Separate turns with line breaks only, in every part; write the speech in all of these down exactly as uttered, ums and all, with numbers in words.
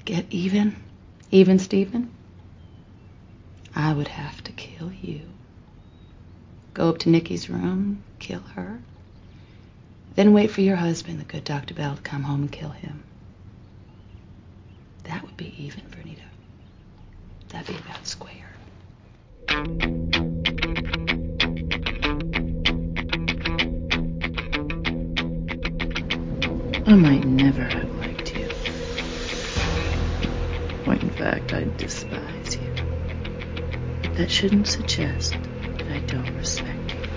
Get even? Even Steven? I would have to kill you. Go up to Nikki's room, kill her. Then wait for your husband, the good Doctor Bell, to come home and kill him. That would be even, Bernita. That'd be about square. I might never have liked you. When in fact, I despise you. But that shouldn't suggest that I don't respect you.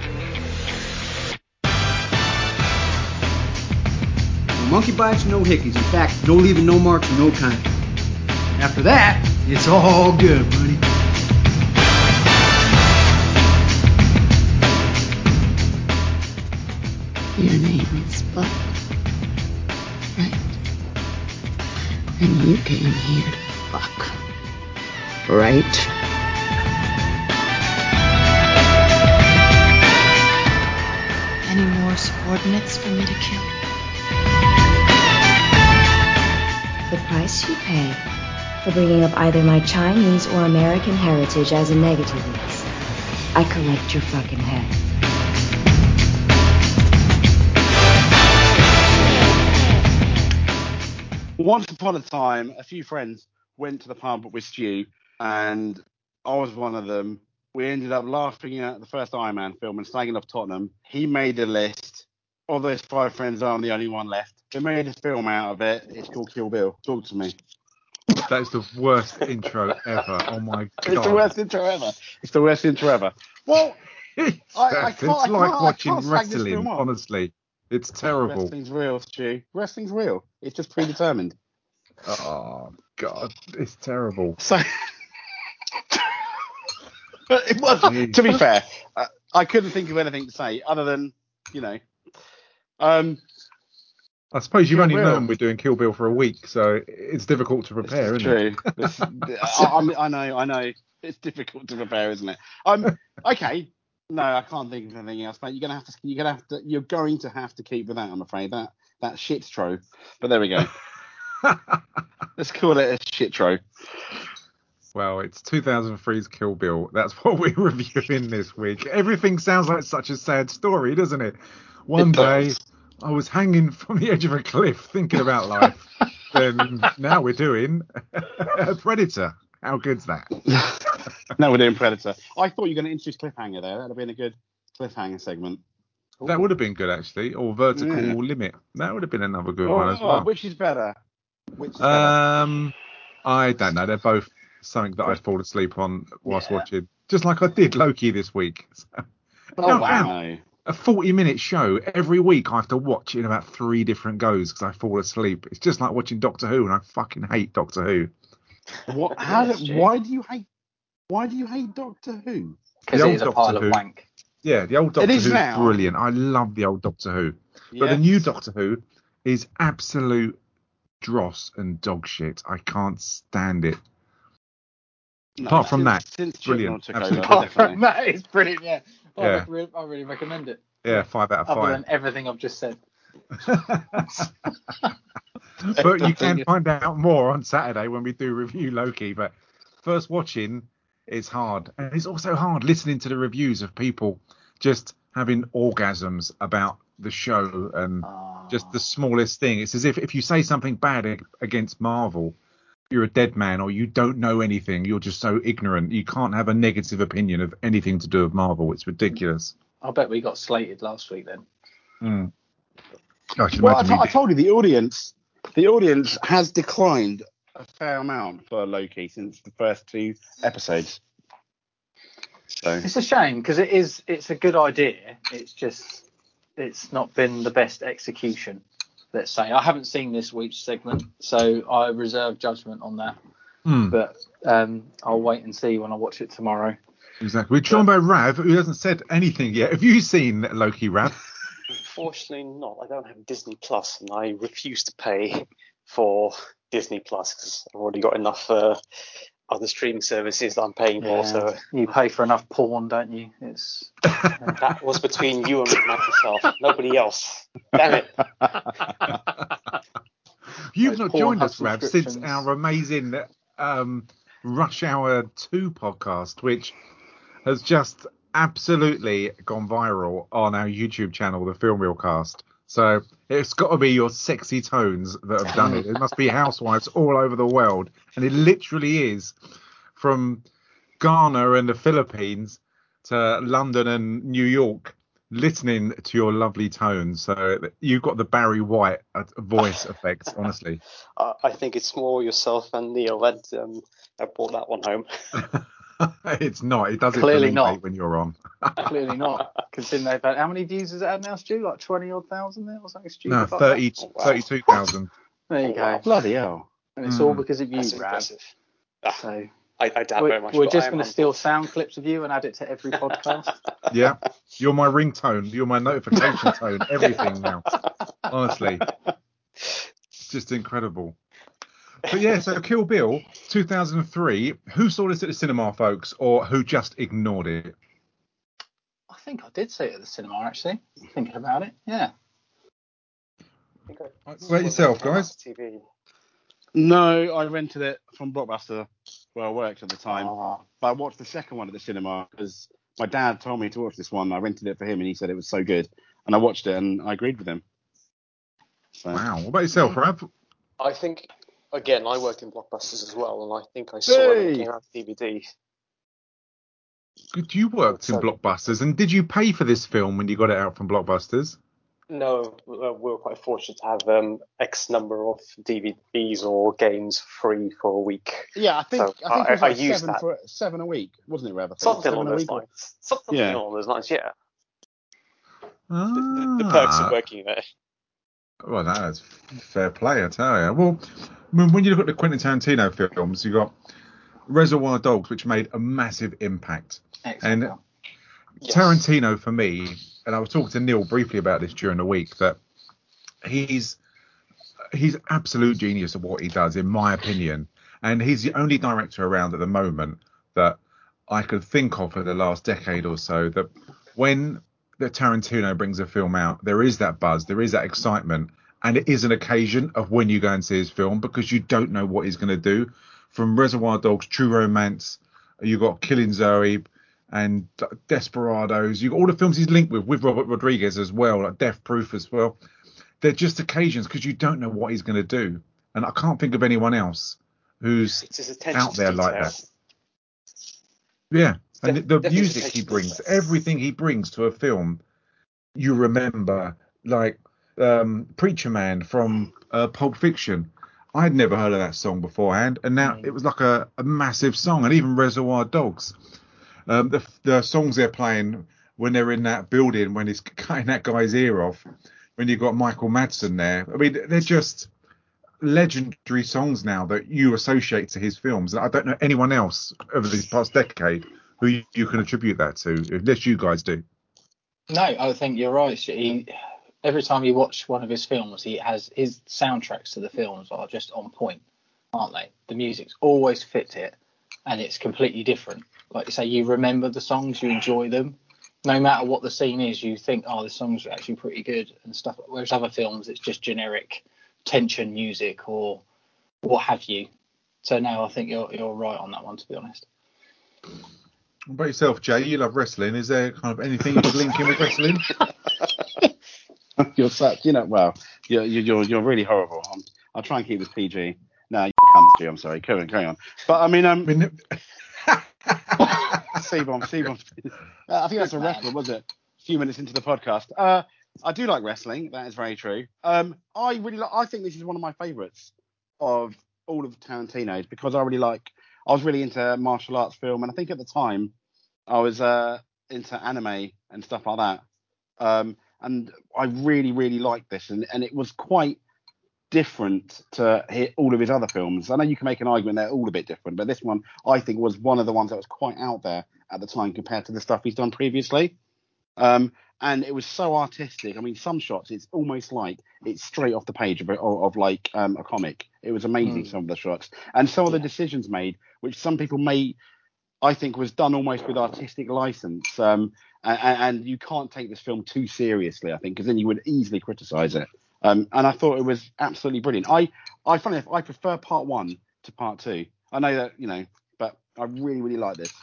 No monkey bites, no hickeys. In fact, no leaving no marks of no kind. After that, it's all good, buddy.
Your name is Buck, right? And you came here to fuck, right? Any more subordinates for me to kill?
The price you pay for bringing up either my Chinese or American heritage as a negative is I collect your fucking head.
Once upon a time, a few friends went to the pub with Stu, and I was one of them. We ended up laughing at the first Iron Man film and slagging off Tottenham. He made a list. Of those five friends, I'm the only one left. They made a film out of it. It's called Kill Bill. Talk to me.
That is the worst intro ever. Oh my god.
It's the worst intro ever. It's the worst intro ever. Well,
it's
I, I can't,
it's
I
like
can't,
watching
I can't slag this
wrestling,
film off.
honestly. It's terrible.
Wrestling's real, Stu. Wrestling's real. It's just predetermined.
Oh, God. It's terrible.
So, it was, to be fair, uh, I couldn't think of anything to say other than, you know, um,
I suppose you've
Kill
only
Bill.
known we're doing Kill Bill for a week, so it's difficult to prepare,
This is
isn't
true. This, I, I, I know, I know. It's difficult to prepare, isn't it? Um, okay. No, I can't think of anything else, mate. You're gonna have to. You're gonna have to. You're going to have to keep with that. I'm afraid that that shit's true. But there we go. Let's call it a shit tro.
Well, it's two thousand three's Kill Bill. That's what we're reviewing this week. Everything sounds like such a sad story, doesn't it? One
It
day,
does.
I was hanging from the edge of a cliff thinking about life. Then now we're doing Predator. How good's that?
Now we're doing Predator. I thought you were going to introduce Cliffhanger there. That'd have been a good Cliffhanger segment.
That would have been good, actually. Or Vertical
Yeah.
Limit. That would have been another good
Oh,
one as well.
Which is better? Which is better?
Um, I don't know. They're both something that I'd fall asleep on whilst
Yeah.
watching. Just like I did Loki this week. So,
Oh,
how-
wow.
how- a forty minute show every week I have to watch in about three different goes because I fall asleep. It's just like watching Doctor Who, and I fucking hate Doctor Who.
What? How?
Yes,
do,
Stu.
why do you hate? Why do you hate Doctor Who?
Because
The
it
old
is a
Doctor
pile of
Who.
wank.
Yeah, the old Doctor
is
Who's
now.
brilliant. I love the old Doctor Who. But the
Yes.
new Doctor Who is absolute dross and dog shit. I can't stand it.
No,
Apart from
since,
that,
since
brilliant.
Chibnall took
Absolutely
over,
Apart from
definitely.
that, it's brilliant, yeah. I,
Yeah.
re- I really recommend it.
Yeah, five out of
Other
five.
than everything I've just said.
But you can find out more on Saturday when we do review Loki. But first watching is hard. And it's also hard listening to the reviews of people just having orgasms about the show and just the smallest thing. It's as if if you say something bad ag- against Marvel, you're a dead man or you don't know anything. You're just so ignorant. You can't have a negative opinion of anything to do with Marvel. It's ridiculous.
I bet we got slated last week then.
Mm. I should
Well, I,
imagine
t-
we
I
did.
told you the audience, the audience has declined a fair amount for Loki since the first two episodes. So
It's a shame because it is. It's a good idea. It's just it's not been the best execution. Let's say I haven't seen this week's segment, so I reserve judgment on that.
Mm.
But um, I'll wait and see when I watch it tomorrow.
Exactly. We're joined by Rav, who hasn't said anything yet. Have you seen Loki, Rav?
Unfortunately not. I don't have Disney Plus, and I refuse to pay for Disney Plus because I've already got enough uh, other streaming services that I'm paying for. So
You pay for enough porn, don't you? It's
that was between you and Microsoft, nobody else. Damn it.
You've
Those
not joined
Pornhub
us, Rav, since
subscriptions.
our amazing um, Rush Hour two podcast, which has just absolutely gone viral on our YouTube channel, the Film Reel Cast. So it's got to be your sexy tones that have done it. It must be housewives all over the world. And it literally is from Ghana and the Philippines to London and New York, listening to your lovely tones. So you've got the Barry White voice effect, honestly.
Uh, I think it's more yourself and Neil that um, have brought that one home.
It's not. It does it
Clearly
for me,
not.
mate, when you're on.
Clearly not. Considering they've had, how many views is it had now, Stu? Like twenty odd thousand there or something stupid
No,
like
thirty,
Oh, wow.
thirty-two thousand.
that? There you
Oh,
go.
wow.
Bloody hell.
And it's
Mm.
all because of you,
That's
Rav.
impressive. Ah,
So
I, I doubt
we're,
very much.
we're
but
just
I am
going to
humbled.
steal sound clips of you and add it to every podcast.
Yeah. You're my ringtone. You're my notification tone. Everything now. Honestly. Just incredible. But yeah, so Kill Bill, two thousand three. Who saw this at the cinema, folks, or who just ignored it?
I think I did see it at the cinema, actually. Thinking about it, yeah.
What about yourself, guys?
T V.
No, I rented it from Blockbuster where I worked at the time.
Oh,
But I watched the second one at the cinema because my dad told me to watch this one. I rented it for him and he said it was so good. And I watched it and I agreed with him. So.
Wow. What about yourself, Rav?
I think, again, I worked in Blockbusters as well, and I think I saw it when it
Hey!
came out D V D.
Good, you worked in
So-
Blockbusters, and did you pay for this film when you got it out from Blockbusters?
No, uh, we were quite fortunate to have um, X number of D V Ds or games free for a week.
Yeah, I think
So
I think
I-
it was like
I used
seven
that.
for seven a week, wasn't it, Rav? I think?
Something
seven
along
a
those
week or-
lines. Something
Yeah.
along those lines, yeah.
Ah,
The, the perks of working there.
Well, that's fair play, I tell you. Well, when when you look at the Quentin Tarantino films, you got Reservoir Dogs, which made a massive impact.
excellent.
And
film.
Yes.
Tarantino, for me, and I was talking to Neil briefly about this during the week, that he's he's absolute genius at what he does, in my opinion. And he's the only director around at the moment that I could think of for the last decade or so that when that Tarantino brings a film out, there is that buzz, there is that excitement, and it is an occasion of when you go and see his film because you don't know what he's going to do. From Reservoir Dogs, True Romance, you got Killing Zoe and Desperados, you got all the films he's linked with, with Robert Rodriguez as well, like Death Proof as well. They're just occasions because you don't know what he's going to do. And I can't think of anyone else who's
It's his attention
out there
to
like
detail.
that. Yeah. And
Def-
the
definitely
music he
attention to
brings,
detail.
everything he brings to a film, you remember. Like um, Preacher Man from uh, Pulp Fiction. I'd never heard of that song beforehand, and now
Mm.
it was like a, a massive song. And even Reservoir Dogs, um, the the songs they're playing when they're in that building when he's cutting that guy's ear off, when you've got Michael Madsen there. I mean, they're just legendary songs now that you associate to his films. I don't know anyone else over this past decade who you, you can attribute that to, unless you guys do.
No, I think you're right. He, every time you watch one of his films, he has his soundtracks to the films are just on point, aren't they? The music's always fit it, and it's completely different. Like you say, you remember the songs, you enjoy them. No matter what the scene is, you think, oh, the songs are actually pretty good and stuff. Whereas other films, it's just generic tension music or what have you. So no, I think you're you're right on that one, to be honest.
What about yourself, Jay? You love wrestling. Is there kind of anything you could link in with wrestling?
You're such, you know, well, you're you're you're really horrible. I'm, I'll try and keep this P G. No, you cunt, Stu, I'm sorry. Carry on, carry on. But I mean, um,
I mean,
C-bomb, C-bomb. Uh, I think that's a record, was it? A few minutes into the podcast. Uh, I do like wrestling. That is very true. Um, I really like. I think this is one of my favourites of all of Tarantino's because I really like. I was really into martial arts film, and I think at the time I was uh, into anime and stuff like that. Um, and I really, really liked this, and, and it was quite different to hit all of his other films. I know you can make an argument they're all a bit different, but this one I think was one of the ones that was quite out there at the time compared to the stuff he's done previously. Um, and it was so artistic. I mean, some shots, it's almost like it's straight off the page of, of, of like um, a comic. It was amazing,
Mm.
some of the shots. And some of the
Yeah.
decisions made, which some people may, I think, was done almost with artistic license. Um, and, and you can't take this film too seriously, I think, because then you would easily criticize it. Um, and I thought it was absolutely brilliant. I, I funny enough, I prefer part one to part two. I know that, you know, but I really, really like this.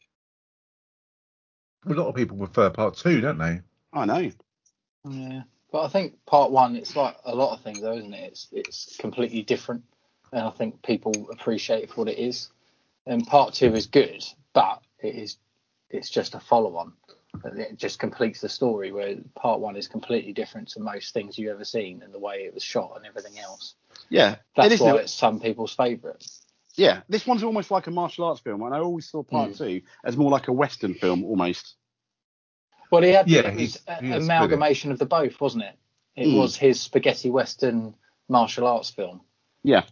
A lot of people prefer part two, don't they?
I know.
Yeah, but I think part one, it's like a lot of things, though, isn't it? It's it's completely different, and I think people appreciate it for what it is. And part two is good, but it is it's just a follow-on. It just completes the story, where part one is completely different to most things you've ever seen, and the way it was shot and everything else.
Yeah,
That's
it is
why
a-
it's some people's favourite.
Yeah, this one's almost like a martial arts film, and I always saw part
Mm.
two as more like a Western film, almost.
Well, he had
Yeah,
it
he-
was
he
an
has split it.
amalgamation of the both, wasn't it? It
Mm.
was his spaghetti western martial arts film.
Yeah.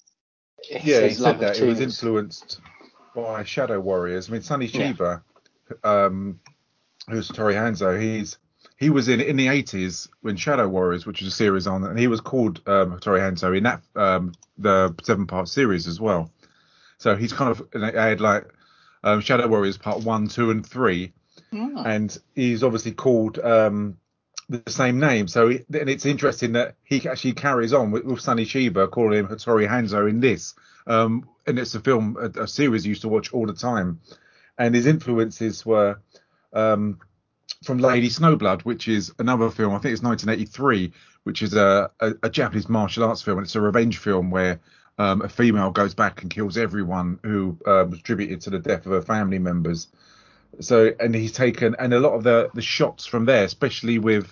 It's
Yeah, he
his love
said
of
that it was
tunes.
influenced by Shadow Warriors. I mean, Sonny
Yeah.
Chiba, um, who's Tori Hanzo, he's he was in in the eighties when Shadow Warriors, which was a series on, and he was called um, Tori Hanzo in that um, the seven part series as well. So he's kind of I had like um, Shadow Warriors part one, two, and three,
Oh.
and he's obviously called um, the same name. So he, and it's interesting that he actually carries on with, with Sonny Chiba calling him Hattori Hanzo in this. Um, and it's a film, a, a series he used to watch all the time. And his influences were um, from Lady Snowblood, which is another film. I think it's nineteen eighty-three, which is a, a, a Japanese martial arts film. And it's a revenge film where um, a female goes back and kills everyone who uh, was attributed to the death of her family members. So, and he's taken, and a lot of the, the shots from there, especially with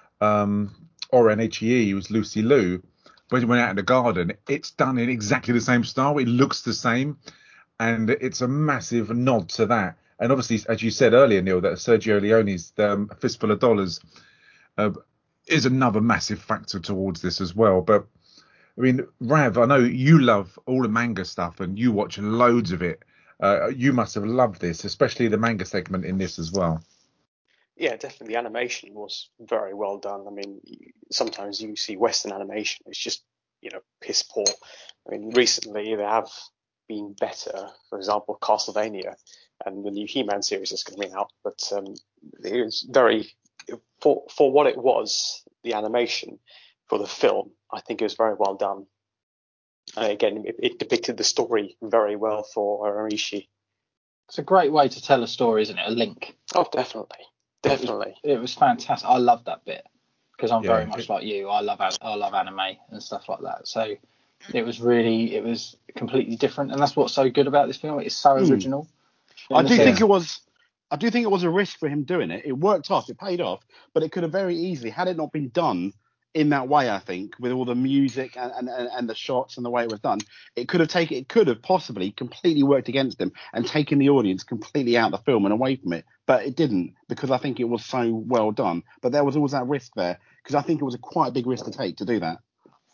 um, Oren Hie, who's Lucy Liu, when he went out in the garden, it's done in exactly the same style. It looks the same, and it's a massive nod to that. And obviously, as you said earlier, Neil, that Sergio Leone's um, Fistful of Dollars uh, is another massive factor towards this as well. But I mean, Rav, I know you love all the manga stuff, and you watch loads of it. Uh, you must have loved this, especially the manga segment in this as well.
Yeah, definitely. The animation was very well done. I mean, sometimes you see Western animation, it's just, you know, piss poor. I mean, recently they have been better. For example, Castlevania and the new He-Man series is coming out. But um, it was very, for for what it was, the animation for the film, I think it was very well done. Uh, again, it, it depicted the story very well for Arishi.
It's a great way to tell a story, isn't it? A link.
Oh, definitely. Definitely.
It was, it was fantastic. I love that bit because I'm
Yeah,
very much
it-
like you. I love I love anime and stuff like that. So it was really it was completely different, and that's what's so good about this film. It's so
Mm.
original. in
I
the
do
sense-
think it was. I do think it was a risk for him doing it. It worked off. It paid off, but it could have very easily, had it not been done in that way, I think, with all the music and, and, and the shots and the way it was done, it could have taken, it could have possibly completely worked against him and taken the audience completely out of the film and away from it. But it didn't, because I think it was so well done. But there was always that risk there, because I think it was a quite a big risk to take to do that.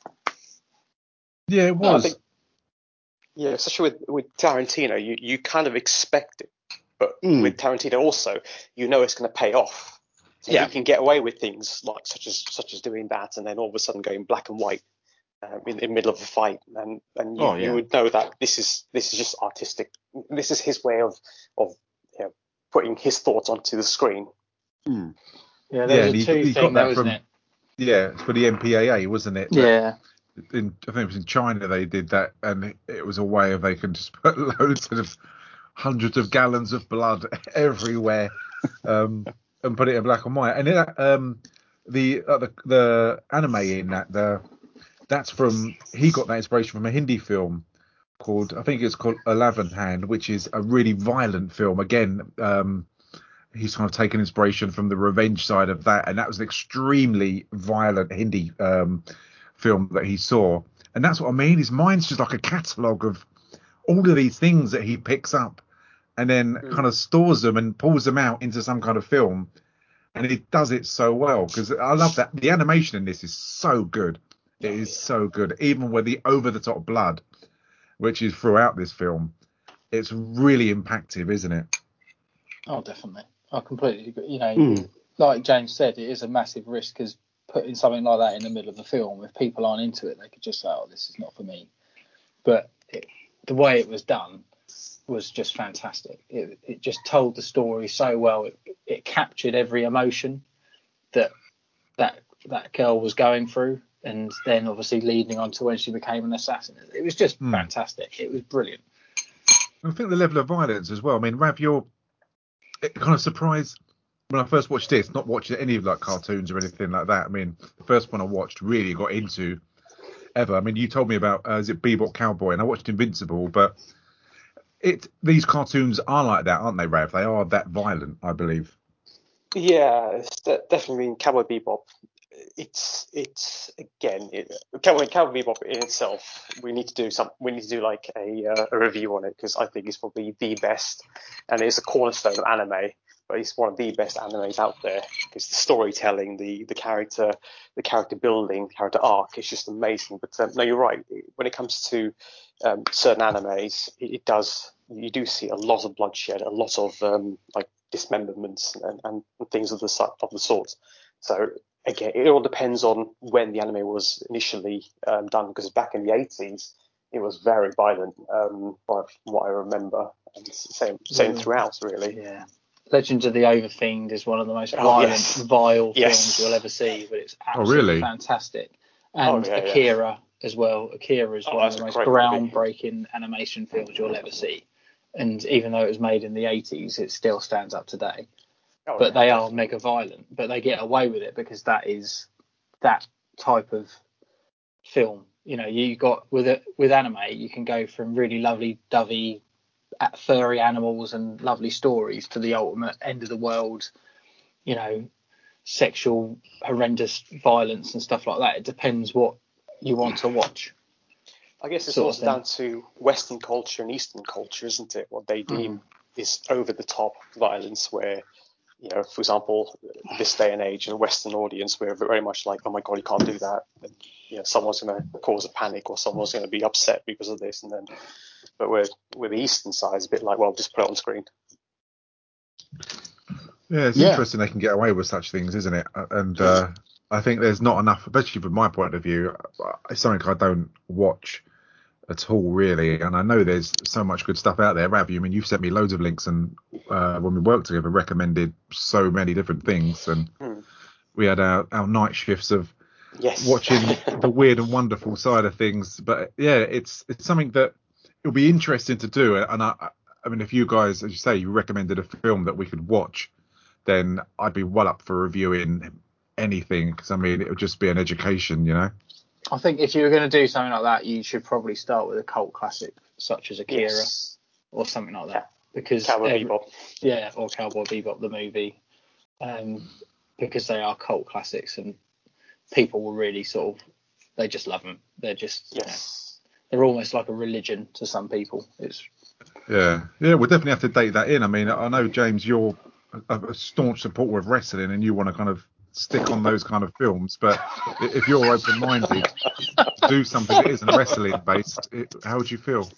Yeah, it
No, I
was.
think- Yeah, especially with, with Tarantino, you, you kind of expect it. But
Mm.
with Tarantino also, you know it's going to pay off. So
Yeah.
he can get away with things like such as such as doing that, and then all of a sudden going black and white um, in, in the middle of a fight, and and you,
Oh, yeah.
you would know that this is this is just artistic. This is his way of of you know, putting his thoughts onto the screen.
Mm.
yeah,
Yeah,
there was
and
a
he-
two
he got
thing
that
though, wasn't
from-
it?
Yeah, it's for the M P A A, wasn't it? That
Yeah.
In, I think it was in China they did that, and it was a way of they can just put loads of hundreds of gallons of blood everywhere, um, and put it in black and white. And it, um, the, uh, the the anime in that the that's from he got that inspiration from a Hindi film called I think it's called Eleven Hand, which is a really violent film. Again, um, he's kind of taken inspiration from the revenge side of that, and that was an extremely violent Hindi um, film that he saw. And that's what I mean. His mind's just like a catalogue of all of these things that he picks up and then
Mm.
kind of stores them and pulls them out into some kind of film. And he does it so well, because I love that. The animation in this is so good. It is so good. Even with the over-the-top blood, which is throughout this film, it's really impactful, isn't it?
Oh, definitely. I completely agree. You know,
Mm.
like James said, it is a massive risk because putting something like that in the middle of a film, if people aren't into it, they could just say, "Oh, this is not for me." But it, the way it was done was just fantastic. It, it just told the story so well. It, it captured every emotion that that that girl was going through, and then obviously leading on to when she became an assassin. It was just
Hmm.
fantastic. It was brilliant.
I think the level of violence as well. I mean, Rav, you're kind of surprised when I first watched this, not watching any of like cartoons or anything like that. I mean, the first one I watched really got into ever. I mean, you told me about uh, is it Bebop Cowboy, and I watched Invincible, but it these cartoons are like that, aren't they, Rav? They are that violent, I believe.
Yeah, it's de- definitely in Cowboy Bebop. It's it's again, it, Cowboy, Cowboy Bebop in itself. We need to do some. We need to do like a uh, a review on it because I think it's probably the best, and it's a cornerstone of anime. But it's one of the best animes out there because the storytelling, the the character, the character building, the character arc is just amazing. But um, no, you're right. When it comes to um, certain animes, it, it does. You do see a lot of bloodshed, a lot of um, like dismemberments and, and things of the so- of the sort. So again, it all depends on when the anime was initially um, done. Because back in the eighties, it was very violent, um, from what I remember, and same same
Yeah.
throughout, really.
Yeah. Legends of the Overfiend is one of the most
Oh,
violent,
yes.
vile
Yes.
films you'll ever see, but it's
Oh,
absolutely
really?
fantastic.
Oh,
And
yeah, yeah.
Akira as well. Akira is
Oh,
one of
that's
the
a
most
great movie.
groundbreaking animation films you'll ever see. And even though it was made in the eighties, it still stands up today.
Oh,
But
yeah,
they are
definitely.
mega violent, but they get away with it because that is that type of film. You know, you got with it with anime, you can go from really lovely, dovey, furry animals and lovely stories to the ultimate end of the world, you know, sexual, horrendous violence and stuff like that. It depends what you want to watch.
I guess it's
sort of
also
thing.
down to Western culture and Eastern culture, isn't it? What they deem is over the top violence, where, you know, for example, this day and age, in a Western audience, we're very much like, oh my God, you can't do that. And, you know, someone's going to cause a panic or someone's going to be upset because of this. And then, but with, with the Eastern side, it's a bit like, well, just put it on screen.
Yeah, it's
Yeah.
interesting they can get away with such things, isn't it? And uh, I think there's not enough, especially from my point of view. It's something I don't watch at all, really. And I know there's so much good stuff out there. Rav, I mean, you've sent me loads of links, and uh, when we worked together, recommended so many different things. And
Hmm.
we had our, our night shifts of
Yes.
watching the weird and wonderful side of things. But yeah, it's it's something that it'll be interesting to do. And I, I mean, if you guys, as you say, you recommended a film that we could watch, then I'd be well up for reviewing anything, because I mean, it would just be an education, you know.
I think if you were going to do something like that, you should probably start with a cult classic such as Akira
Yes.
or something like that, because
Cowboy
every-
Bebop.
yeah, or Cowboy Bebop the movie, um, because they are cult classics and people will really sort of they just love them. They're just you know,
Yes.
they're almost like a religion to some people. It's
Yeah, yeah, we'll definitely have to date that in. I mean, I know, James, you're a, a staunch supporter of wrestling and you want to kind of stick on those kind of films, but if you're open-minded to do something that isn't wrestling based, it, how would you feel?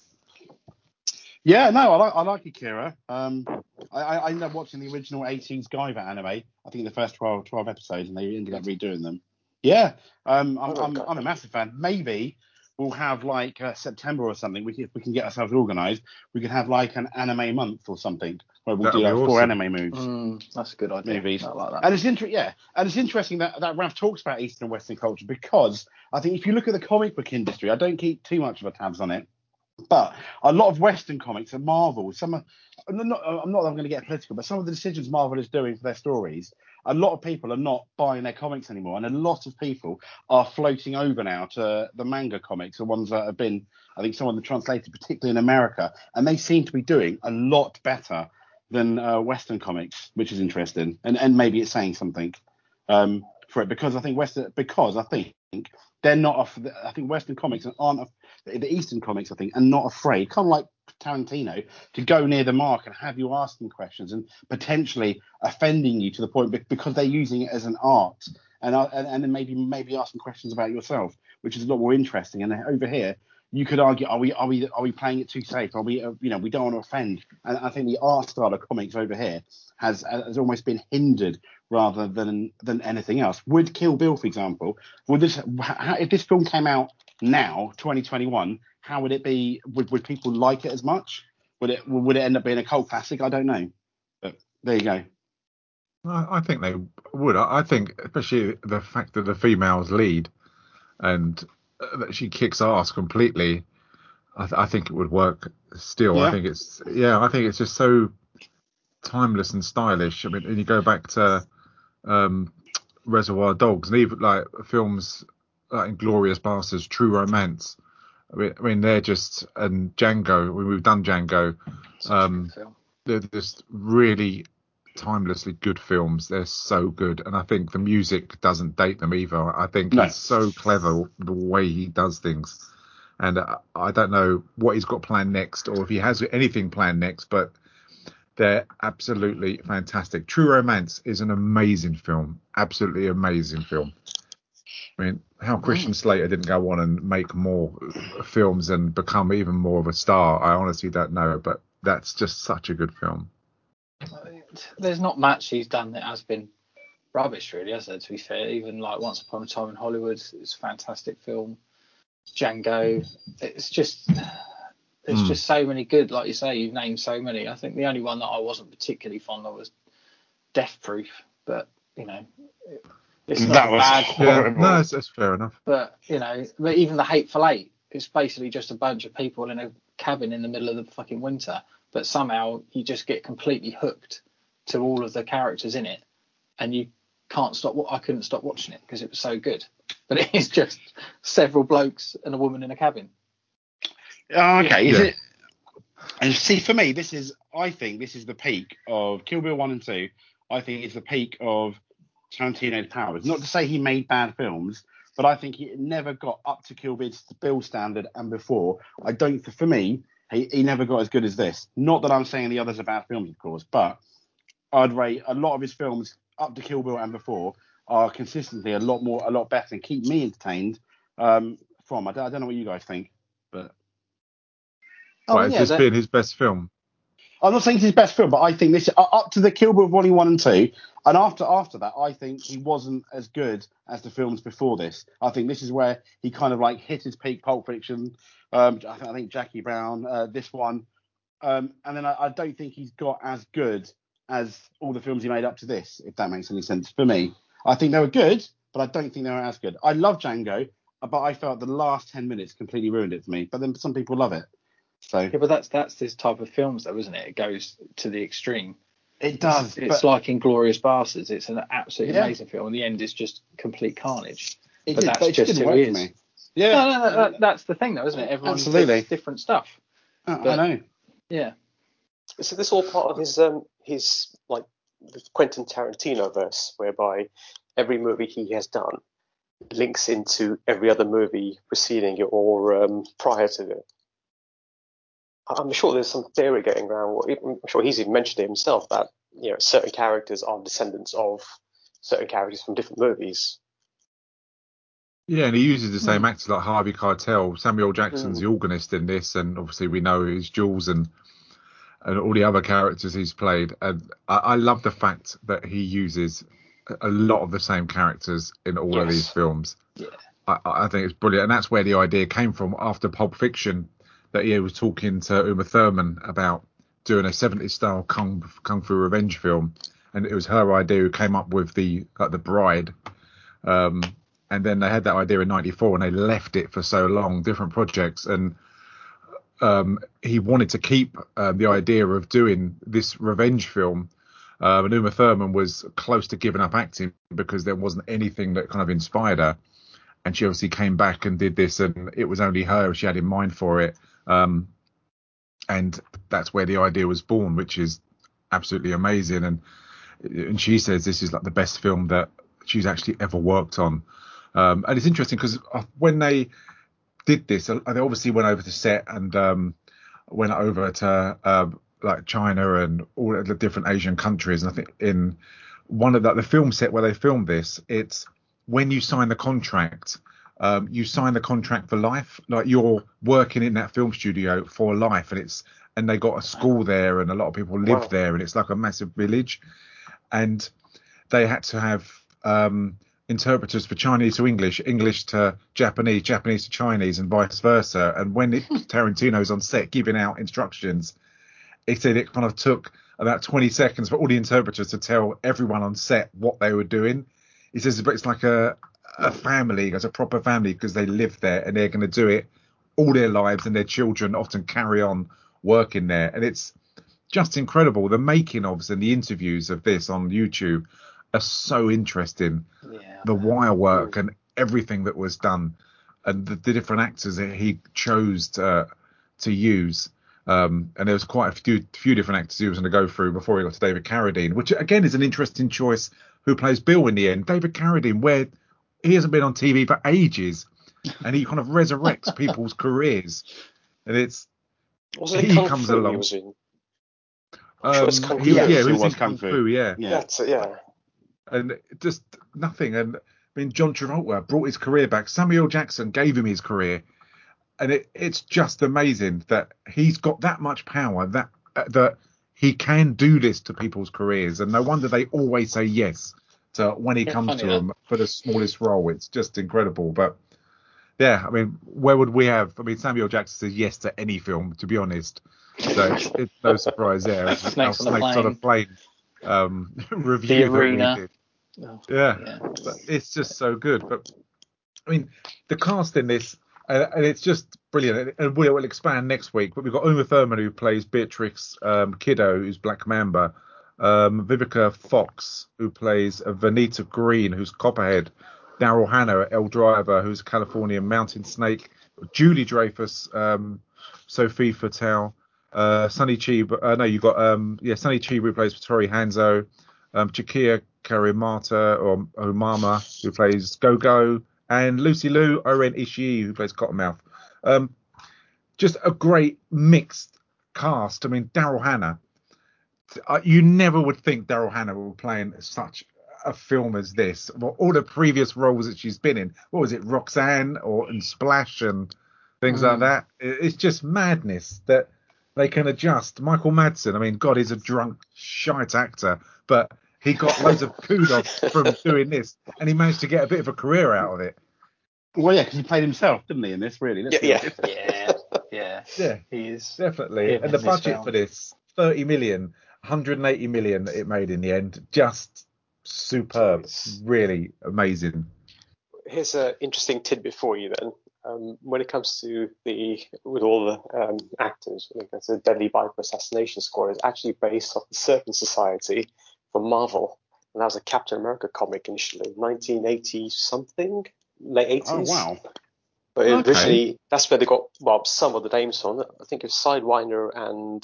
Yeah, no, I like I like Akira. Um, I, I I ended up watching the original eighties Guyver anime. I think the first twelve, twelve episodes, and they ended up redoing them. Yeah, um, I'm
Oh,
I'm
God.
I'm a massive fan. Maybe we'll have like uh, September or something. We can, if we can get ourselves organised, we could have like an anime month or something where we'll
That would
do
be
like four
awesome.
anime moves.
mm, that's a good idea.
Movies.
I like that.
And it's inter- yeah, and it's interesting that that Ralph talks about Eastern and Western culture, because I think if you look at the comic book industry, I don't keep too much of a tabs on it, but a lot of Western comics are Marvel. Some are, I'm not, I'm not I'm going to get political, but some of the decisions Marvel is doing for their stories, a lot of people are not buying their comics anymore, and a lot of people are floating over now to the manga comics, the ones that have been, I think some of them translated, particularly in America, and they seem to be doing a lot better than uh, Western comics, which is interesting, and and maybe it's saying something um, for it, because I think Western because I think they're not off. I think Western comics aren't the Eastern comics. I think are not afraid, kind of like Tarantino, to go near the mark and have you asking questions and potentially offending you to the point because they're using it as an art, and and, and then maybe maybe asking questions about yourself, which is a lot more interesting. And over here, you could argue, are we are we are we playing it too safe? Are we uh, you know we don't want to offend? And I think the art style of comics over here has has almost been hindered rather than than anything else. Would Kill Bill, for example, would this how, if this film came out now, twenty twenty-one, how would it be? Would would people like it as much? Would it would it end up being a cult classic? I don't know, but there you go.
I, I think they would. I, I think, especially the fact that the females lead, and uh, that she kicks ass completely, I, th- I think it would work still.
Yeah.
I think it's yeah, I think it's just so timeless and stylish. I mean, and you go back to um, Reservoir Dogs, and even like films like Inglourious Basterds, True Romance. I mean, I mean, they're just and Django. When we've done Django,
Such a
um,
good film.
they're just really timelessly good films. They're so good, and I think the music doesn't date them either. I think
No.
he's so clever the way he does things, and I, I don't know what he's got planned next, or if he has anything planned next, but they're absolutely fantastic. True Romance is an amazing film, absolutely amazing film. I mean, how Christian Slater didn't go on and make more films and become even more of a star, I honestly don't know, but that's just such a good film.
There's not much he's done that has been rubbish, really, has there, to be fair? Even like Once Upon a Time in Hollywood, it's a fantastic film. Django, it's just there's
Mm.
just so many good, like you say, you've named so many. I think the only one that I wasn't particularly fond of was Death Proof, but you know, it, it's not
That
a
was
bad
Yeah,
horrible.
no, that's, that's fair enough.
but you know, but even The Hateful Eight, it's basically just a bunch of people in a cabin in the middle of the fucking winter, but somehow you just get completely hooked to all of the characters in it, and you can't stop. I couldn't stop watching it because it was so good. But it is just several blokes and a woman in a cabin.
Oh, okay. Is
Yeah.
it? And see, for me, this is. I think this is the peak of Kill Bill one and two. I think it's the peak of Tarantino's powers. Not to say he made bad films, but I think he never got up to Kill Bill standard and before. I don't. For me, he, he never got as good as this. Not that I'm saying the others are bad films, of course, but I'd rate a lot of his films up to Kill Bill and before are consistently a lot more, a lot better, and keep me entertained. Um, from I don't, I don't know what you guys think, but
Oh
Well, has
yeah,
this
that,
been his best film?
I'm not saying it's his best film, but I think this uh, up to the Kill Bill Volume One and Two, and after after that, I think he wasn't as good as the films before this. I think this is where he kind of like hit his peak. Pulp Fiction, um, I, think, I think Jackie Brown, uh, this one, um, and then I, I don't think he's got as good as all the films he made up to this. If that makes any sense for me, I think they were good, but I don't think they were as good. I love Django, but I felt the last ten minutes completely ruined it for me. But then some people love it, so
yeah, but that's that's this type of films, though, isn't it? It goes to the extreme.
it does.
It's, it's
but
like Inglourious Basterds. It's an absolutely
Yeah.
amazing film. And the end is just complete carnage.
it
but
did,
that's
but it
just
didn't
who
work
he
for
is.
me. Yeah,
No, no, no, that, that's the thing, though, isn't it? Everyone
Absolutely.
picks different stuff.
I,
but-
I know.
Yeah.
So this all part of his um his like the Quentin Tarantino verse, whereby every movie he has done links into every other movie preceding it or um, prior to it. I'm sure there's some theory going around. I'm sure he's even mentioned it himself that you know certain characters are descendants of certain characters from different movies.
Yeah, and he uses the same
Mm.
actors like Harvey Keitel. Samuel Jackson's
Mm.
the organist in this, and obviously we know he's Jules and and all the other characters he's played. And I, I love the fact that he uses a lot of the same characters in all of
Yes.
these films.
Yeah.
I, I think it's brilliant, and that's where the idea came from after Pulp Fiction, that he was talking to Uma Thurman about doing a seventies style kung kung fu revenge film, and it was her idea who came up with the like the Bride. Um, and then they had that idea in ninety-four, and they left it for so long, different projects, and um, he wanted to keep uh, the idea of doing this revenge film. Um, and Uma Thurman was close to giving up acting because there wasn't anything that kind of inspired her. And she obviously came back and did this, and it was only her she had in mind for it. Um, and that's where the idea was born, which is absolutely amazing. And and she says this is like the best film that she's actually ever worked on. Um, and it's interesting because when they did this, they obviously went over to set and um, went over to uh, like China and all of the different Asian countries. And I think in one of the, the film set where they filmed this, it's when you sign the contract, um, you sign the contract for life. Like you're working in that film studio for life, and it's and they got a school there, and a lot of people live
Wow.
there, and it's like a massive village. And they had to have um, interpreters for Chinese to English, English to Japanese, Japanese to Chinese, and vice versa. And when it, Tarantino's on set giving out instructions, he said it kind of took about twenty seconds for all the interpreters to tell everyone on set what they were doing. He says, but it's like a a family, as a proper family, because they live there and they're going to do it all their lives, and their children often carry on working there. And it's just incredible. The making ofs and the interviews of this on YouTube are so interesting.
Yeah.
The wire work and everything that was done, and the, the different actors that he chose to, to use. Um, and there was quite a few few different actors he was going to go through before he got to David Carradine, which again is an interesting choice. Who plays Bill in the end? David Carradine, where he hasn't been on T V for ages, and he kind of resurrects people's careers. And it's
Wasn't it
he
Kung
comes
Fu
along.
he was in? I'm sure it's
Um,
Kung
he,
Fu.
yeah,
Yes,
he
it
was
was
in
Kung
Kung
Fu.
Fu, yeah.
Yeah.
That's it, yeah.
And just nothing. And I mean, John Travolta brought his career back. Samuel Jackson gave him his career, and it, it's just amazing that he's got that much power that uh, that he can do this to people's careers, and no wonder they always say yes to when he
Yeah,
comes
funny
to
that.
them for the smallest role. It's just incredible. But yeah, I mean, where would we have? I mean, Samuel Jackson says yes to any film, to be honest. So it's, it's no surprise there. It's our
Snakes on a
Snakes on a Plane um, review
The
that we
Arena.
did.
Oh,
Yeah,
yeah.
but it's just so good. But I mean, the cast in this, uh, and it's just brilliant. And we will expand next week. But we've got Uma Thurman, who plays Beatrix um, Kiddo, who's Black Mamba. Um, Vivica Fox, who plays uh, Vanita Green, who's Copperhead. Daryl Hannah, El Driver, who's a Californian mountain snake. Julie Dreyfus, um, Sophie Fatale. Uh, Sunny Chiba, uh, no, you got um, yeah, Sunny Chiba, who plays Tori Hanzo. Um, Chakia Karimata or Omama, who plays Go-Go, and Lucy Liu, Oren Ishii, who plays Cottonmouth. Um, just a great mixed cast. I mean, Daryl Hannah, uh, you never would think Daryl Hannah would be playing such a film as this. Well, all the previous roles that she's been in, what was it, Roxanne or and Splash and things
Mm.
like that. It's just madness that they can adjust. Michael Madsen, I mean, God, he's a drunk, shite actor, but he got loads of kudos from doing this, and he managed to get a bit of a career out of it.
Well, yeah, because he played himself, didn't he, in this, really? Let's
Yeah,
be
yeah.
honest.
Yeah, yeah.
Yeah,
He is
definitely.
him
And the
in this
budget
film.
for this, thirty million, one hundred eighty million that it made in the end. Just superb.
Jeez.
Really amazing.
Here's an interesting tidbit for you then. Um, when it comes to the, with all the um, actors, I think that's a Deadly Viper Assassination Squad is actually based off the Serpent Society from Marvel. And that was a Captain America comic initially, nineteen eighty something, late eighties.
Oh, wow.
But
Okay.
originally, that's where they got, well, some of the names from. I think it's Sidewinder and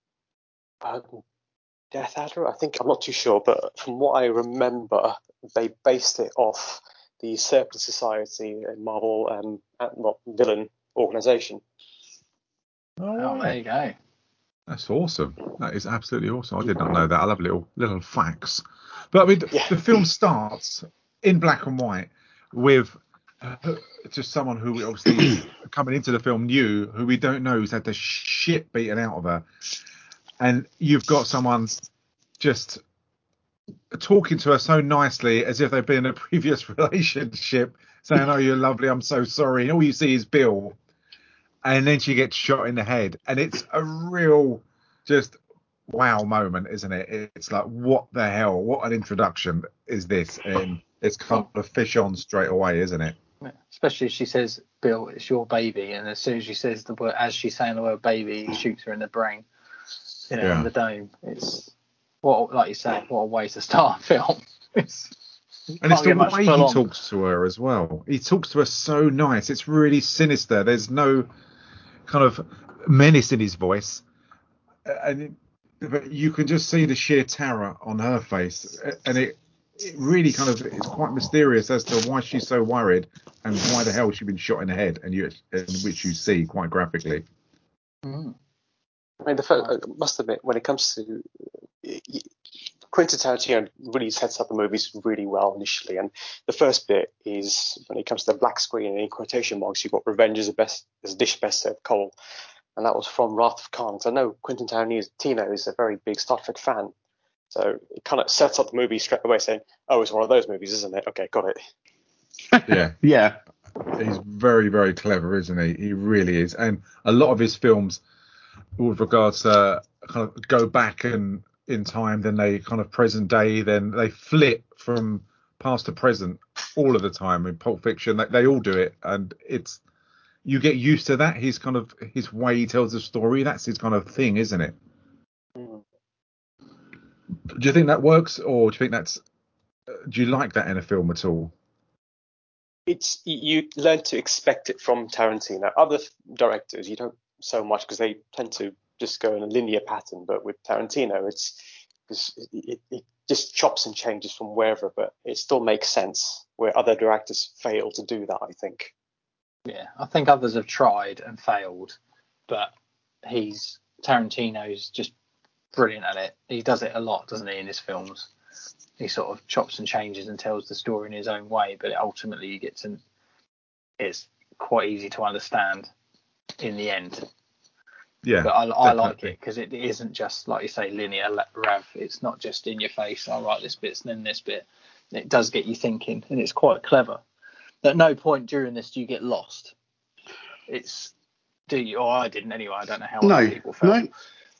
uh, Death Adder. I think, I'm not too sure, but from what I remember, they based it off the Serpent Society and Marvel um, uh, well, villain organization.
Oh,
Oh, there
right.
you go.
That's awesome. That is absolutely awesome. I did not know that. I love little little facts. But I mean, the,
Yeah.
the film starts in black and white with uh, just someone who obviously coming into the film knew, who we don't know, who's had the shit beaten out of her. And you've got someone just talking to her so nicely as if they've been in a previous relationship, saying, "Oh, you're lovely. I'm so sorry." And all you see is Bill. And then she gets shot in the head. And it's a real just wow moment, isn't it? It's like, what the hell? What an introduction is this? And it's kind of fish on straight away, isn't it?
Yeah. Especially if she says, "Bill, it's your baby," and as soon as she says the word, as she's saying the word "baby," he shoots her in the brain. You know,
Yeah.
in the dome. It's what, like you say, what a way to start a film. It's,
And it's
can't
the
get much
way
full
he
on.
talks to her as well. He talks to her so nice. It's really sinister. There's no kind of menace in his voice. And it, but you can just see the sheer terror on her face. And it, it really kind of it's quite mysterious as to why she's so worried and why the hell she's been shot in the head, and you, in which you see quite graphically.
Mm.
I mean, the first, I must admit, when it comes to Quentin Tarantino, really sets up the movies really well initially, and the first bit is when it comes to the black screen and in quotation marks, you've got "Revenge is a best is a dish best served cold," and that was from Wrath of Khan. So I know Quentin Tarantino is a very big Star Trek fan, so it kind of sets up the movie straight away, saying, "Oh, it's one of those movies, isn't it? Okay, got it."
Yeah.
Yeah.
He's very, very clever, isn't he? He really is. And a lot of his films, with regards to kind of go back and in time, then they kind of present day, then they flip from past to present, all of the time. In Pulp Fiction, they, they all do it, and it's you get used to that. His kind of his way he tells the story. That's his kind of thing, isn't it?
Mm.
Do you think that works, or do you think that's do you like that in a film at all?
It's you learn to expect it from Tarantino. Other directors, you don't so much because they tend to just go in a linear pattern. But with Tarantino, it's it, it just chops and changes from wherever, but it still makes sense. Where other directors fail to do that, I think.
Yeah, I think others have tried and failed, but he's Tarantino's just brilliant at it. He does it a lot, doesn't he, in his films? He sort of chops and changes and tells the story in his own way, but it ultimately you get to it's quite easy to understand in the end.
Yeah,
but I, I like it because it isn't just like you say linear Rav. It's not just in your face. I'll write this bit and then this bit. It does get you thinking, and it's quite clever. At no point during this do you get lost. It's do you? Or I didn't anyway. I don't know how
No,
other people felt.
no,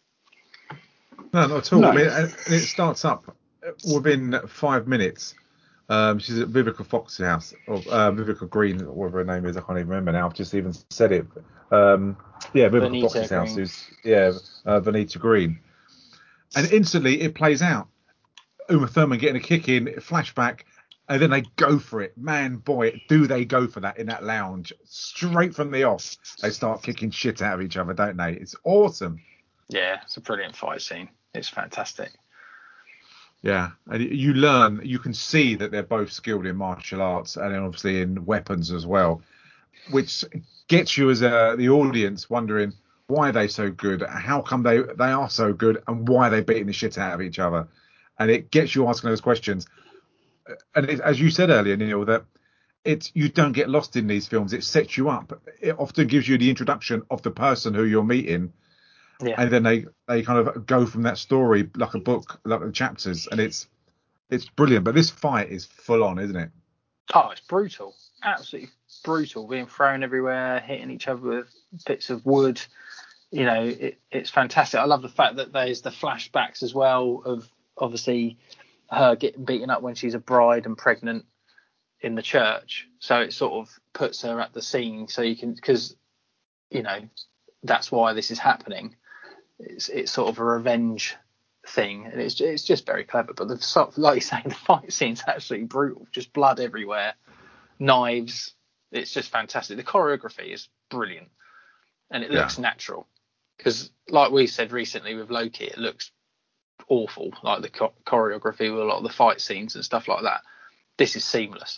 No, not at all.
No.
I mean, and it starts up within five minutes. Um, she's at Vivica Fox's house, or uh, Vivica Green, or whatever her name is. I can't even remember now. I've just even said it. Um, yeah, Vivica
Vanita
Fox's
Green.
house. Who's yeah, uh, Vanita Green, and instantly it plays out. Uma Thurman getting a kick in, flashback, and then they go for it. Man, boy, do they go for that in that lounge? Straight from the off, they start kicking shit out of each other, don't they? It's awesome.
Yeah, it's a brilliant fight scene. It's fantastic.
Yeah, and you learn, you can see that they're both skilled in martial arts and then obviously in weapons as well, which gets you as a, the audience wondering why are they so good, how come they they are so good, and why are they beating the shit out of each other, and it gets you asking those questions. And it, as you said earlier, Neil, that it's you don't get lost in these films. It sets you up. It often gives you the introduction of the person who you're meeting.
Yeah.
And then they, they kind of go from that story like a book, like the chapters, and it's it's brilliant. But this fight is full on, isn't it?
Oh, it's brutal. Absolutely brutal. Being thrown everywhere, hitting each other with bits of wood. You know, it, it's fantastic. I love the fact that there's the flashbacks as well of obviously her getting beaten up when she's a bride and pregnant in the church. So it sort of puts her at the scene. So you can, because, you know, that's why this is happening. It's it's sort of a revenge thing, and it's it's just very clever. But the like you say, the fight scene's absolutely brutal. Just blood everywhere, knives. It's just fantastic. The choreography is brilliant, and it
Yeah.
looks natural. Because like we said recently with Loki, it looks awful. Like the cho- choreography with a lot of the fight scenes and stuff like that. This is seamless.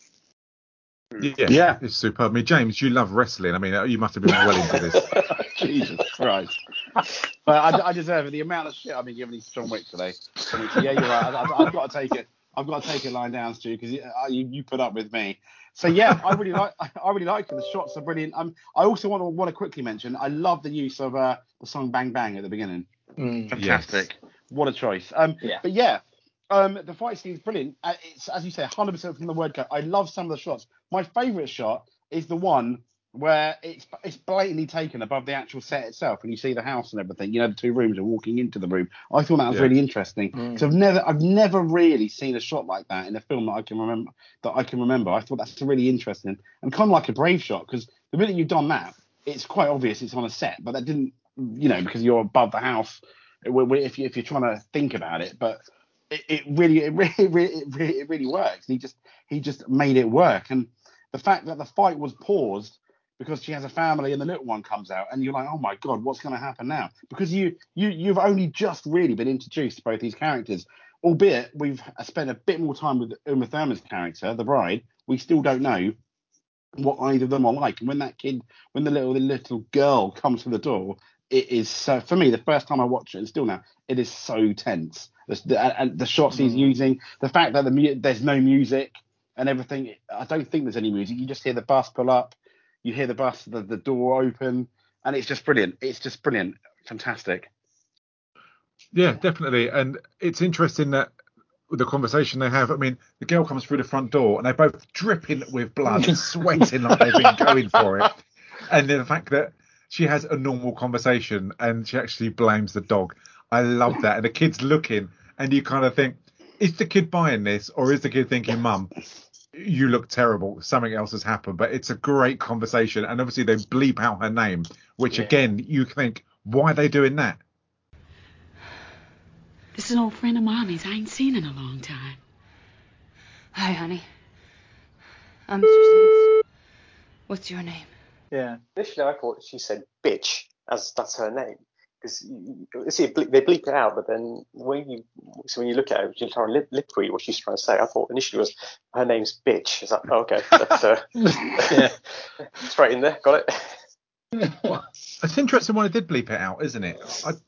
Yeah,
Yeah.
it's superb. I mean, James, you love wrestling. I mean, you must have been well into this.
Jesus Christ. But I, I deserve it. The amount of shit I've been giving John Wick today. John Wick, yeah, you're right. I, I, I've got to take it. I've got to take it lying down, Stu, because you, you you put up with me. So yeah, I really like. I really like it. The shots are brilliant. Um, I also want to want to quickly mention. I love the use of uh, the song "Bang Bang" at the beginning.
Mm.
Fantastic.
Yes.
What a choice. Um,
Yeah.
But yeah, um, the fight scene is brilliant. Uh, it's as you say, one hundred percent from the word go. I love some of the shots. My favourite shot is the one where it's it's blatantly taken above the actual set itself, and you see the house and everything. You know, the two rooms are walking into the room. I thought that was
Yeah.
really interesting
Mm.
because I've never I've never really seen a shot like that in a film that I can remember. That I can remember. I thought that's really interesting and kind of like a brave shot, because the minute you've done that, it's quite obvious it's on a set, but that didn't, you know, because you're above the house. If you if you're trying to think about it, but it, it really it really it really, it really it really works. He just he just made it work, and the fact that the fight was paused because she has a family and the little one comes out, and you're like, oh my god, what's going to happen now? Because you you you've only just really been introduced to both these characters, albeit we've spent a bit more time with Uma Thurman's character, the bride. We still don't know what either of them are like, and when that kid, when the little the little girl comes to the door, it is so, for me, the first time I watch it, and still now, it is so tense. The, the, and the shots he's
Mm.
using, the fact that the mu- there's no music and everything. I don't think there's any music. You just hear the bus pull up, you hear the bus, the, the door open, and it's just brilliant. It's just brilliant, fantastic.
Yeah, definitely. And it's interesting that with the conversation they have, I mean, the girl comes through the front door and they're both dripping with blood, sweating like they've been going for it. And then the fact that she has a normal conversation and she actually blames the dog. I love that. And the kid's looking and you kind of think, is the kid buying this, or is the kid thinking, Mum, you look terrible, something else has happened? But it's a great conversation, and obviously they bleep out her name, which
Yeah.
again, you think, why are they doing that?
This is an old friend of Mommy's I ain't seen in a long time.
Hi, honey. I'm Mister Seeds. What's your name?
Yeah.
Initially, I thought she said bitch, as that's her name. Because you, you see, it ble- they bleep it out, but then when you so when you look at it, you try to lip, lip read what she's trying to say. I thought initially it was her name's bitch. Is that oh, okay? That's uh,
Yeah.
straight in there. Got it.
Well, it's interesting when I did bleep it out, isn't it?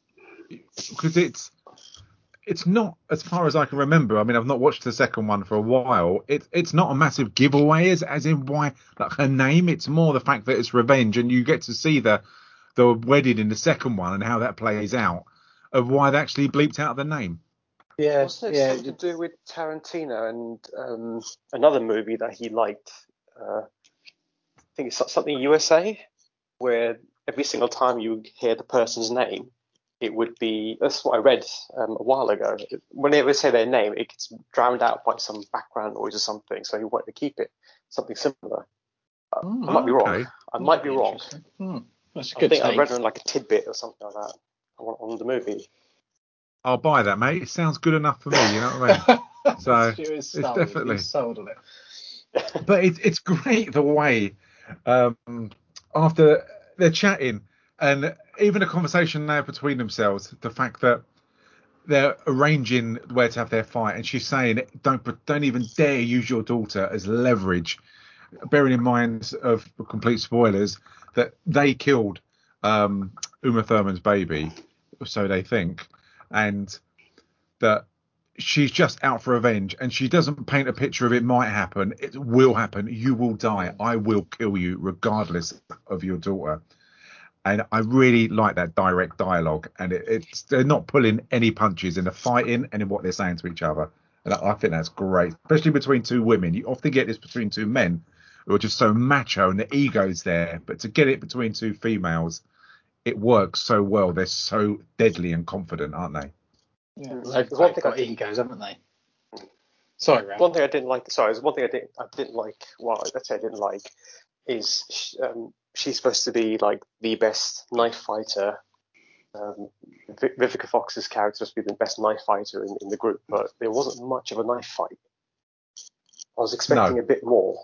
Because it's it's not, as far as I can remember. I mean, I've not watched the second one for a while. It's it's not a massive giveaway, as as in why like her name. It's more the fact that it's revenge, and you get to see the the wedding in the second one and how that plays out, of why they actually bleeped out the name.
Yeah.
Wasn't it
yeah.
something to do with Tarantino and um, another movie that he liked? Uh, I think it's something U S A, where every single time you hear the person's name, it would be. That's what I read um, a while ago. Whenever they say their name, it gets drowned out by some background noise or something. So he wanted to keep it something similar. Uh,
Oh,
I might be
okay.
wrong. I might be wrong.
Hmm. That's a
I
good
think I
take.
read it on like a tidbit or something like that on, on the movie.
I'll buy that, mate. It sounds good enough for me. You know what I mean? So
Stuart is
it's
sold.
definitely.
He's sold on it.
But it's it's great the way um, after they're chatting, and even a conversation now between themselves, the fact that they're arranging where to have their fight, and she's saying, don't don't even dare use your daughter as leverage, bearing in mind of complete spoilers that they killed um, Uma Thurman's baby, so they think, and that she's just out for revenge, and she doesn't paint a picture of it might happen. It will happen. You will die. I will kill you regardless of your daughter. And I really like that direct dialogue, and it, it's they're not pulling any punches in the fighting and in what they're saying to each other. And I, I think that's great, especially between two women. You often get this between two men who are just so macho and the ego's there, but to get it between two females, it works so well. They're so deadly and confident, aren't they?
Yeah.
Mm.
They've
There's one
both
thing I
got
didn't-
egos, haven't they? Sorry, Ralph.
One thing I didn't like. Sorry, there's one thing I didn't. I didn't like. Well, let's say I didn't like is sh- um, she's supposed to be like the best knife fighter. Um, Vi- Vivica Fox's character is supposed to be the best knife fighter in, in the group, but there wasn't much of a knife fight. I was expecting
No.
a bit more.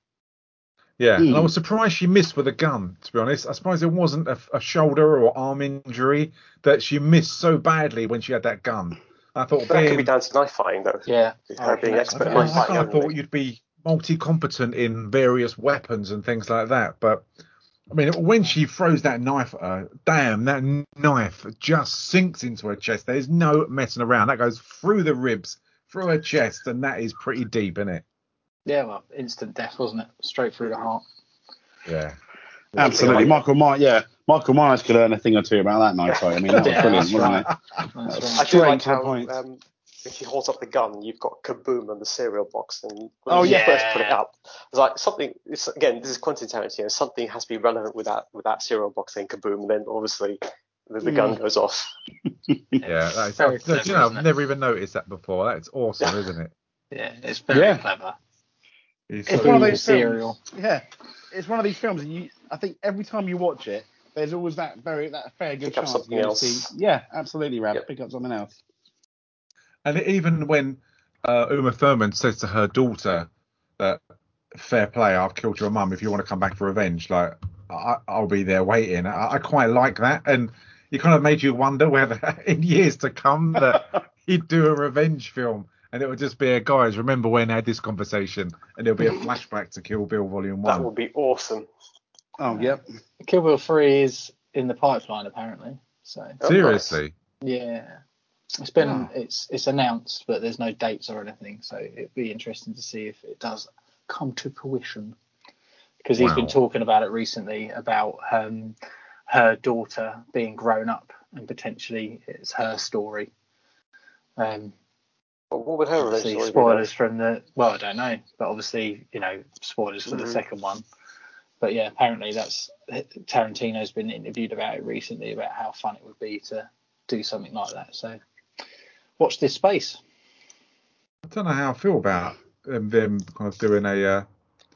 Yeah, and I
Mm.
was surprised she missed with a gun, to be honest. I suppose it wasn't a, a shoulder or arm injury that she missed so badly when she had that gun. I thought
But that could be
being,
down to knife fighting, though.
Yeah.
Her
I
being
reckon
expert
I,
at
that's-
knife
I
fighting
kind of
only.
thought you'd be multi-competent in various weapons and things like that. But I mean, when she throws that knife at her, damn, that n- knife just sinks into her chest. There's no messing around. That goes through the ribs, through her chest, and that is pretty deep, isn't it?
Yeah, well, instant death, wasn't it? Straight through the heart.
Yeah.
Absolutely. Michael Myers, yeah. Michael Myers could learn a thing or two about that knife fight. I mean, that was
Yeah,
brilliant,
that's
wasn't
right.
it?
That's
That was
right.
I do
straight
like
to the
how
point.
um, when she holds up the gun, you've got kaboom on the cereal box, and when
Oh,
you
yeah.
first put it up, it's like something. It's, again, this is Quentin Tarantino. Something has to be relevant with that with that cereal box saying kaboom, and then obviously the, the gun goes off.
Yeah, that is,
Very
I've,
clever,
you know,
isn't
I've
it?
never even noticed that before. That's awesome, isn't it?
Yeah, it's very
Yeah.
clever.
It's
It's
so
one of
Kaboom,
those
cereal.
films. Yeah, it's one of these films. And you, I think every time you watch it, there's always that very that fair good
Pick up
chance
something
you're going
else.
to see. Yeah, absolutely, Rab.
Yep.
Pick up something else.
And even when uh, Uma Thurman says to her daughter that fair play, I've killed your mum. If you want to come back for revenge, like I, I'll be there waiting. I, I quite like that, and it kind of made you wonder whether in years to come that he'd do a revenge film, and it would just be a guys. Remember when I had this conversation, and there'll be a flashback to Kill Bill Volume
That
One.
would be awesome.
Oh, yep.
Kill Bill three is in the pipeline, apparently. So,
Oh,
Seriously.
yeah. It's been
Oh.
it's it's announced, but there's no dates or anything. So it'd be interesting to see if it does come to fruition. Because he's
Wow.
been talking about it recently about um, her daughter being grown up and potentially it's her story. Um,
But what would her revenge
obviously
story be?
spoilers from the well, I don't know, but obviously you know spoilers for the
Mhm.
second one. But yeah, apparently that's Tarantino's been interviewed about it recently about how fun it would be to do something like that. So watch this space.
I don't know how I feel about them, them kind of doing a uh,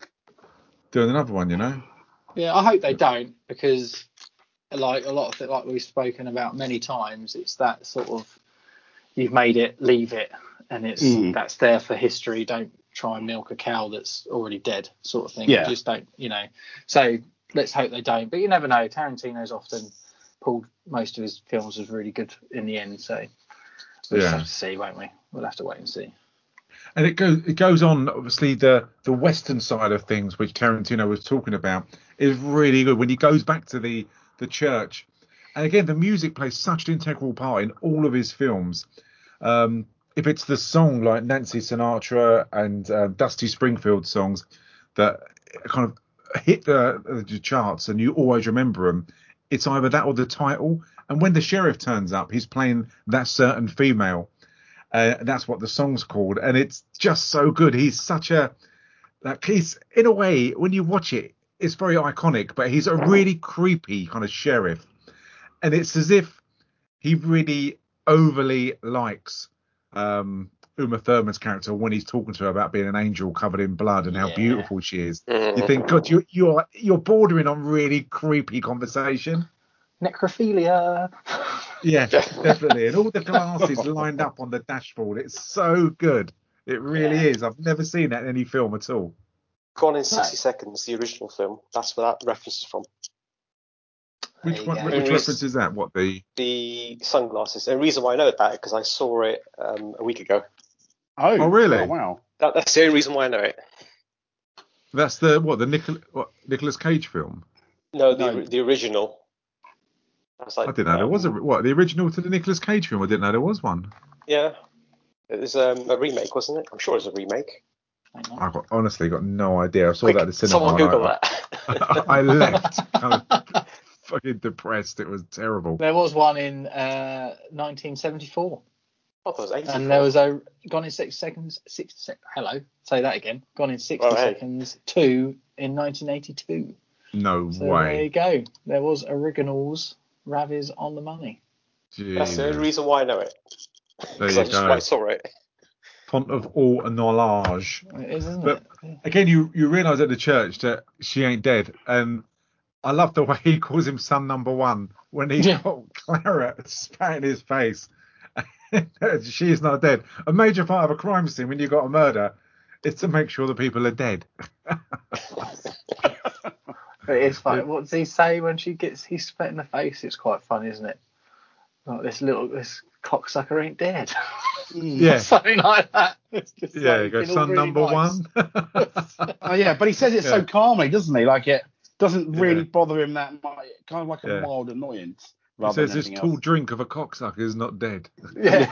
doing another one. You know.
Yeah, I hope they don't, because like a lot of it, like we've spoken about many times, it's that sort of you've made it, leave it, and it's
Mm.
that's there for history. Don't try and milk a cow that's already dead, sort of thing.
Yeah.
Just don't, you know. So let's hope they don't. But you never know. Tarantino's often pulled most of his films as really good in the end. So we'll just
Yeah.
have to see, won't we? We'll have to wait and see.
And it goes it goes on. Obviously, the the Western side of things, which Tarantino was talking about, is really good when he goes back to the the church. And again, the music plays such an integral part in all of his films. Um, if it's the song like Nancy Sinatra and uh, Dusty Springfield songs that kind of hit the, the charts and you always remember them, it's either that or the title. And when the sheriff turns up, he's playing That Certain Female. Uh, that's what the song's called, and it's just so good. He's such a like he's in a way when you watch it, it's very iconic, but he's a really creepy kind of sheriff, and it's as if he really overly likes um, Uma Thurman's character when he's talking to her about being an angel covered in blood and how
Yeah.
beautiful she is.
Mm.
You think, God, you you're you're bordering on really creepy conversation.
Necrophilia.
Yeah, definitely. And all the glasses lined up on the dashboard. It's so good. It really
Yeah.
is. I've never seen that in any film at all.
Gone in sixty Seconds, the original film. That's where that reference is from.
There
Which
you
one?
go.
Which
Only
reference is that? What the?
The sunglasses. And the reason why I know that is because I saw it um, a week ago.
Oh,
Oh, really?
Oh, wow.
That, that's the only reason why I know it.
That's the what? The Nicol- what, Nicolas Cage film?
No, the
No.
the original. That's like,
I didn't know there was a
um,
what? The original to the Nicolas Cage film. I didn't know there was one.
Yeah, it was um, a remake, wasn't it? I'm sure it was a remake.
I got honestly got no idea. I saw
Quick,
that at the cinema.
someone
and
Google
I,
that.
I, I left kind of fucking depressed. It was terrible.
There was one in uh, nineteen seventy-four.
I thought it was eighty-four.
And there was a Gone in sixty seconds. sixty sec- hello, say that again. Gone in sixty
Oh, hey.
seconds. Two in nineteen eighty-two.
No
So there
way.
you go. There was originals. Ravi's on the money.
That's the only
Jesus.
reason why I know it.
There
Because
you
I just
go.
I saw it.
Font of all knowledge.
It is, isn't
But
it? Yeah.
again, you you realise at the church that she ain't dead, and I love the way he calls him son number one when he
Yeah.
got Clara spat in his face. She is not dead. A major part of a crime scene when you got a murder is to make sure the people are dead.
But it's like, what does he say when she gets he spit in the face? It's quite fun, isn't it? Like, this little this cocksucker ain't dead.
Yeah,
Something like that. It's just
yeah.
like,
He goes,
been all
son
really
number
nice.
one.
Oh, yeah, but he says it so
Yeah.
calmly, doesn't he? Like it doesn't really
Yeah.
bother him that much. Kind of like a
Yeah.
mild annoyance
He
rather
says
than
this
anything
tall
else.
drink of a cocksucker is not dead.
Yeah.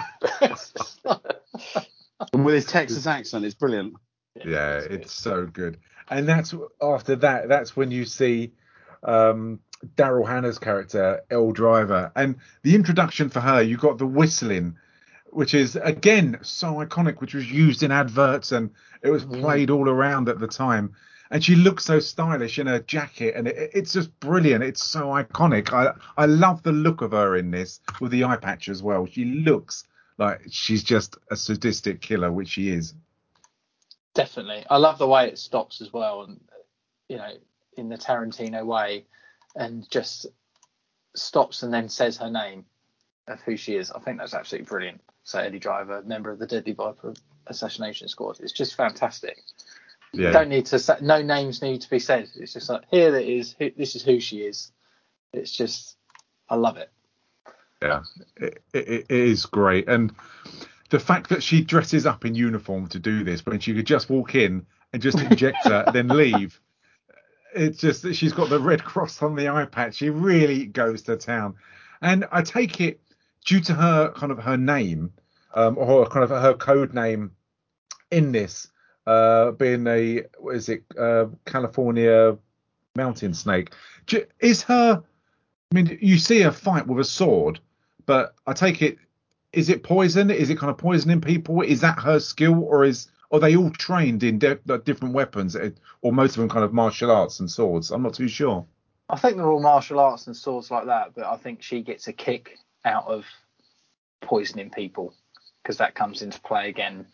And with his Texas accent, it's brilliant.
Yeah,
it's good.
it's so good. And that's after that, that's when you see um, Daryl Hannah's character, Elle Driver. And the introduction for her, you got the whistling, which is, again, so iconic, which was used in adverts and it was played all around at the time. And she looks so stylish in her jacket, and it, it's just brilliant. It's so iconic. I I love the look of her in this with the eye patch as well. She looks like she's just a sadistic killer, which she is.
Definitely. I love the way it stops as well, and you know, in the Tarantino way, and just stops and then says her name of who she is. I think that's absolutely brilliant. So Eddie Driver, member of the Deadly Viper Assassination Squad. It's just fantastic.
Yeah.
You don't need to say, no names need to be said. It's just like, here it is. Who, this is who she is. It's just, I love it.
Yeah, it, it, it is great. And the fact that she dresses up in uniform to do this when she could just walk in and just inject her, then leave. It's just that she's got the red cross on the eye patch. She really goes to town. And I take it due to her kind of her name, um, or kind of her code name in this, uh, being a, what is it, uh, California mountain snake. Ju- Is her, I mean, you see her fight with a sword, but I take it, is it poison? Is it kind of poisoning people? Is that her skill, or is are they all trained in de- different weapons, or most of them kind of martial arts and swords? I'm not too sure.
I think they're all martial arts and swords like that, but I think she gets a kick out of poisoning people because that comes into play again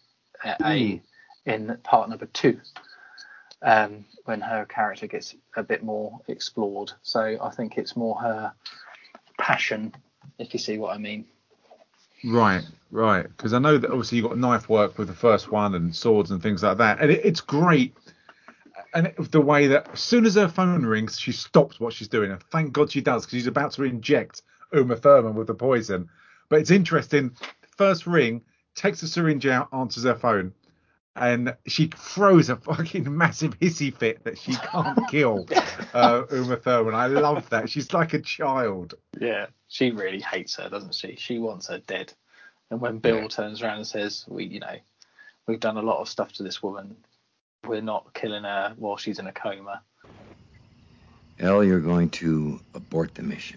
at a in part number two, um, when her character gets a bit more explored. So I think it's more her passion, if you see what I mean.
Right, right. Because I know that obviously you got knife work with the first one and swords and things like that, and it, it's great. And it, the way that as soon as her phone rings, she stops what she's doing, and thank God she does, because she's about to inject Uma Thurman with the poison. But it's interesting. First ring, takes the syringe out, answers her phone, and she throws a fucking massive hissy fit that she can't kill uh, Uma Thurman. I love that. She's like a child.
Yeah, she really hates her, doesn't she? She wants her dead. And when Bill
Yeah.
turns around and says, "We, you know, we've done a lot of stuff to this woman. We're not killing her while she's in a coma."
Elle, you're going to abort the mission.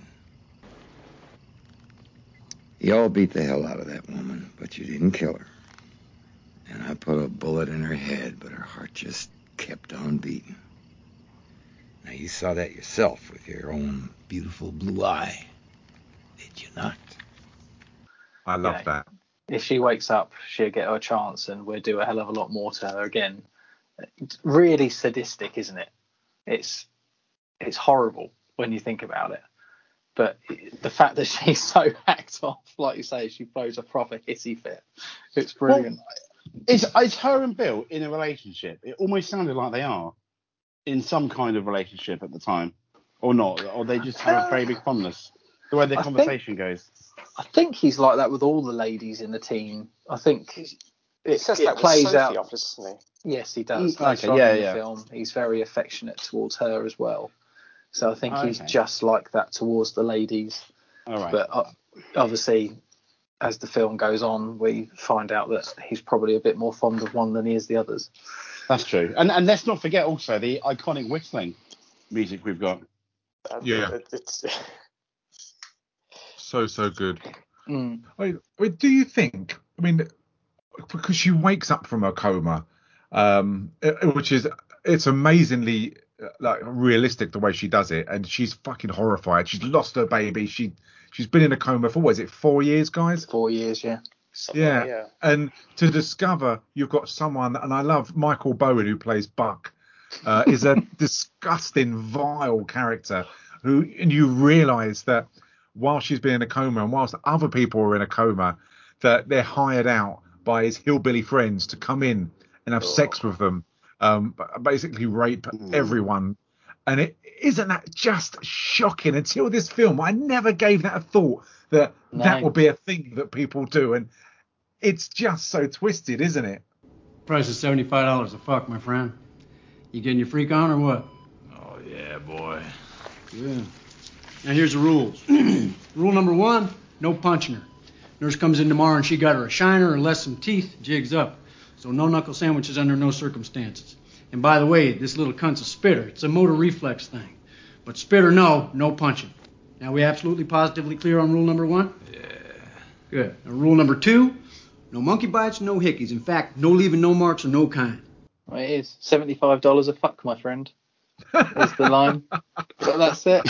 Y'all beat the hell out of that woman, but you didn't kill her. And I put a bullet in her head, but her heart just kept on beating. Now, you saw that yourself with your own beautiful blue eye, did you not?
I love
You know,
that.
If she wakes up, she'll get her chance, and we'll do a hell of a lot more to her again. It's really sadistic, isn't it? It's it's horrible when you think about it. But the fact that she's so hacked off, like you say, she throws a proper hissy fit. It's brilliant.
Well, is, is her and Bill in a relationship? It almost sounded like they are in some kind of relationship at the time, or not, or they just have a very big fondness. The way their
I
conversation
think,
goes.
I think he's like that with all the ladies in the team. I think
He
it,
says
it
that
plays
with Sophie
out.
often, doesn't he?
Yes, he does.
Mm,
Later
okay,
on
yeah,
in the
yeah.
film, he's very affectionate towards her as well. So I think
Okay.
he's just like that towards the ladies.
All right.
But uh, obviously, as the film goes on, we find out that he's probably a bit more fond of one than he is the others.
That's true. And and let's not forget also the iconic whistling music we've got.
Uh,
Yeah.
it- it's
So, so good.
Mm.
I mean, I mean, do you think, I mean, because she wakes up from her coma, um, it- which is, it's amazingly uh, like realistic the way she does it, and she's fucking horrified. She's lost her baby. She, she's been in a coma for, what is it, four years, guys?
Four years, yeah.
something
Yeah.
like- yeah.
And to discover you've got someone, and I love Michael Bowen, who plays Buck, uh, is a disgusting, vile character who, and you realise that while she's been in a coma and whilst other people are in a coma, that they're hired out by his hillbilly friends to come in and have sex with them, um, basically rape everyone. And it isn't that just shocking? Until this film, I never gave that a thought that
No.
that would be a thing that people do, and it's just so twisted, isn't it?
Price is seventy-five dollars a fuck, my friend. You getting your freak on or what?
Oh, yeah, boy.
Yeah. Now here's the rules. Rule number one, no punching her. Nurse comes in tomorrow and she got her a shiner or less some teeth, jig's up. So no knuckle sandwiches under no circumstances. And by the way, this little cunt's a spitter. It's a motor reflex thing. But spit or no, no punching. Now we absolutely positively clear on rule number one?
Yeah.
Good. Now, rule number two, no monkey bites, no hickeys. In fact, no leaving no marks of no kind.
Well, it is seventy-five dollars a fuck, my friend. Is the line. But that's it.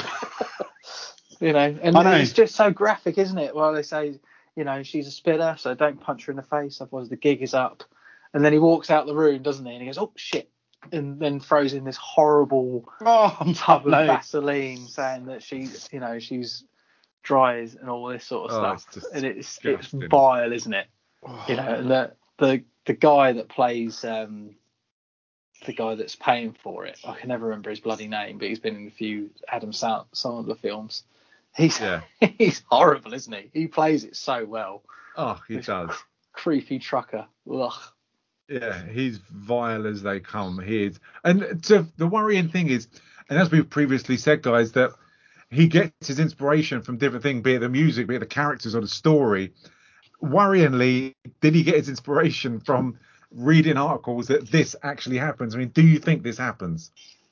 You know, and
I know.
it's just so graphic, isn't it? Well, they say, you know, she's a spitter, so don't punch her in the face, otherwise the gig is up. And then he walks out the room, doesn't he? And he goes, oh, shit. And then throws in this horrible
Oh,
tub of
no.
Vaseline saying that she, you know, she's dry and all this sort of
Oh,
stuff.
it's just
And it's it's
disgusting.
vile, isn't it? You know, and the the the guy that plays um the guy that's paying for it, I can never remember his bloody name, but he's been in a few Adam Sandler films. He's
Yeah.
he's horrible, isn't he? He plays it so well.
Oh, he
This
does.
Creepy trucker. Ugh.
Yeah, he's vile as they come. He is. And to, the worrying thing is, and as we've previously said, guys, that he gets his inspiration from different things, be it the music, be it the characters or the story. Worryingly, did he get his inspiration from reading articles that this actually happens? I mean, do you think this happens?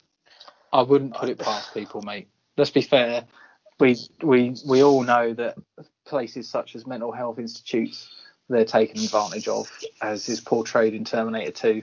I wouldn't put it past people, mate. Let's be fair. We we we all know that places such as mental health institutes, they're taken advantage of, as is portrayed in Terminator two.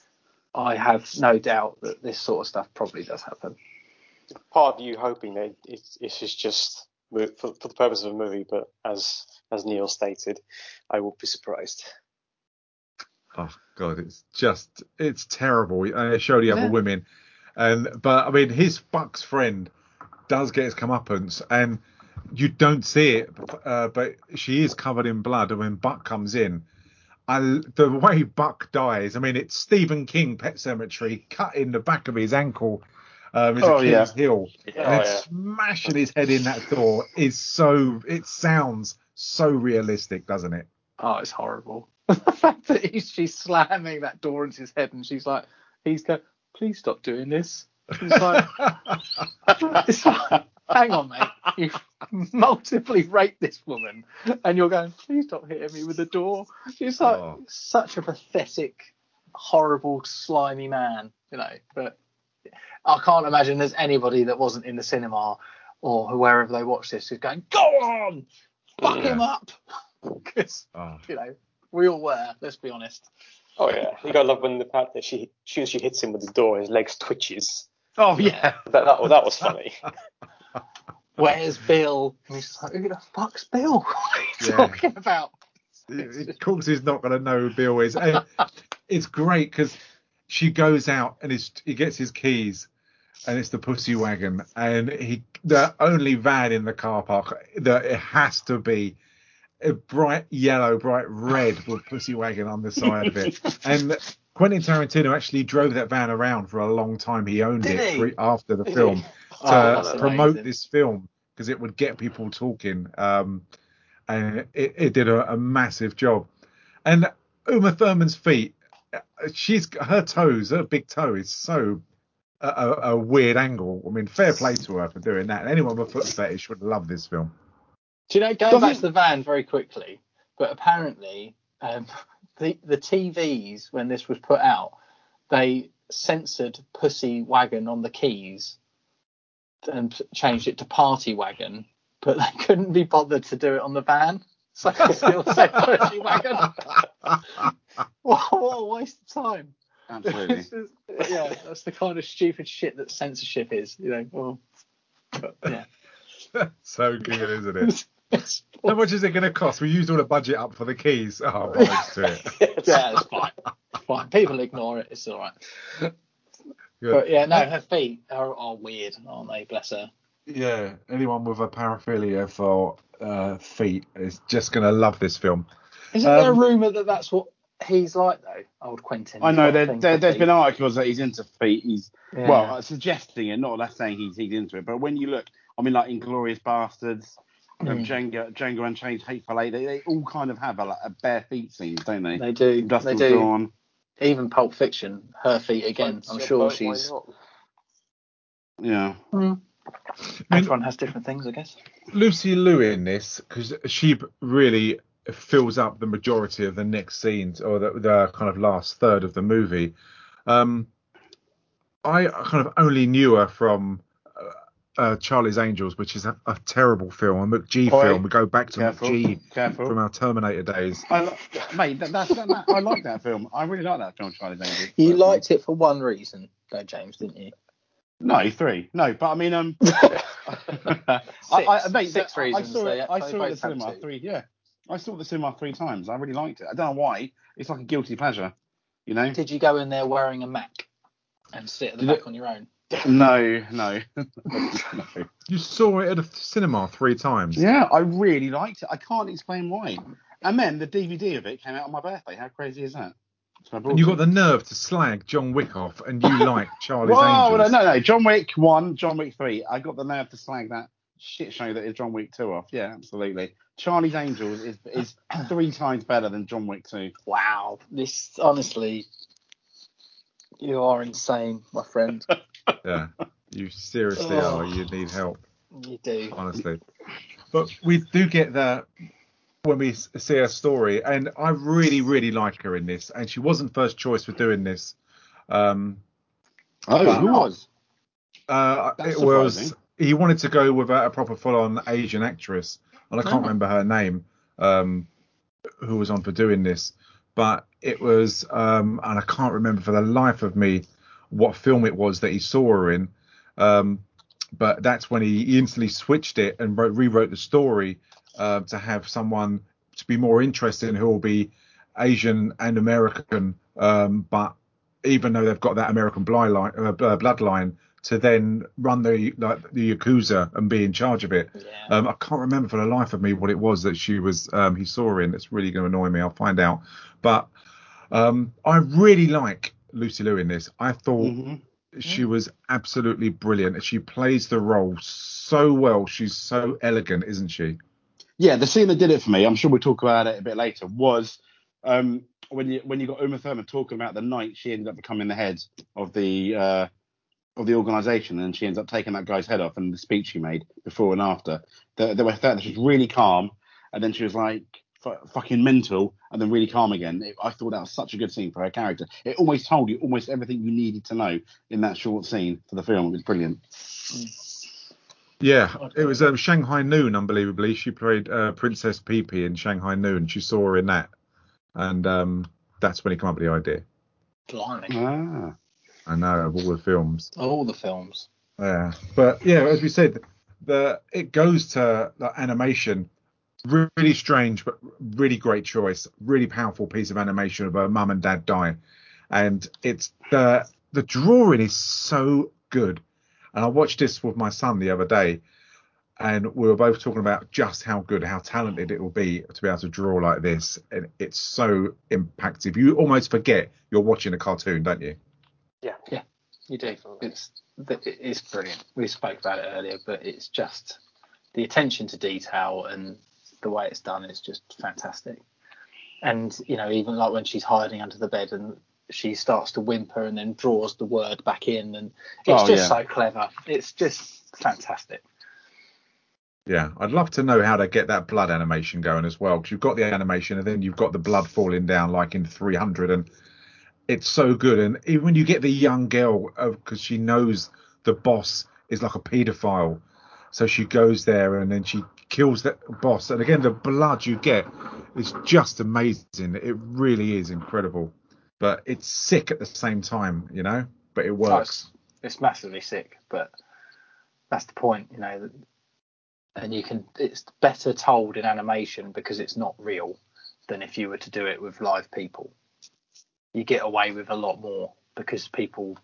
I have no doubt that this sort of stuff probably does happen.
Part of you hoping that it's, it's just for, for the purpose of a movie, but as as Neil stated, I would be surprised.
Oh God, it's just it's terrible. And they show the other
Yeah.
women, and but I mean his Buck's friend does get his comeuppance, and you don't see it, uh, but she is covered in blood. And when Buck comes in, I, the way Buck dies, I mean it's Stephen King Pet Sematary, cutting the back of his ankle, um, his
Oh,
Achilles
yeah.
heel,
Oh,
and then
yeah.
smashing his head in that door is so. It sounds so realistic, doesn't it?
Oh, it's horrible. The fact that he's, she's slamming that door into his head, and she's like, he's going, please stop doing this. It's like, it's like, hang on, mate. You've multiply raped this woman, and you're going, please stop hitting me with the door. She's like
Oh.
such a pathetic, horrible, slimy man, you know. But I can't imagine there's anybody that wasn't in the cinema or wherever they watched this who's going, go on, fuck him up. Because,
Oh.
you know, we all were, let's be honest.
Oh yeah, you gotta love when the fact that she, as soon as she hits him with the door, his legs twitches.
Oh, yeah.
That that, that was funny.
Where's Bill? And he's like, who the fuck's Bill? What are you
Yeah.
talking about?
Of course, he's not going to know who Bill is. And it's great because she goes out and it's, he gets his keys, and it's the Pussy Wagon, and he the only van in the car park that it has to be a bright yellow, bright red with Pussy Wagon on the side of it. And Quentin Tarantino actually drove that van around for a long time. He owned
Did
it
he?
pre- after the
Did
film
he?
to
Oh, that's
promote
amazing.
this film because it would get people talking. Um, and it, it did a, a massive job. And Uma Thurman's feet, she's her toes, her big toe is so a, a, a weird angle. I mean, fair play to her for doing that. Anyone with a foot fetish would love this film.
Do you know, going
Does
back
it-
to the van very quickly, but apparently um, the the T Vs, when this was put out, they censored Pussy Wagon on the keys and p- changed it to Party Wagon, but they couldn't be bothered to do it on the van, so it still said Pussy Wagon. what, what a waste of time.
Absolutely.
It's just- yeah, that's the kind of stupid shit that censorship is, you know. Well, but, yeah.
So good, isn't it?
It's-
How much is it going to cost? We used all the budget up for the keys. Oh, bollocks to it.
yeah, it's fine. Fine. People ignore it. It's all right.
Good.
But yeah, no, her feet are, are weird, aren't they? Bless her.
Yeah, anyone with a paraphilia for uh, feet is just going to love this film.
Isn't there a
Um,
rumour that that's what he's like, though? Old Quentin.
I
He's
know
got a
there,
thing
there,
for
there's
feet.
been articles that he's into feet. He's
Yeah.
well, uh, suggesting it, not that's saying he's he's into it. But when you look, I mean, like Inglourious Bastards, um,
Mm.
Django, Django Unchained, Hateful Eight, they, they all kind of have a, like, a bare feet scene, don't they?
They do.
Industrial
they do.
Dawn.
Even Pulp Fiction, her feet again.
Floats
I'm
your
sure
boat,
she's.
why not?
Yeah.
Mm.
I mean,
Everyone has different things, I guess.
Lucy Liu in this, because she really fills up the majority of the next scenes or the, the kind of last third of the movie. Um, I kind of only knew her from uh, uh, Charlie's Angels, which is a, a terrible film, a McG
Oi.
film. We go back to
Careful.
McG
Careful.
from our Terminator days.
I li- mate, that, that's that, that, I like that film. I really like that film, Charlie's Angels.
You
personally.
liked it for one reason, though, James, didn't you?
No, three. No, but I mean, um, I, I,
Six-
mate,
six
I, I
reasons,
saw
they-
it. I
they
saw it at the
both have
cinema
two.
three. Yeah, I saw it at the cinema three times. I really liked it. I don't know why. It's like a guilty pleasure, you know.
Did you go in there wearing a Mac and sit at the
Did
back
it-
on your own?
No, no, no.
You saw it at the cinema three times.
Yeah, I really liked it. I can't explain why. And then the D V D of it came out on my birthday. How crazy is that? So I bought
And you
it.
got the nerve to slag John Wick off, and you like Charlie's
Whoa,
Angels.
no, no, no. John Wick one, John Wick three. I got the nerve to slag that shit show that is John Wick two off. Yeah, absolutely. Charlie's Angels is is three times better than John Wick two.
Wow, this honestly, you are insane, my friend.
Yeah, you seriously
Oh.
are. You need help,
You do.
honestly. But we do get that when we s- see her story, and I really, really like her in this. And she wasn't first choice for doing this. Um,
Oh,
But-
who was?
uh,
That's
it was
surprising.
he wanted to go with a, a proper full-on Asian actress, and I can't
Oh.
remember her name, um, who was on for doing this. But it was, um, and I can't remember for the life of me what film it was that he saw her in. Um, but that's when he instantly switched it and wrote, rewrote the story uh, to have someone to be more interested in who will be Asian and American, um, but even though they've got that American bloodline, uh, bloodline, to then run the like the Yakuza and be in charge of it.
Yeah.
Um, I can't remember for the life of me what it was that she was um, he saw her in. It's really going to annoy me. I'll find out. But um, I really like Lucy Liu in this. I thought
Mm-hmm.
she was absolutely brilliant. She plays the role so well. She's so elegant, isn't she?
Yeah, the scene that did it for me, I'm sure we'll talk about it a bit later, was um, when you when you got Uma Thurman talking about the night she ended up becoming the head of the uh, of the organisation, and she ends up taking that guy's head off, and the speech she made before and after. There, there was that she was really calm, and then she was like f- fucking mental, and then really calm again. It, I thought that was such a good scene for her character. It almost told you almost everything you needed to know in that short scene for the film. It was brilliant.
Yeah, it was um, Shanghai Noon. Unbelievably, she played uh, Princess Peepee in Shanghai Noon. She saw her in that, and um, that's when he came up with the idea.
Blimey.
Ah.
I know, of all the films.
All the films.
Yeah, but yeah, as we said, the it goes to like, animation. Really strange, but really great choice. Really powerful piece of animation of a mum and dad die, and it's the the drawing is so good. And I watched this with my son the other day, and we were both talking about just how good, how talented it will be to be able to draw like this. And it's so impactful. You almost forget you're watching a cartoon, don't you?
Yeah, yeah, you do. It's it's brilliant. We spoke about it earlier, but it's just the attention to detail and the way it's done is just fantastic. And you know, even like when she's hiding under the bed and she starts to whimper and then draws the word back in, and it's
Oh,
just
yeah.
so clever. It's just fantastic.
Yeah, I'd love to know how to get that blood animation going as well, because you've got the animation and then you've got the blood falling down like in three hundred, and it's so good. And even when you get the young girl, because she knows the boss is like a paedophile, so she goes there and then she kills that boss. And again, the blood you get is just amazing. It really is incredible, but it's sick at the same time, you know. But it works.
Oh, it's, it's massively sick, but that's the point, you know. And you can, it's better told in animation because it's not real than if you were to do it with live people. You get away with a lot more because people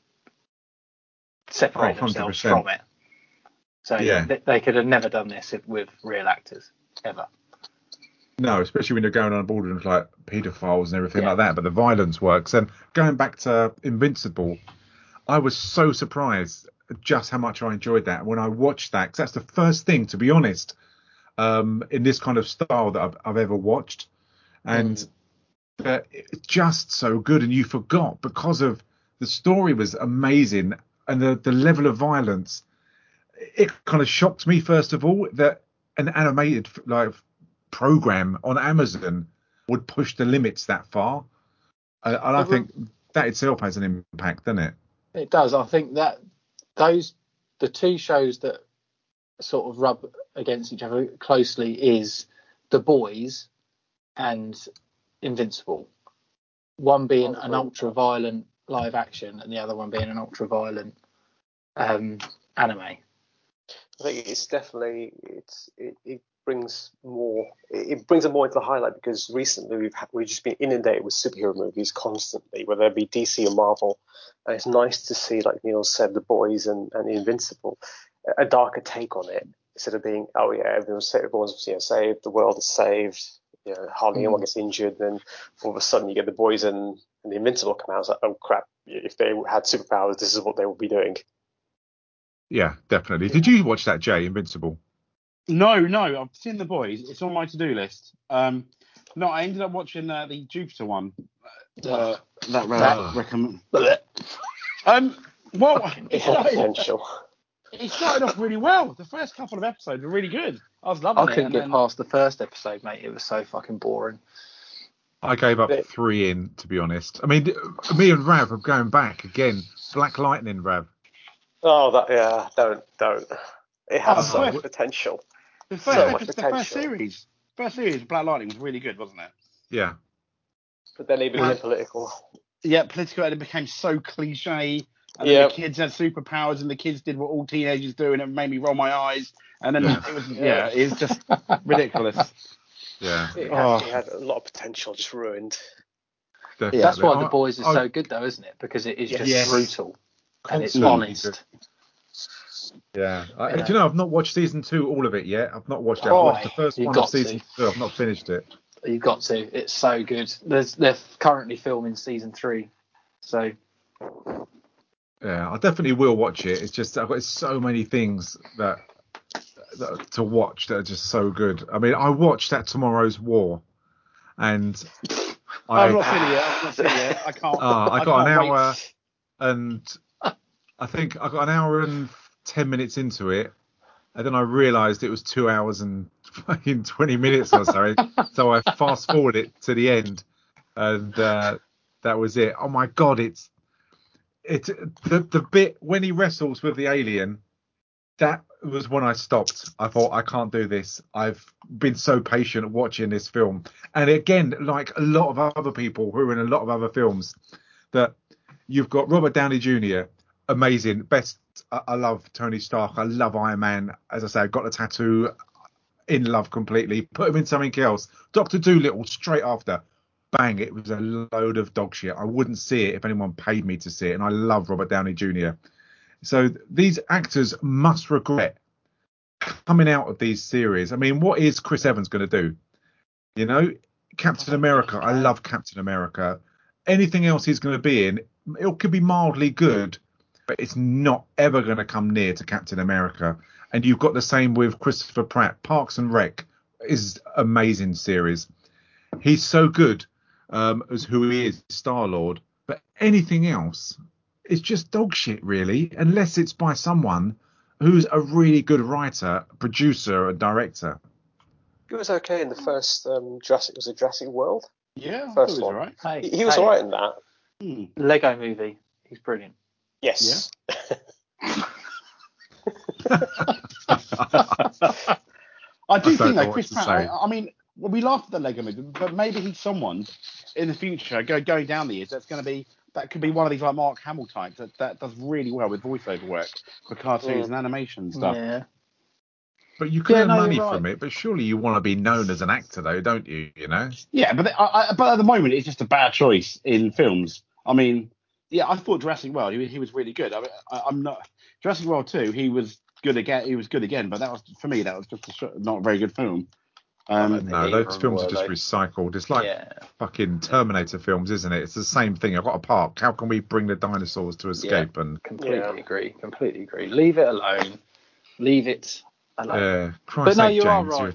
separate
Oh,
themselves
one hundred percent.
from it. So
Yeah.
they, they could have never done this if, with real actors ever.
No, especially when you're going on board with like paedophiles and everything
Yeah.
like that. But the violence works. And going back to Invincible, I was so surprised just how much I enjoyed that when I watched that. Because that's the first thing, to be honest, um, in this kind of style that I've, I've ever watched. And
Mm.
uh, it's just so good. And you forgot because of the story was amazing and the, the level of violence. It kind of shocked me, first of all, that an animated like program on Amazon would push the limits that far. And I think that itself has an impact, doesn't it?
It does. I think that those the two shows that sort of rub against each other closely is The Boys and Invincible. One being an ultra-violent live action and the other one being an ultra-violent um, anime.
I think it's definitely it's it, it brings more it brings it more into the highlight because recently we've had, we've just been inundated with superhero movies constantly, whether it be D C or Marvel, and it's nice to see, like Neil said, The Boys and, and Invincible, a darker take on it instead of being oh yeah everyone's saved, everyone's you know, saved, the world is saved, you know, hardly mm. anyone gets injured, then all of a sudden you get The Boys and, and the Invincible come out. It's like oh crap, if they had superpowers, this is what they would be doing.
Yeah, definitely. Did you watch that, Jay, Invincible?
No, no, I've seen The Boys. It's on my to-do list. Um, no, I ended up watching uh, the Jupiter one. Uh, that
That-
recommend. Um, well, it
It had
started,
potential.
it started off really well. The first couple of episodes were really good. I was loving
I
it.
couldn't
and
get
then,
past the first episode, mate. It was so fucking boring.
I gave up
But-
three in, to be honest. I mean, me and Rav are going back again. Black Lightning, Rav.
Oh, that yeah, don't don't. It has
Oh,
so
first-
much potential.
the
so
first,
much
episode, the
potential.
first series, first series of Black Lightning was really good, wasn't it?
Yeah.
But then it became
Well,
political.
Yeah, political, and it became so cliche. And then
Yep.
the kids had superpowers, and the kids did what all teenagers do, and it made me roll my eyes. And then
Yeah.
it was, yeah, it was just ridiculous.
Yeah.
It,
Oh.
had, it had a lot of potential just ruined.
Definitely.
That's why
I,
The Boys is
I,
so good, though, isn't it? Because it is just
yes.
brutal and it's
Constantly
honest.
good. Yeah. I,
Yeah.
Do you know, I've not watched season two, all of it yet. I've not watched it. I've
Oh,
watched the first
you've
one
got
of season
to.
two. I've not finished it.
You've got to. It's so good. There's, they're currently filming season three. So.
Yeah, I definitely will watch it. It's just I've got so many things that, that to watch that are just so good. I mean, I watched that Tomorrow's War, and I,
I'm not seen it yet. I'm not seen it yet. I can't.
Uh, I
I
got
can't
an
wait.
hour, and I think I got an hour and ten minutes into it, and then I realised it was two hours and fucking twenty minutes or so. So I fast forwarded it to the end, and uh, that was it. Oh my god, it's it the the bit when he wrestles with the alien. That was when I stopped. I thought, I can't do this. I've been so patient watching this film. And again, like a lot of other people who are in a lot of other films, that you've got Robert Downey Junior, amazing. Best. I, I love Tony Stark. I love Iron Man. As I say, I got the tattoo, in love completely. Put him in something else. Doctor Dolittle, straight after. Bang, it was a load of dog shit. I wouldn't see it if anyone paid me to see it. And I love Robert Downey Junior So these actors must regret coming out of these series. I mean, what is Chris Evans going to do? You know, Captain America. I love Captain America. Anything else he's going to be in, it could be mildly good, but it's not ever going to come near to Captain America. And you've got the same with Christopher Pratt. Parks and Rec is amazing series. He's so good um, as who he is, Star-Lord. But anything else, it's just dog shit, really, unless it's by someone who's a really good writer, producer, or director.
He was okay in the first um, Jurassic. Was it Jurassic World?
Yeah,
first
I
one.
Right.
Hey,
he, he was
hey.
alright in that.
Hmm.
Lego Movie. He's brilliant.
Yes.
Yeah. I do
I
think
know
that
what
Chris
to
Pratt.
say.
I, I mean, well, we laughed at the Lego movie, but maybe he's someone in the future, go, going down the years, that's going to be that could be one of these like Mark Hamill types that, that does really well with voiceover work for cartoons
Mm.
and animation and stuff.
Yeah.
But you can
Yeah,
earn
no,
money
you're right.
from it. But surely you want to be known as an actor, though, don't you? You know.
Yeah, but I, I, but at the moment it's just a bad choice in films. I mean, yeah, I thought Jurassic World he, he was really good. I, mean, I, I'm not Jurassic World two. He was good again. He was good again, but that was for me that was just a, sh- not a very good film. Um,
No, those films are just recycled. It's like
Yeah.
fucking Terminator films, isn't it? It's the same thing. I've got a park. How can we bring the dinosaurs to escape? And
Completely
Yeah.
agree. Completely agree. Leave it alone. Leave it alone.
uh,
But
Christ's
no,
sake,
you are
James, you're a
right.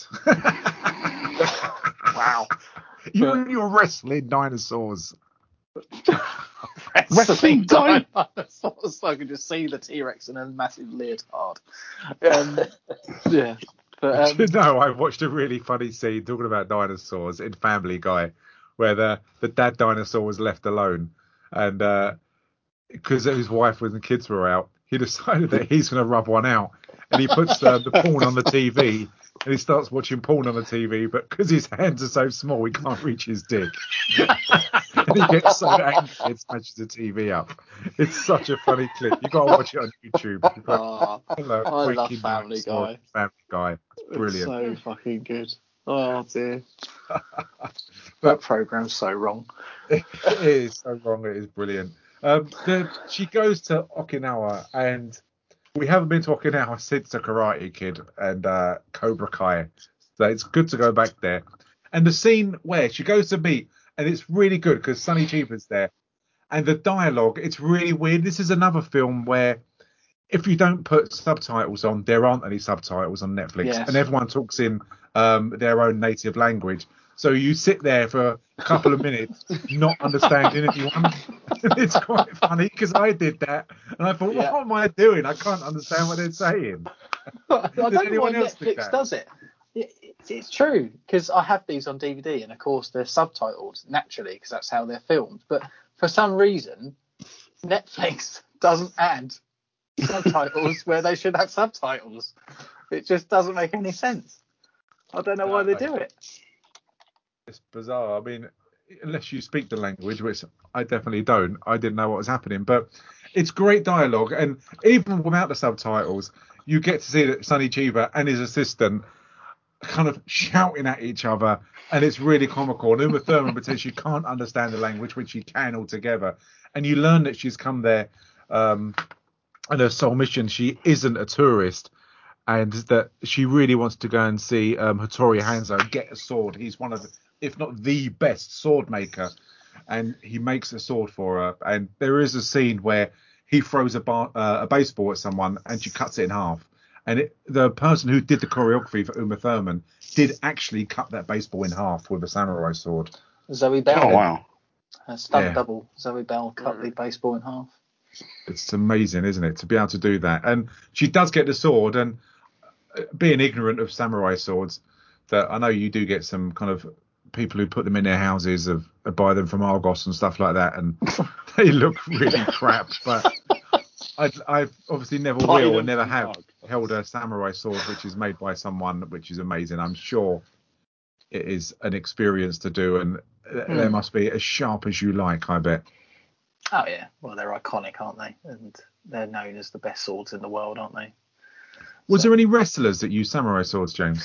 twat.
Wow.
You
But-
and your wrestling dinosaurs.
Wrestling
dinosaurs. So I can just see the T-Rex in a massive leotard. Um, yeah. But,
Do you
um,
know, I watched a really funny scene talking about dinosaurs in Family Guy, where the, the dad dinosaur was left alone, and uh, because his wife and the kids were out, he decided that he's going to rub one out, and he puts uh, the porn on the T V, and he starts watching porn on the T V, but because his hands are so small, he can't reach his dick, and he gets so angry and smashes the T V up. It's such a funny clip. You got to watch it on YouTube. You've got,
oh,
hello,
I love
Waking
Family
Dinosaur,
Guy.
Family Guy. It's
It's
brilliant.
so fucking good. Oh dear.
But-
That program's so wrong.
It is so wrong. It is brilliant. Um, the, she goes to Okinawa, and we haven't been to Okinawa since the Karate Kid and uh, Cobra Kai, so it's good to go back there. And the scene where she goes to meet, and it's really good because Sonny Chiba's there, and the dialogue, it's really weird. This is another film where if you don't put subtitles on, there aren't any subtitles on Netflix,
Yes.
and everyone talks in um, their own native language. So you sit there for a couple of minutes not understanding anyone. It's quite funny because I did that, and I thought,
Yeah.
what am I doing? I can't understand what they're saying.
I don't know why
anyone else do
Netflix
that?
does it. It- It's, it's true because I have these on D V D, and of course they're subtitled naturally because that's how they're filmed. But for some reason, Netflix doesn't add subtitles where they should have subtitles. It just doesn't make any sense. I don't know why they do it.
It's bizarre. I mean, unless you speak the language, which I definitely don't, I didn't know what was happening. But it's great dialogue, and even without the subtitles, you get to see that Sonny Chiba and his assistant kind of shouting at each other, and it's really comical. And Uma Thurman pretends she can't understand the language, which she can altogether. And you learn that she's come there, um, and her sole mission, she isn't a tourist, and that she really wants to go and see um, Hattori Hanzo get a sword. He's one of the, if not the best sword maker, and he makes a sword for her. And there is a scene where he throws a, bar, uh, a baseball at someone, and she cuts it in half. And it, the person who did the choreography for Uma Thurman did actually cut that baseball in half with a samurai sword.
Zoe Bell.
Oh, wow.
A stunt
Yeah.
double. Zoe Bell cut the baseball in half.
It's amazing, isn't it, to be able to do that? And she does get the sword, and being ignorant of samurai swords, that I know you do get some kind of people who put them in their houses of, of buy them from Argos and stuff like that, and they look really crap. But I, I've obviously never
Buy
will
them
and never
from
have
Argos.
held a samurai sword which is made by someone, which is amazing. I'm sure it is an experience to do, and
Hmm.
they must be as sharp as you like, I bet.
Oh yeah, well they're iconic, aren't they? And they're known as the best swords in the world, aren't they?
Was
So-
there any wrestlers that used samurai swords, James?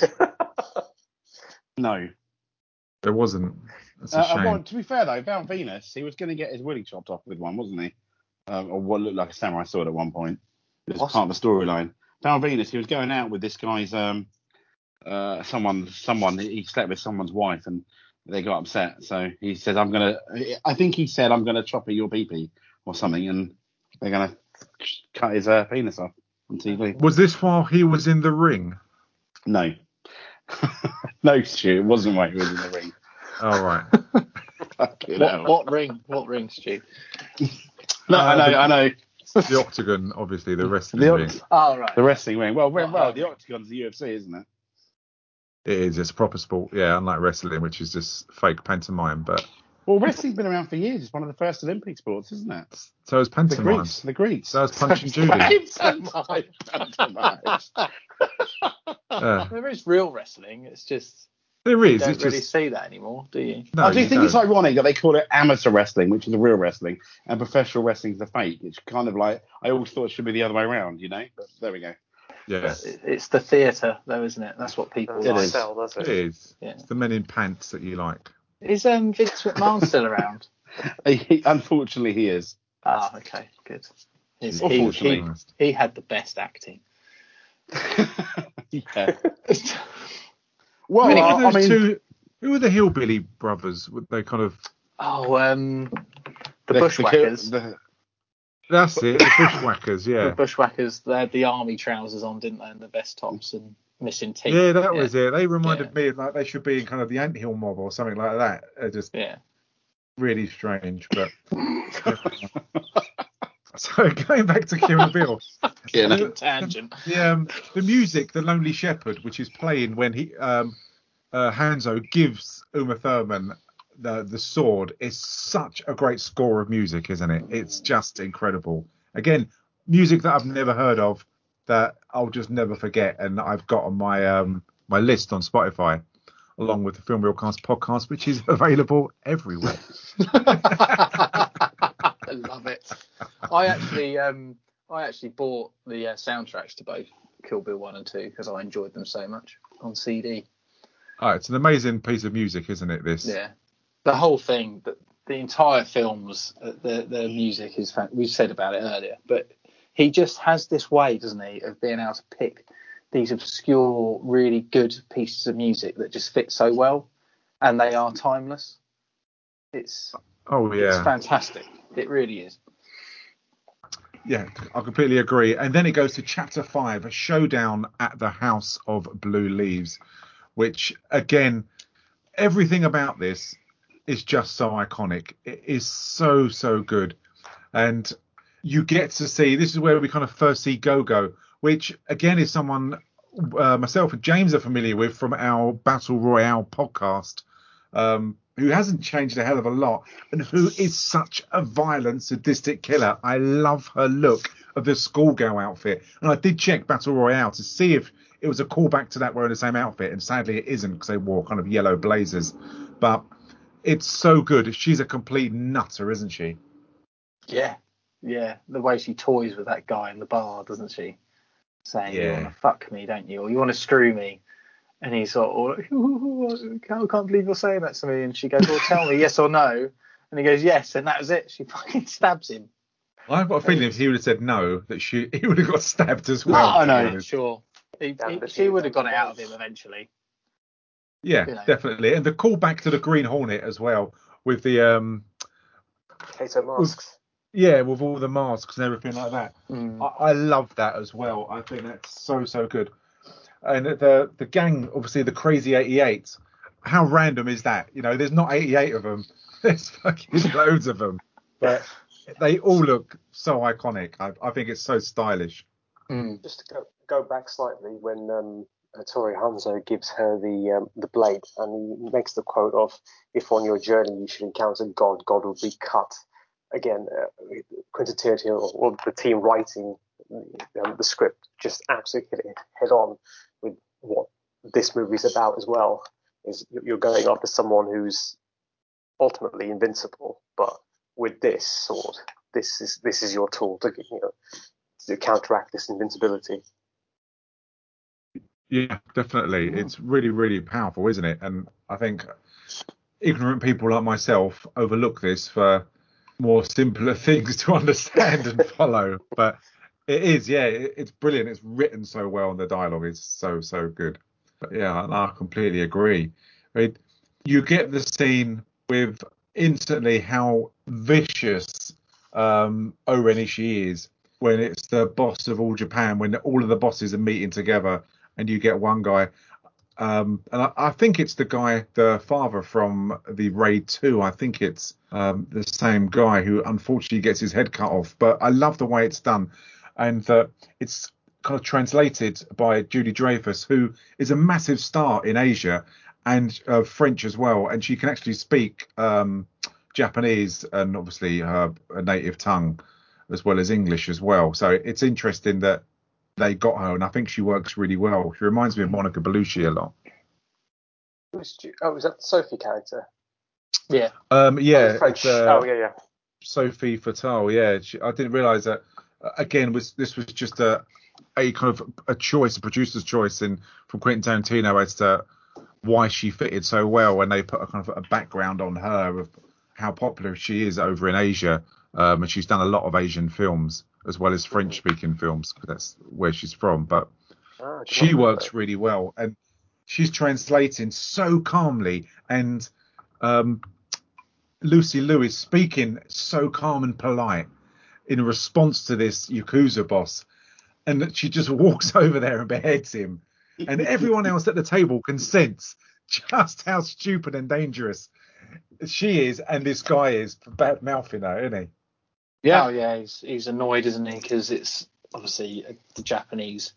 No.
There wasn't. That's a
Uh,
shame.
well, to be fair though, Val Venus, he was going to get his willy chopped off with one, wasn't he? Um, or what looked like a samurai sword at one point. It was
Awesome.
part of the storyline. Val Venus, he was going out with this guy's um, uh, someone, someone. He slept with someone's wife, and they got upset. So he says, "I'm gonna." I think he said, "I'm gonna chop at your pee-pee" or something, and they're gonna cut his uh, penis off on T V.
Was this while he was in the ring?
No, no, Stu, it wasn't while he was in the ring.
All right.
Fucking
What,
hell.
what ring? What ring, Stu?
No,
Uh,
I know,
the-
I know.
The octagon, obviously, the wrestling
The,
ring.
oct-
Oh right.
the wrestling ring. Well, well,
Not
well
her
the
ring.
octagon's the U F C, isn't it?
It is. It's a proper sport. Yeah, unlike wrestling, which is just fake pantomime. But
Well, wrestling's been around for years. It's one of the first Olympic sports, isn't it?
so is
The
pantomime.
Greeks. The Greeks.
So is Punch and Judy.
Pantomime.
Uh,
There is real wrestling. It's just
there
you
is.
don't
It's
really
just
see that anymore, do you?
no.
I do
you
think it's
don't.
ironic that they call it amateur wrestling, which is the real wrestling, and professional wrestling's the fake. It's kind of like, I always thought it should be the other way around, you know? But there we go.
Yeah,
But it- it's the theatre, though, isn't it? That's what people
Doesn't
like.
is.
sell, does
it
it?
is.
Yeah.
It's the men in pants that you like.
Is um Vince McMahon still around?
He, unfortunately, he is.
Ah, okay, good. His, he,
Unfortunately.
he, he had the best acting.
Yeah. Well,
Who
I,
were
I
those
mean,
two? Who were the Hillbilly brothers? Were they kind of?
Oh, um, the,
the-
Bushwhackers.
The, the,
That's it. The Bushwhackers.
The
Yeah.
Bushwhackers. They had the army trousers on, didn't they? And the vest tops and missing teeth.
Yeah, that was it. They reminded
Yeah.
me of like they should be in kind of the Anthill mob or something like that. They're just
Yeah.
really strange, but. So going back to Kill Bill,
you know.
the,
Tangent.
the um the music, The Lonely Shepherd, which is playing when he um uh, Hanzo gives Uma Thurman the the sword, is such a great score of music, isn't it? It's just incredible. Again, music that I've never heard of, that I'll just never forget, and I've got on my um my list on Spotify, along with the Film Reelcast podcast, which is available everywhere.
I love it. I actually, um, I actually bought the uh, soundtracks to both Kill Bill one and two because I enjoyed them so much on C D.
Oh, it's an amazing piece of music, isn't it? This.
Yeah, the whole thing, the, the entire film's uh, the the music is. Fan- We've said about it earlier, but he just has this way, doesn't he, of being able to pick these obscure, really good pieces of music that just fit so well, and they are timeless. It's
Oh yeah.
it's fantastic. It really is.
Yeah, I completely agree. And then it goes to chapter five, a showdown at the House of Blue Leaves, which again, everything about this is just so iconic. It is so, so good. And you get to see, this is where we kind of first see Go-Go, which again is someone uh, myself and James are familiar with from our Battle Royale podcast. Um, who hasn't changed a hell of a lot, and who is such a violent, sadistic killer. I love her look of the schoolgirl outfit. And I did check Battle Royale to see if it was a callback to that wearing the same outfit, and sadly it isn't because they wore kind of yellow blazers. But it's so good. She's a complete nutter, isn't she?
Yeah, yeah. The way she toys with that guy in the bar, doesn't she? Saying, you
Yeah.
want to fuck me, don't you? Or you want to screw me. And he's sort of, I can't, can't believe you're saying that to me. And she goes, well, tell me yes or no. And he goes, yes. And that was it. She fucking stabs him.
I've got a feeling if he would have said no, that she he would have got stabbed as well.
Oh, no, sure. He, he, she would have got it out of him eventually.
Yeah, you know. Definitely. And the call back to the Green Hornet as well, with the um,
Kato masks.
With, yeah, with all the masks and everything like that.
Mm.
I, I love that as well. I think that's so so good. And the the gang, obviously the Crazy eighty-eight. How random is that? You know, there's not eighty-eight of them. There's fucking loads of them, but they all look so iconic. I, I think it's so stylish.
Mm.
Just to go, go back slightly, when um, Tori Hanzo gives her the um, the blade, and he makes the quote of, "If on your journey you should encounter God, God will be cut." Again, uh, Quentin Tarantino or the team writing um, the script just absolutely hit it head on with what this movie's about as well. Is you're going after someone who's ultimately invincible, but with this sword, this is this is your tool to you know to counteract this invincibility.
Yeah, definitely. Mm. It's really, really powerful, isn't it? And I think ignorant people like myself overlook this for more simpler things to understand and follow. But it is, yeah, it, it's brilliant. It's written so well, and the dialogue is so, so good. But yeah, I, I completely agree. I mean, you get the scene with instantly how vicious um, O-Ren Ishii is when it's the boss of all Japan, when all of the bosses are meeting together, and you get one guy. Um, and I, I think it's the guy, the father from the Raid two. I think it's um, the same guy who unfortunately gets his head cut off. But I love the way it's done. And uh, it's kind of translated by Judy Dreyfus, who is a massive star in Asia and uh, French as well. And she can actually speak um, Japanese and obviously her, her native tongue as well as English as well. So it's interesting that they got her, and I think she works really well. She reminds me of Monica Bellucci a lot.
Oh, was that the Sophie character?
Yeah.
Um, yeah.
Oh, it's, uh, oh yeah, yeah.
Sophie Fatale. Yeah. She, I didn't realise that. Again, was this was just a a kind of a choice, a producer's choice, in from Quentin Tarantino as to why she fitted so well, when they put a kind of a background on her of how popular she is over in Asia, um, and she's done a lot of Asian films as well as French-speaking films, because that's where she's from. But oh, she works really well, and she's translating so calmly, and um, Lucy Liu speaking so calm and polite in response to this Yakuza boss, and that she just walks over there and beheads him, and everyone else at the table can sense just how stupid and dangerous she is, and this guy is for bad mouthing her, isn't he?
Yeah. Oh yeah, he's he's annoyed, isn't he? Because it's obviously the Japanese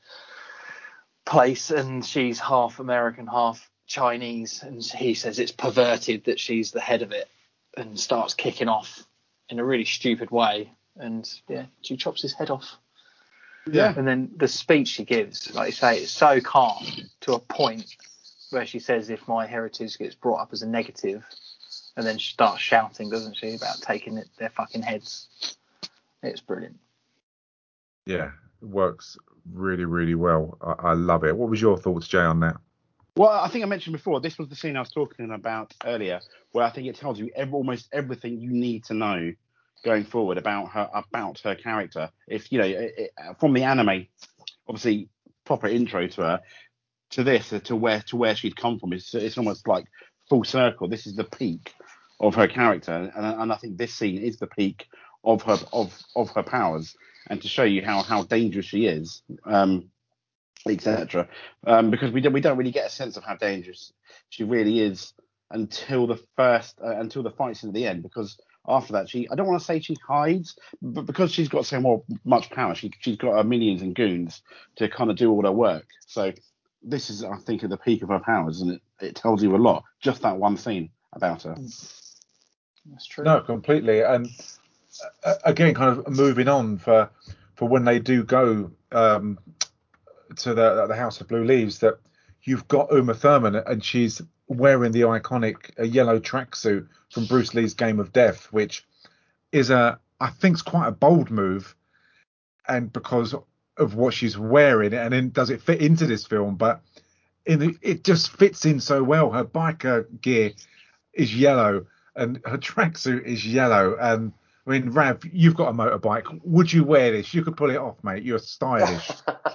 place, and she's half American, half Chinese, and he says it's perverted that she's the head of it, and starts kicking off in a really stupid way, and yeah, she chops his head off.
Yeah.
And then the speech she gives, like you say, it's so calm to a point where she says, if my heritage gets brought up as a negative, and then she starts shouting, doesn't she, about taking it, their fucking heads. It's brilliant.
Yeah, it works really, really well. I, I love it. What was your thoughts, Jay, on that?
Well, I think I mentioned before, this was the scene I was talking about earlier, where I think it tells you every, almost everything you need to know going forward about her about her character. If you know, it, it, from the anime, obviously proper intro to her, to this, to where to where she'd come from, it's it's almost like full circle. This is the peak of her character, and and I think this scene is the peak of her of of her powers, and to show you how how dangerous she is, um, et cetera. Um, because we don't we don't really get a sense of how dangerous she really is until the first uh, until the fight scene at the end, because after that she I don't want to say she hides, but because she's got so more much power, she she's got her minions and goons to kind of do all her work. So this is, I think, at the peak of her powers, and it, it tells you a lot, just that one scene about her.
That's true.
No, completely. And uh, again, kind of moving on for for when they do go um, to the the House of Blue Leaves, that you've got Uma Thurman, and she's wearing the iconic uh, yellow tracksuit from Bruce Lee's Game of Death, which is a, I think, it's quite a bold move, and because of what she's wearing, and then does it fit into this film? But in the, it just fits in so well. Her biker gear is yellow and her tracksuit is yellow. And I mean, Rav, you've got a motorbike. Would you wear this? You could pull it off, mate. You're stylish.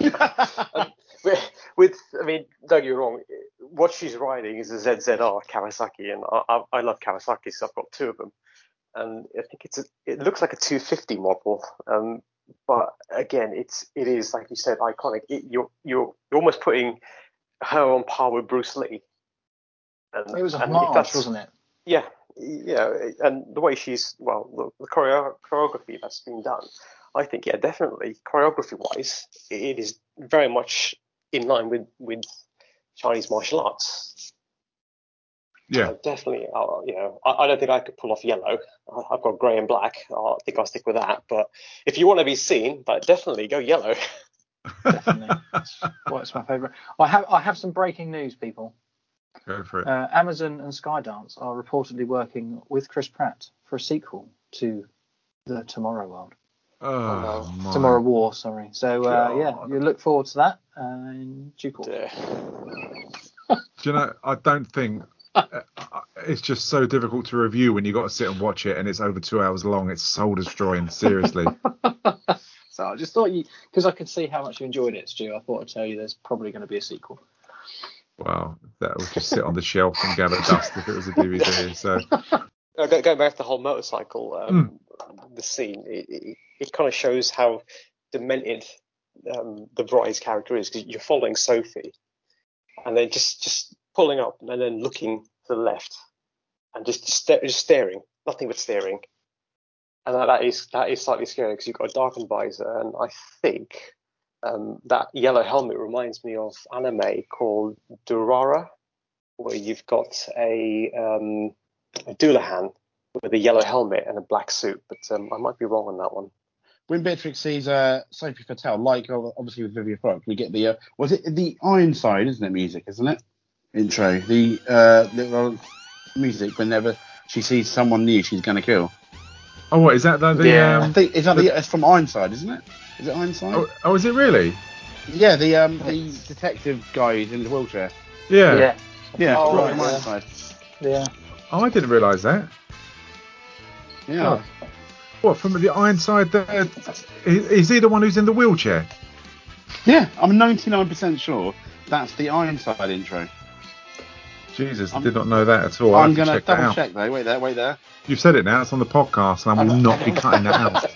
With, I mean, don't get me wrong. What she's riding is a Z Z R Kawasaki, and I, I, I love Kawasaki, so I've got two of them. And I think it's a, it looks like a two fifty model. Um, but again, it's it is like you said, iconic. It, you're you're you're almost putting her on par with Bruce Lee. And,
It was a
and
homage, wasn't it?
Yeah, yeah, and the way she's well, the, the choreo- choreography that's been done, I think, yeah, definitely choreography-wise, it is very much in line with with Chinese martial arts.
Yeah,
uh, definitely. Uh, you know, I, I don't think I could pull off yellow. I, I've got grey and black. I think I'll stick with that. But if you want to be seen, but definitely go yellow.
Definitely. It's, well, it's my favourite. I have I have some breaking news, people.
go for it.
Uh, Amazon and Skydance are reportedly working with Chris Pratt for a sequel to The Tomorrow World.
Oh, my.
Tomorrow War, sorry. So, uh,
God.
yeah, you look forward to that uh, in due course.
Yeah.
Do you know, I don't think uh, it's just so difficult to review when you got to sit and watch it and it's over two hours long. It's soul destroying, seriously.
So I just thought you, because I could see how much you enjoyed it, Stu, I thought I'd tell you there's probably going to be a sequel.
Wow, that would just sit on the shelf and gather dust if it was a D V D. So
Uh, go- going back to the whole motorcycle, um, mm. the scene, it, it, it kind of shows how demented um, the bride's character is, because you're following Sophie, and then just, just pulling up and then looking to the left, and just just, sta- just staring, nothing but staring, and that, that is that is slightly scary because you've got a darkened visor, and I think um, that yellow helmet reminds me of anime called Durara, where you've got a um, a Doulahan with a yellow helmet and a black suit, but um, I might be wrong on that one.
When Beatrix sees uh, Sophie Fatale, like obviously with Vivian Fox, we get the uh, was it the Ironside, isn't it? Music, isn't it? Intro, the uh, little music whenever she sees someone new, she's going to kill.
Oh, what is that? The, the
Yeah.
um,
I think is that
the,
the, it's from Ironside, isn't it? Is it Ironside?
oh, oh, is it really?
Yeah, the um, the detective guy who's in his wheelchair.
Yeah.
Yeah.
Yeah,
Oh,
right,
right,
from
yeah.
Ironside.
Yeah.
Oh, I didn't realise that.
Yeah.
Oh. What, from the Ironside? There, is, is he the one who's in the wheelchair?
Yeah, I'm ninety-nine percent sure that's the Ironside intro.
Jesus, I
I'm,
did not know that at all. I'll
I'm
have to
going to
check that
double
out.
check though. Wait there, wait there.
You've said it now. It's on the podcast, and I will not be cutting that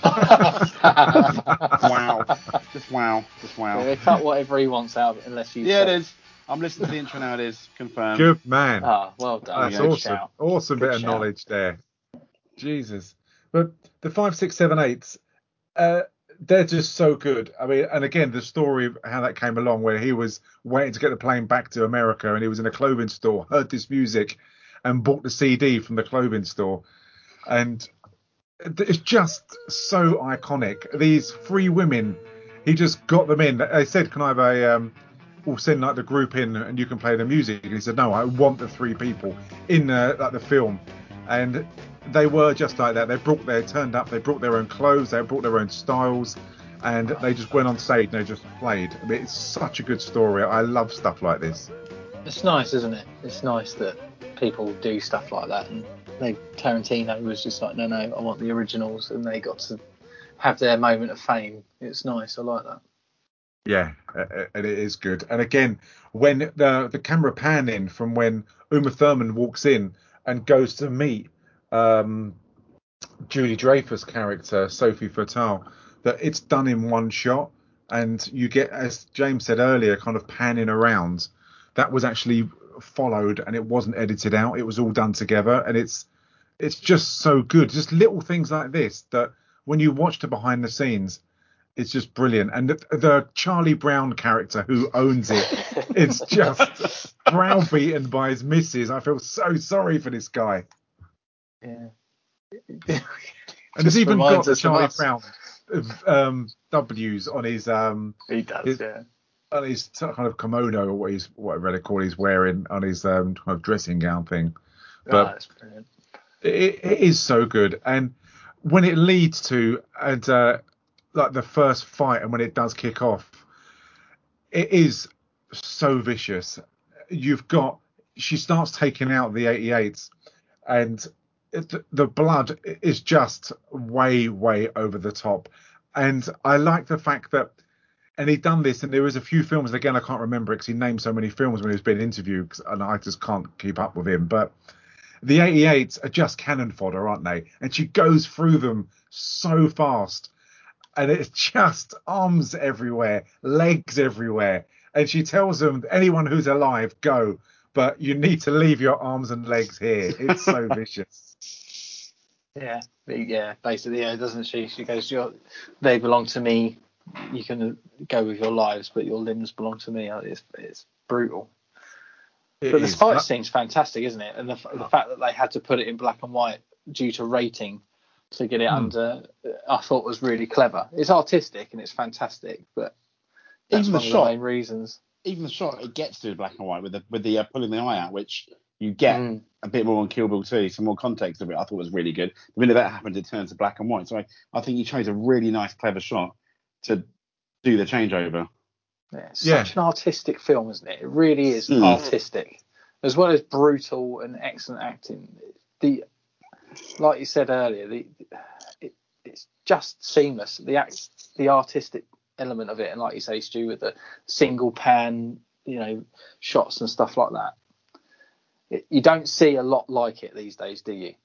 out.
Wow. Just wow. Just wow.
Yeah, they cut whatever he wants out unless you
Yeah,
say.
it is. I'm listening to the intro now. It is confirmed.
Good man.
Ah, well done.
That's
Good
awesome.
shout.
Awesome
Good
bit of
shout.
knowledge there. Jesus. But the five, six, seven, eights, uh, they're just so good. I mean, and again, the story of how that came along, where he was waiting to get the plane back to America, and he was in a clothing store, heard this music, and bought the C D from the clothing store, and it's just so iconic. These three women, he just got them in. They said, "Can I have a?" Um, we'll send like the group in, and you can play the music. And he said, "No, I want the three people in uh, like the film," and they were just like that. They brought their turned up. They brought their own clothes. They brought their own styles, and they just went on stage and they just played. I mean, it's such a good story. I love stuff like this.
It's nice, isn't it? It's nice that people do stuff like that. And they, Tarantino was just like, no, no, I want the originals, and they got to have their moment of fame. It's nice. I like that.
Yeah, and it is good. And again, when the the camera pan in from when Uma Thurman walks in and goes to meet um, Julie Dreyfus' character, Sophie Fatale, that it's done in one shot, and you get, as James said earlier, kind of panning around. That was actually followed, and it wasn't edited out. It was all done together, and it's it's just so good. Just little things like this that when you watch the behind the scenes, it's just brilliant. And the, the Charlie Brown character who owns it, it's just browbeaten by his missus. I feel so sorry for this guy.
Yeah.
And he's even got the Charlie
us.
Brown um, W's on his um
He does,
his,
yeah.
on his kind of kimono, or what he's whatever they call he's wearing on his um kind of dressing gown thing. But
Oh, that's brilliant.
it, it is so good. And when it leads to and uh, like the first fight, and when it does kick off, it is so vicious. you've got she starts taking out the eighty-eights, and it, the blood is just way, way over the top. And I like the fact that, and he'd done this, and there was a few films, again, I can't remember because he named so many films when he was being interviewed, and I just can't keep up with him. But the eighty-eights are just cannon fodder, aren't they? And she goes through them so fast, and it's just arms everywhere, legs everywhere. And she tells them, anyone who's alive, go. But you need to leave your arms and legs here. It's so vicious.
Yeah, yeah, basically, yeah, doesn't she? She goes, Your, they belong to me. You can go with your lives, but your limbs belong to me. It's, it's brutal.
It
but the
is.
fight
Uh,
scene's fantastic, isn't it? And the, the fact that they had to put it in black and white due to rating to get it
Hmm.
under, I thought was really clever. It's artistic and it's fantastic, but that's
Even the
one of
shot-
the main reasons.
Even the shot it gets to black and white with the with the uh, pulling the eye out, which you get
Mm.
a bit more on Kill Bill two, some more context of it. I thought was really good. The minute that happened, it turns to black and white. So I, I think you chose a really nice, clever shot to do the changeover.
Yeah, it's
Yeah.
such an artistic film, isn't it? It really is
Mm.
artistic, as well as brutal and excellent acting. The, like you said earlier, the it, it's just seamless. The act, the artistic element of it, and like you say, Stu, with the single pan, you know, shots and stuff like that. It, you don't see a lot like it these days, do you?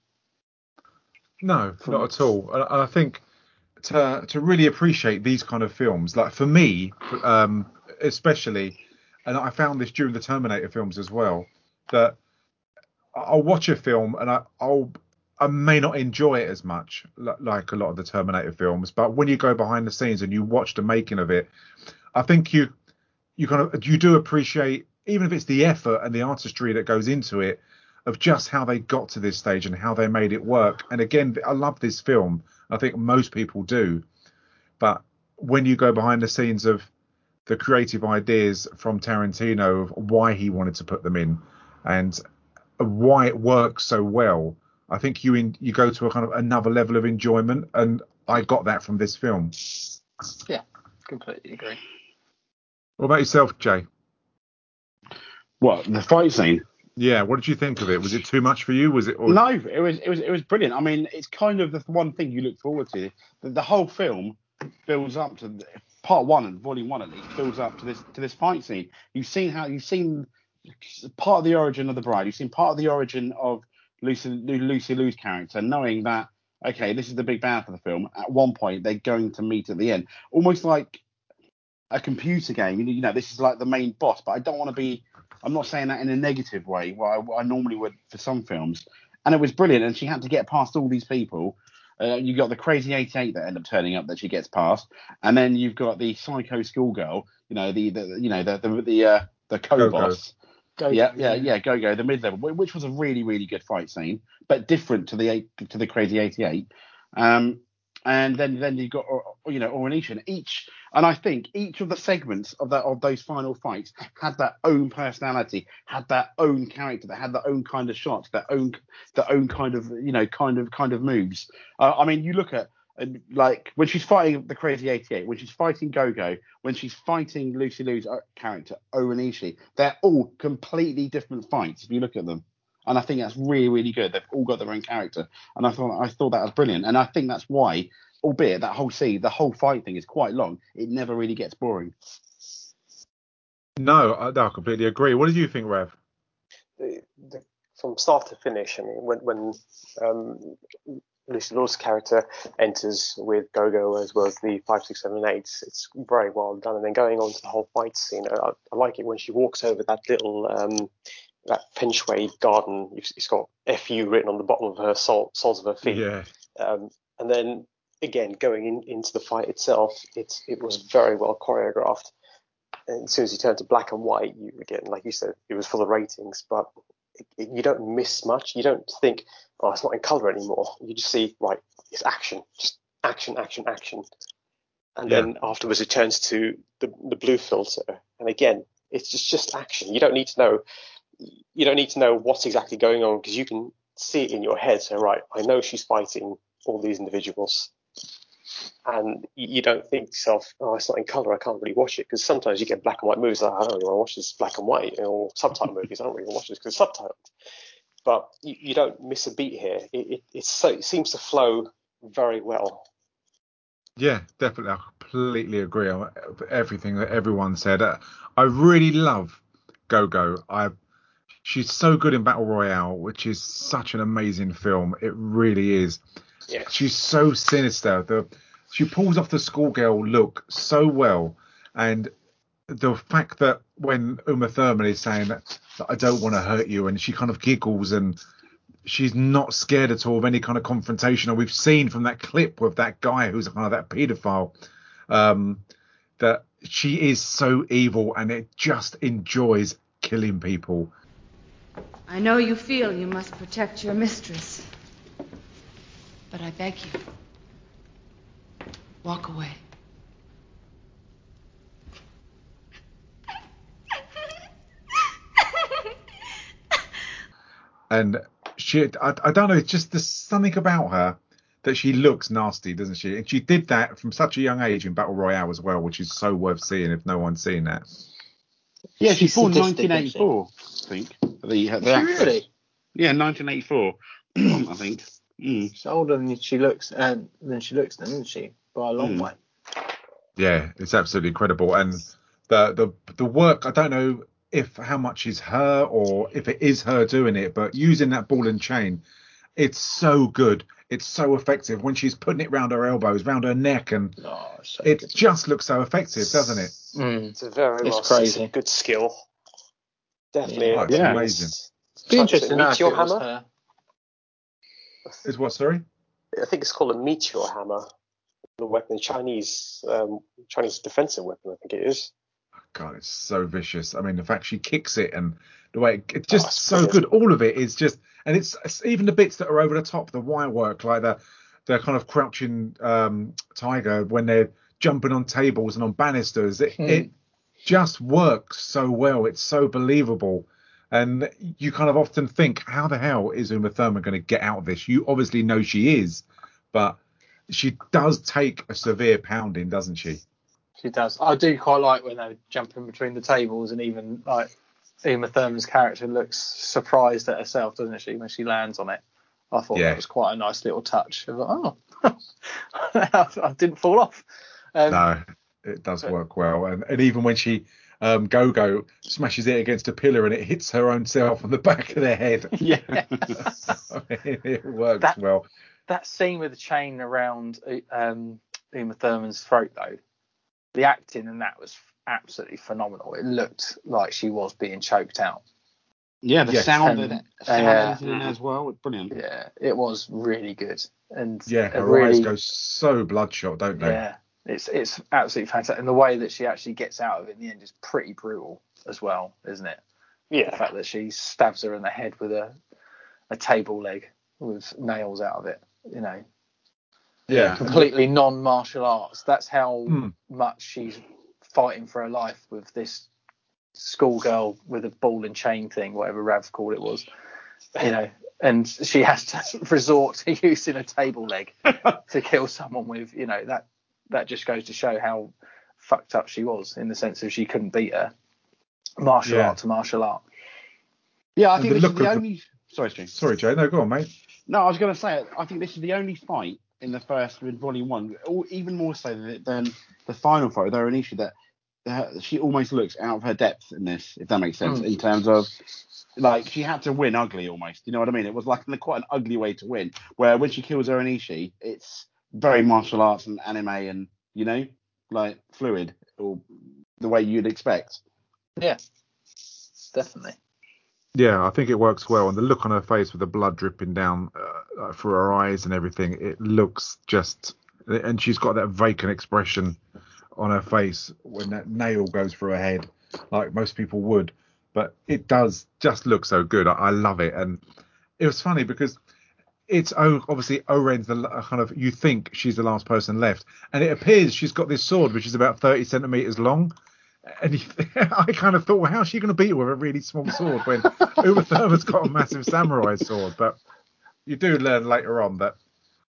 No,
From-
not at all. And I think to to really appreciate these kind of films, like for me, um, especially, and I found this during the Terminator films as well, that I'll watch a film and I, I'll I may not enjoy it as much li- like a lot of the Terminator films, but when you go behind the scenes and you watch the making of it, I think you you kind of you do appreciate, even if it's the effort and the artistry that goes into it, of just how they got to this stage and how they made it work. And again, I love this film. I think most people do. But when you go behind the scenes of the creative ideas from Tarantino of why he wanted to put them in and why it works so well, I think you in, you go to a kind of another level of enjoyment. And I got that from this film.
Yeah, completely agree.
What about yourself, Jay?
What, the fight scene?
Yeah, what did you think of it? Was it too much for you? Was it? Or...
No, it was it was it was brilliant. I mean, it's kind of the one thing you look forward to. The, the whole film builds up to the, part one and volume one at least builds up to this to this fight scene. You've seen how you've seen part of the origin of the bride. You've seen part of the origin of Lucy Lucy Liu's character, knowing that okay, this is the big bad for the film. At one point, they're going to meet at the end, almost like a computer game. You know, this is like the main boss. But I don't want to be. I'm not saying that in a negative way, what I, what I normally would for some films. And it was brilliant. And she had to get past all these people. Uh, you got the crazy eighty-eight that end up turning up that she gets past, and then you've got the psycho schoolgirl. You know, the, the you know the the the uh, the co-boss.
Go,
Yeah,
go,
yeah, yeah, go go the mid level, which was a really really good fight scene, but different to the eight, to the crazy eighty-eight. Um, and then then you got you know Oranation. Each and I think each of the segments of that of those final fights had their own personality, had their own character, that had their own kind of shots, their own their own kind of you know kind of kind of moves. Uh, I mean, you look at and like when she's fighting the crazy eighty-eight, when she's fighting Go-Go, when she's fighting Lucy Liu's character Oranishi, they're all completely different fights if you look at them. And I think that's really, really good. They've all got their own character, and I thought I thought that was brilliant. And I think that's why, albeit that whole scene, the whole fight thing is quite long, it never really gets boring.
No, I, no, I completely agree. What did you think, Rev?
The, the, from start to finish, I mean, when when um, Lucy Liu's character enters with Go-Go as well as the five, six, seven, eight, it's very well done. And then going on to the whole fight scene, I, I like it when she walks over that little. Um, that Pinchway garden, it's got F U written on the bottom of her sole, soles of her feet.
Yeah.
Um, and then again, going in, into the fight itself, it it was very well choreographed. And as soon as you turn to black and white, you again, like you said, it was for the ratings, but it, it, you don't miss much. You don't think, oh, it's not in color anymore. You just see, right, it's action, just action, action, action. And
Yeah.
then afterwards, it turns to the the blue filter, and again, it's just just action. You don't need to know. You don't need to know what's exactly going on because you can see it in your head. So, right, I know she's fighting all these individuals. and you don't think to yourself, oh, it's not in colour, I can't really watch it, because sometimes you get black and white movies, like, I don't really want to watch this black and white, or subtitle movies, I don't really want to watch this because it's subtitled. But you, you don't miss a beat here. It, it, it's so, it seems to flow very well.
Yeah, definitely. I completely agree on everything that everyone said. Uh, I really love Go-Go. I She's so good in Battle Royale, which is such an amazing film. It really is.
Yeah.
She's so sinister. The she pulls off the schoolgirl look so well, and the fact that when Uma Thurman is saying that, that I don't want to hurt you, and she kind of giggles, and she's not scared at all of any kind of confrontation. And we've seen from that clip with that guy who's kind of that paedophile, um, that she is so evil, and it just enjoys killing people.
I know you feel you must protect your mistress.
But I beg you, walk away.
And she, I, I don't know, it's just there's something about her that she looks nasty, doesn't she? And she did that from such a young age in Battle Royale as well, which is so worth seeing if no one's seen that.
Yeah, she's born
sadistic,
nineteen eighty-four, I think. The, the actress.
Really?
Yeah, nineteen eighty-four, I think. Mm.
She's older than she looks, and than she looks, then, isn't she? By a long
Mm.
way.
Yeah, it's absolutely incredible. And the the the work, I don't know if how much is her or if it is her doing it, but using that ball and chain, it's so good. It's so effective when she's putting it round her elbows, round her neck, and
Oh, so
it
good.
just looks so effective, doesn't it?
Mm.
It's a very
It's
well
crazy.
set, good skill. Definitely.
Yeah.
Oh, it's
I think
amazing.
it's-
It'd be interesting to know if
Meteor
it was
hammer.
her.
Is what, sorry?
I think it's called a meteor hammer. The weapon, Chinese um, Chinese defensive weapon, I think it is.
God, it's so vicious. I mean, the fact she kicks it and the way it, it's just
Oh, it's
so
brilliant.
good. All of it is just, and it's, it's even the bits that are over the top, the wire work, like the the kind of crouching um, tiger when they're jumping on tables and on banisters. It,
Hmm.
it just works so well. It's so believable. And you kind of often think, how the hell is Uma Thurman going to get out of this? You obviously know she is, but she does take a severe pounding, doesn't she?
She does. I do quite like when they're jumping between the tables, and even like Uma Thurman's character looks surprised at herself, doesn't she, when she lands on it? I thought
Yeah.
that was quite a nice little touch. I was like, oh, I didn't fall off. Um,
No, it does work well. And, and even when she um, Go-Go smashes it against a pillar and it hits her own self on the back of the head.
Yeah.
It works
That-
well.
That scene with the chain around um, Uma Thurman's throat, though, the acting in that was absolutely phenomenal. It looked like she was being choked out.
Yeah, the
Yes.
sound,
And,
that, sound
uh,
editing in there as well, it's brilliant.
Yeah, it was really good. And
Yeah,
it
her
really,
eyes go so bloodshot, don't they?
yeah, it's it's absolutely fantastic. And the way that she actually gets out of it in the end is pretty brutal as well, isn't it? The
Yeah.
fact that she stabs her in the head with a a table leg with nails out of it, you know.
Yeah.
Completely non-martial arts. That's how
Hmm.
much she's fighting for her life with this schoolgirl with a ball and chain thing, whatever Rav called it was, you know. And she has to resort to using a table leg to kill someone with, you know, that that just goes to show how fucked up she was, in the sense of she couldn't beat her. Martial
Yeah.
art to martial art.
Yeah, I
And
think
the
this is
look
the
of the-
only. Sorry, Stu.
Sorry, Jay. No, go on, mate.
No, I was going to say, I think this is the only fight in the first, in volume one, or even more so than, than the final fight with Onishi, that that she almost looks out of her depth in this, if that makes sense,
Mm.
in terms of, like, she had to win ugly almost. You know what I mean? It was like quite an ugly way to win. Where when she kills Onishi, it's very martial arts and anime and, you know, like fluid, or the way you'd expect.
Yeah, definitely.
Yeah, I think it works well. And the look on her face with the blood dripping down uh, through her eyes and everything, it looks just... And she's got that vacant expression on her face when that nail goes through her head, like most people would. But it does just look so good. I, I love it. And it was funny because it's oh, obviously Oren's the uh, kind of... You think she's the last person left. And it appears she's got this sword, which is about thirty centimetres long. And you, I kind of thought, well, how's she going to beat her with a really small sword when Uma Thurman's got a massive samurai sword? But you do learn later on that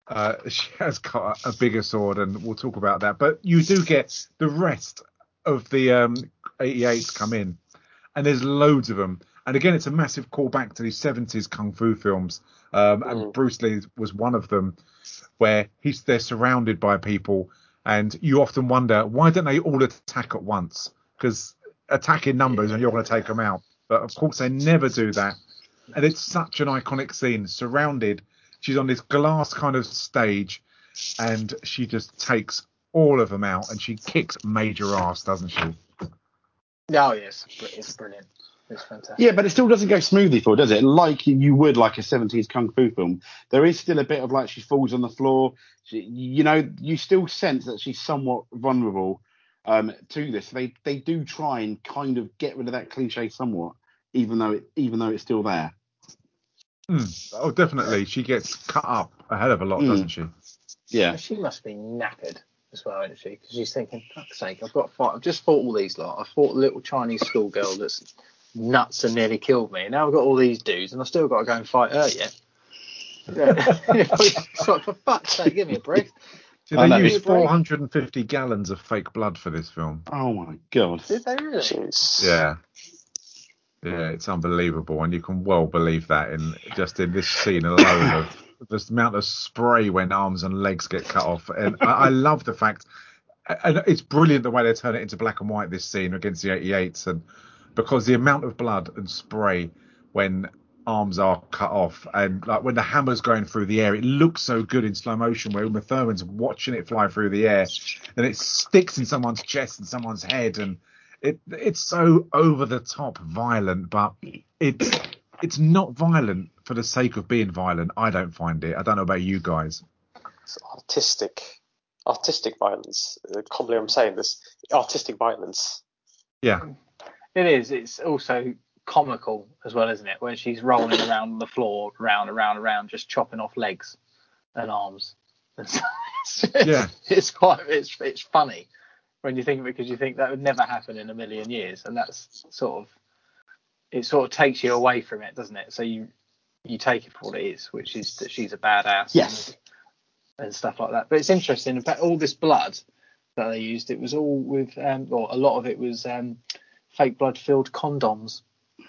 Uh, she has got a, a bigger sword, and we'll talk about that. But you do get the rest of the um, eighty-eights come in, and there's loads of them. And again, it's a massive callback to these seventies kung fu films. Um, and
Mm.
Bruce Lee was one of them, where he's they're surrounded by people, and you often wonder, why don't they all attack at once? Because attack in numbers and you're going to take them out. But of course, they never do that. And it's such an iconic scene, surrounded. She's on this glass kind of stage, and she just takes all of them out, and she kicks major ass, doesn't she?
Oh yes, it's brilliant. It's fantastic.
Yeah, but it still doesn't go smoothly for her, does it? Like you would like a seventies kung fu film. There is still a bit of like she falls on the floor. She, you know, you still sense that she's somewhat vulnerable um, to this. They they do try and kind of get rid of that cliche somewhat, even though it even though it's still there.
Mm. Oh, definitely. She gets cut up a hell of a lot,
Mm.
doesn't she?
Yeah.
She must be knackered as well, isn't she? Because she's thinking, fuck's sake, I've got to fight. I've just fought all these lot. I fought a little Chinese schoolgirl that's nuts and nearly killed me. Now I've got all these dudes, and I've still got to go and fight her yet. It's like, for fuck's sake, give me a break.
Did they use four hundred fifty gallons of fake blood for this film?
Oh my god!
Did they really?
Jeez.
Yeah. Yeah, it's unbelievable, and you can well believe that in just in this scene alone of the amount of spray when arms and legs get cut off. And I, I love the fact, and it's brilliant the way they turn it into black and white, this scene against the eighty-eights, and because the amount of blood and spray when arms are cut off, and like when the hammer's going through the air, it looks so good in slow motion where Uma Thurman's watching it fly through the air, and it sticks in someone's chest and someone's head, and It it's so over the top violent, but it's it's not violent for the sake of being violent. I don't find it. I don't know about you guys.
It's artistic, artistic violence. Uh, can't believe I'm saying this. Artistic violence.
Yeah,
it is. It's also comical as well, isn't it? When she's rolling around on the floor, round, around, around, just chopping off legs and arms. It's, it's,
yeah,
it's quite. It's it's funny when you think of it, because you think that would never happen in a million years, and that's sort of, it sort of takes you away from it, doesn't it? So you you take it for what it is, which is that she's a badass.
Yes.
And, and stuff like that. But it's interesting. In fact, all this blood that they used, it was all with, um, or a lot of it was um, fake blood-filled condoms.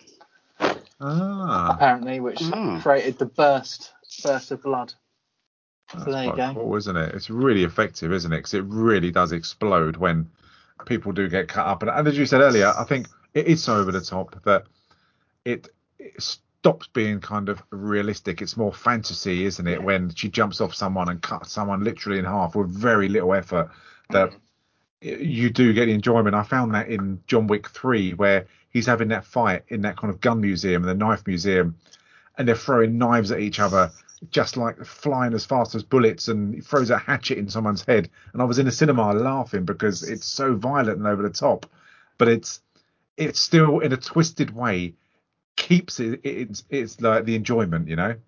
Ah.
Apparently, which
Ah.
created the burst burst of blood.
That's
So there you
quite
go.
cool, isn't it? It's really effective, isn't it? Because it really does explode when people do get cut up. And, and as you said earlier, I think it is so over the top that it, it stops being kind of realistic. It's more fantasy, isn't it?
Yeah.
When she jumps off someone and cuts someone literally in half with very little effort, that mm. you do get the enjoyment. I found that in John Wick three, where he's having that fight in that kind of gun museum, the knife museum, and they're throwing knives at each other, just like flying as fast as bullets, and he throws a hatchet in someone's head. And I was in the cinema laughing because it's so violent and over the top, but it's it's still in a twisted way keeps it it's it's like the enjoyment, you know.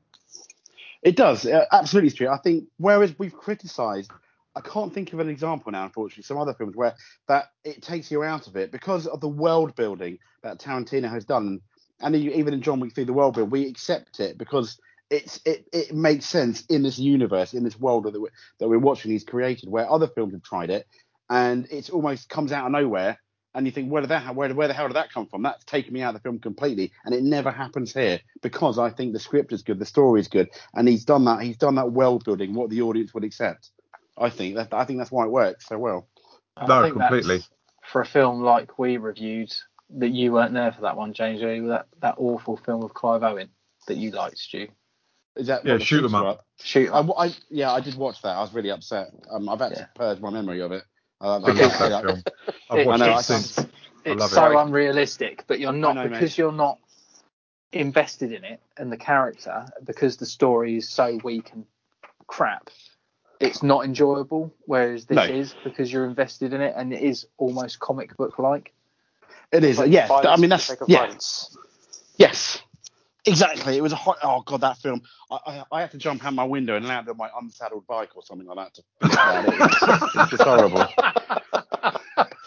It does, uh, absolutely true. I think whereas we've criticised, I can't think of an example now, unfortunately, some other films where that it takes you out of it because of the world building that Tarantino has done, and even in John Wick three, the world build, we accept it because it's it it makes sense in this universe, in this world that we're, that we're watching he's created. Where other films have tried it, and it almost comes out of nowhere, and you think, where did that where where the hell did that come from? That's taken me out of the film completely, and it never happens here because I think the script is good, the story is good, and he's done that. He's done that world building, what the audience would accept. I think that I think that's why it works so well.
No,
I think
completely.
That's, for a film like we reviewed, that you weren't there for that one, James, really, that that awful film of Clive Owen that you liked, Stu.
Is that
yeah?
What,
Shoot 'em up.
up.
Shoot 'em up.
I, I, yeah, I did watch that. I was really upset. Um, I've had
Yeah.
to purge my memory of it. Uh,
I love that film. I've watched
I know,
it
I
since. I
It's
love
so
it.
unrealistic, but you're not,
I know,
because
mate.
you're not invested in it and the character, because the story is so weak and crap. It's not enjoyable, whereas this
No.
is, because you're invested in it, and it is almost comic book like.
It is.
Like
Yeah,
violence
I mean
for the
that's
sake of
yeah.
violence.
Yes, exactly. It was a hot. Oh god, that film. I, I, I had to jump out my window and land on my unsaddled bike or something like that to think about it. It's just, it's just horrible.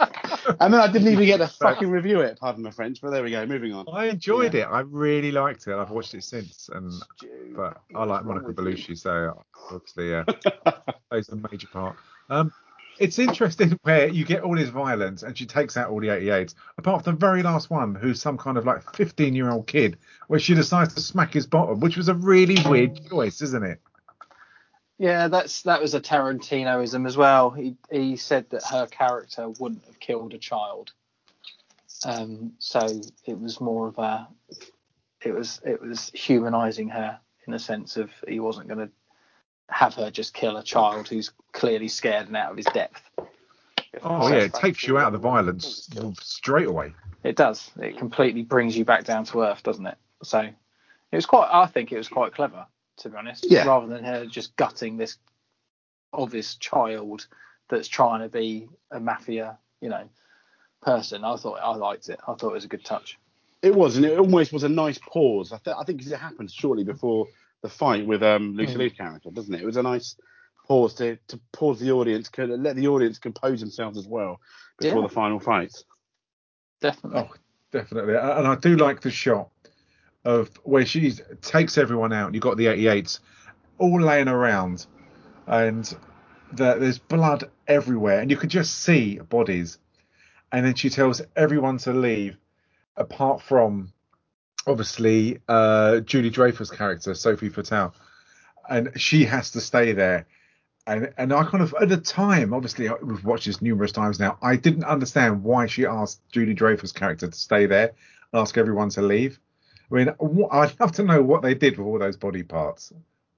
And then I didn't even get to fucking review it, pardon my French, but there we go, moving on.
I enjoyed
Yeah.
it. I really liked it. I've watched it since, and
Stu,
but I
what's
like
wrong
Monica
with you?
Bellucci, so obviously, yeah, plays a major part. Um, it's interesting where you get all this violence, and she takes out all the eighty-eights, apart from the very last one, who's some kind of like fifteen-year-old kid, where she decides to smack his bottom, which was a really weird choice, isn't it?
Yeah, that's that was a Tarantinoism as well. He he said that her character wouldn't have killed a child. Um, so it was more of a, it was it was humanising her in the sense of he wasn't going to have her just kill a child who's clearly scared and out of his depth.
Oh yeah, it takes you out of the violence straight away.
It does. It completely brings you back down to earth, doesn't it? So it was quite. I think it was quite clever, to be honest.
Yeah.
Rather than her just gutting this obvious child that's trying to be a mafia, you know, person. I thought I liked it. I thought it was a good touch.
It was, and it almost was a nice pause. I, th- I think 'cause it happened shortly before the fight with um, Lucy
Mm.
Liu's character, doesn't it? It was a nice pause to, to pause the audience, to let the audience compose themselves as well before
Yeah.
the final fight.
Definitely.
Oh, definitely. And I do like the shot of where she takes everyone out. You've got the eighty-eights all laying around, and the, there's blood everywhere, and you can just see bodies. And then she tells everyone to leave, apart from obviously uh, Julie Dreyfus' character, Sophie Fatale, and she has to stay there. And and I kind of at the time, obviously we've watched this numerous times now, I didn't understand why she asked Julie Dreyfus' character to stay there and ask everyone to leave. I mean, what, I'd love to know what they did with all those body parts.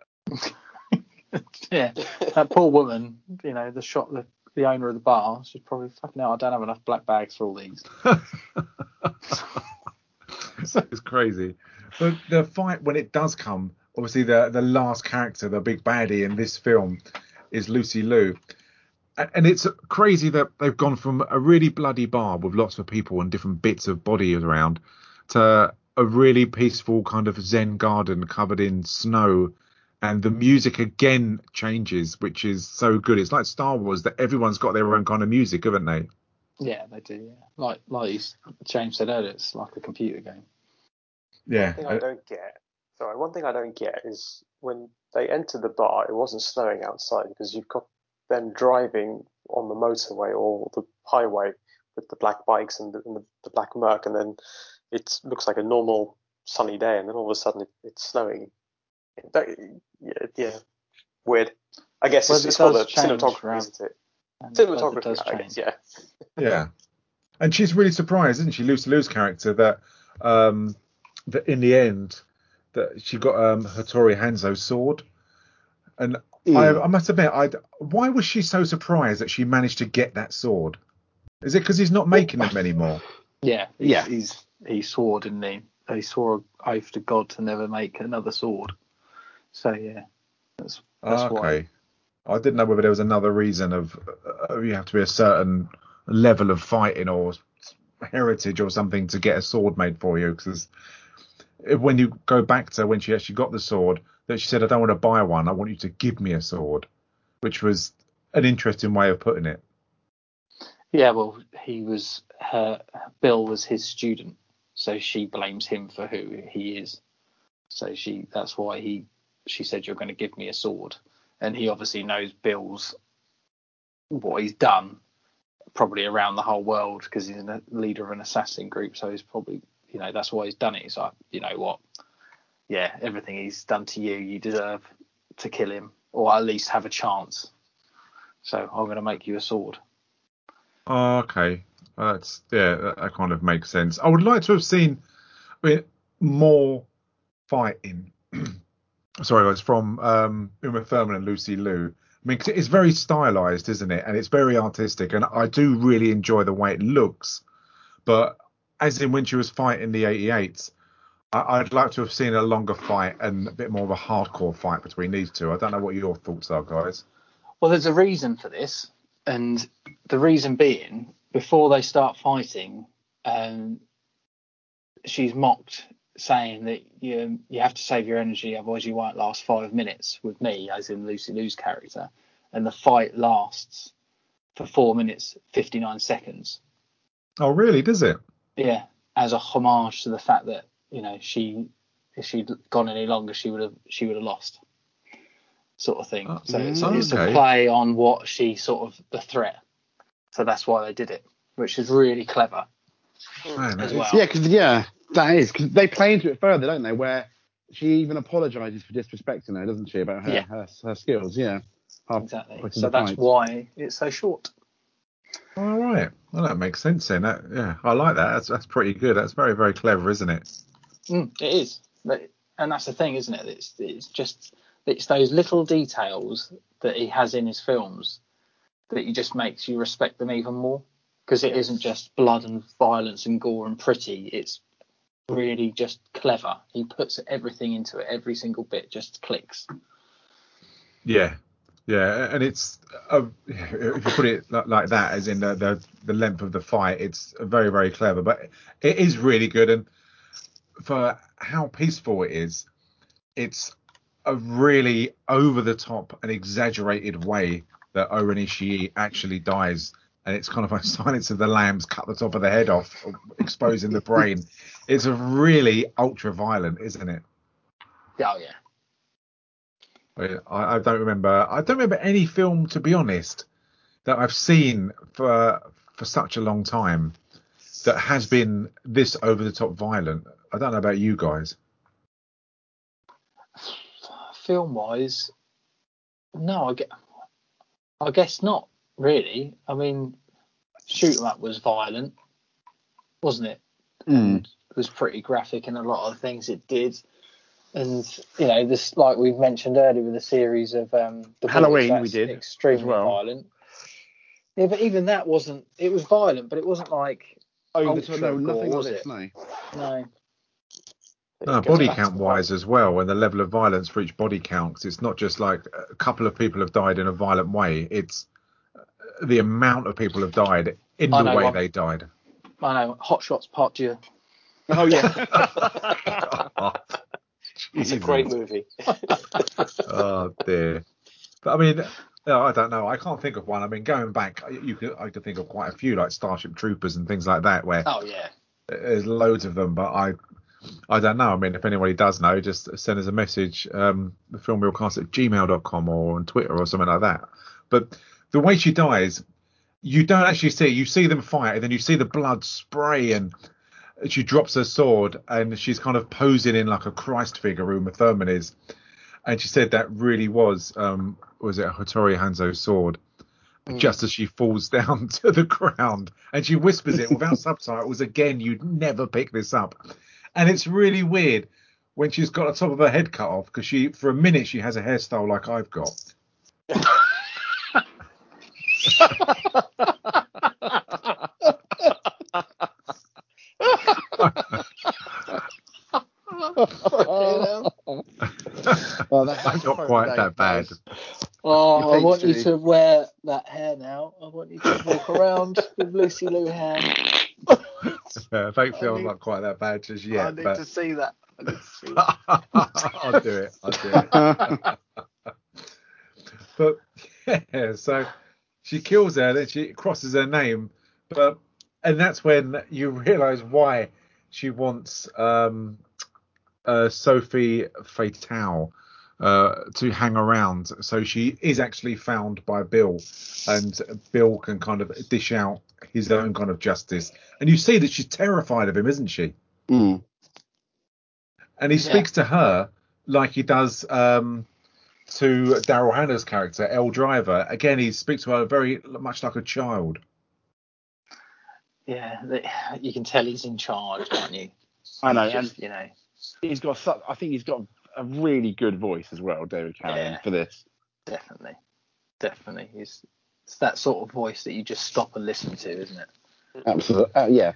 Yeah, that poor woman, you know, the shop, the, the owner of the bar, she's probably fucking out. I don't have enough black bags for all these.
It's crazy. But the fight, when it does come, obviously the the last character, the big baddie in this film, is Lucy Liu. A- And it's crazy that they've gone from a really bloody bar with lots of people and different bits of body around to a really peaceful kind of Zen garden covered in snow. And the music again changes, which is so good. It's like Star Wars, that everyone's got their own kind of music, haven't they?
Yeah, they do. Yeah, like like he's- James said earlier, it's like a computer game.
Yeah.
One thing I don't get, sorry, one thing I don't get is when they entered the bar, it wasn't snowing outside because you've got them driving on the motorway or the highway with the black bikes and the, and the, the black Merc, and then it looks like a normal sunny day, and then all of a sudden it, it's snowing. That, yeah, yeah, weird. I guess it's,
Weather
it's for
does
the
change
cinematography,
throughout-
isn't it?
and weather
Cinematography,
does
I
change.
guess, yeah.
Yeah. And she's really surprised, isn't she, Lucy Liu's character, that um that in the end that she got um Hattori Hanzo's sword. And I, I must admit, I why was she so surprised that she managed to get that sword? Is it because he's not making them anymore?
Yeah, he's,
Yeah.
He's he swore, didn't he? He swore an oath to God to never make another sword. So yeah, that's that's
Ah,
why.
okay. I didn't know whether there was another reason of uh, you have to be a certain level of fighting or heritage or something to get a sword made for you. Because when you go back to when she actually got the sword, that she said, "I don't want to buy one. I want you to give me a sword," which was an interesting way of putting it.
Yeah, well, he was her. Bill was his student, so she blames him for who he is. So she that's why he she said, "You're going to give me a sword," and he obviously knows Bill's what he's done probably around the whole world because he's a leader of an assassin group. So he's probably, you know, that's why he's done it. He's like, you know what? Yeah, everything he's done to you, you deserve to kill him or at least have a chance. So I'm going to make you a sword.
Oh, okay. That's yeah, that, that kind of makes sense. I would like to have seen I mean, more fighting. Sorry, guys, from um, Uma Thurman and Lucy Liu. I mean, 'cause it's very stylized, isn't it? And it's very artistic, and I do really enjoy the way it looks. But as in when she was fighting the eighty-eights, I, I'd like to have seen a longer fight and a bit more of a hardcore fight between these two. I don't know what your thoughts are, guys.
Well, there's a reason for this, and the reason being, before they start fighting, um, she's mocked, saying that you you have to save your energy, otherwise you won't last five minutes with me, as in Lucy Liu's character, and the fight lasts for four minutes fifty-nine seconds.
Oh, really? Does it?
Yeah, as a homage to the fact that, you know, she if she'd gone any longer, she would have she would have lost, sort of thing.
Oh,
So it's,
okay.
it's a play on what she sort of the threat. So that's why they did it, which is really clever.
Man,
as
that-
well.
Yeah, because yeah, that is because they play into it further, don't they? Where she even apologises for disrespecting her, doesn't she, about her
Yeah.
her, her skills? Yeah, half
Exactly.
way to
So
the
that's
fight.
why it's so short.
All right. Well, that makes sense then. That, yeah, I like that. That's that's pretty good. That's very, very clever, isn't it?
Mm, it is, but, and that's the thing, isn't it? It's it's just it's those little details that he has in his films that he just makes you respect them even more, because it isn't just blood and violence and gore and pretty. It's really just clever. He puts everything into it. Every single bit just clicks.
Yeah, yeah, and it's uh, if you put it like, like that, as in the, the the length of the fight, it's very, very clever. But it is really good, and for how peaceful it is, it's a really over the top and exaggerated way that Oren Ishii actually dies. And it's kind of like Silence of the Lambs, cut the top of the head off, exposing the brain. It's a really ultra violent, isn't it?
Oh yeah.
I, I don't remember. I don't remember any film, to be honest, that I've seen for for such a long time that has been this over the top violent. I don't know about you guys.
Film wise, no, I get. I guess not really. I mean, Shoot 'em Up was violent, wasn't it? And it was pretty graphic in a lot of the things it did. And you know, this, like we've mentioned earlier, with the series of um, the
Halloween
Boys,
we
that's
did
extremely
as well.
violent. Yeah, but even that wasn't. It was violent, but it wasn't like
Over
ultra
the no,
gore,
nothing like
was
this,
it?
no.
No.
No,
It goes
body
back to
count
the
wise
point.
as well, and the level of violence for each body count. 'Cause it's not just like a couple of people have died in a violent way. It's the amount of people have died in
I
the
know
way
one.
they died.
I know. Hot Shots Part Two.
Oh yeah.
Oh,
It's a
Jesus.
great movie.
Oh dear. But I mean, no, I don't know. I can't think of one. I mean, going back, you could I could think of quite a few, like Starship Troopers and things like that, where
Oh yeah.
there's loads of them. But I, I don't know. I mean, if anybody does know, just send us a message, um, the filmreelcast at gmail dot com or on Twitter or something like that. But the way she dies, you don't actually see it. You see them fight, and then you see the blood spray, and she drops her sword, and she's kind of posing in like a Christ figure, Uma Thurman is. And she said that really was, um, was it Hattori Hanzo's sword?
Mm.
Just as she falls down to the ground, and she whispers it without subtitles. Again, you'd never pick this up, and it's really weird when she's got the top of her head cut off, because she, for a minute, she has a hairstyle like I've got.
Oh, that,
I'm
that's
not
quite
quite
the day.
that bad.
Oh,
Your
I
peaks,
want you
Stu.
to wear that hair now. I want you to walk around with Lucy Luhan.
Uh, thankfully,
I
I'm
need-
not quite that bad just
I
yet.
need
But
to see that. I need to see that.
I'll do it. I'll do it. But yeah, so she kills her, then she crosses her name, but and that's when you realise why she wants um, uh, Sophie Fatale uh, to hang around. So she is actually found by Bill, and Bill can kind of dish out his own kind of justice. And you see that she's terrified of him, isn't she?
Mm.
And he
Yeah.
speaks to her like he does um, to Daryl Hannah's character, Elle Driver. Again, he speaks to her very much like a child.
Yeah, the, you can tell he's in charge, can't you?
I know,
He's just,
and
you know.
he's got. Su- I think he's got a really good voice as well, David Carradine,
Yeah.
for this.
Definitely, definitely. He's it's that sort of voice that you just stop and listen to, isn't it?
Absolutely, uh, yeah.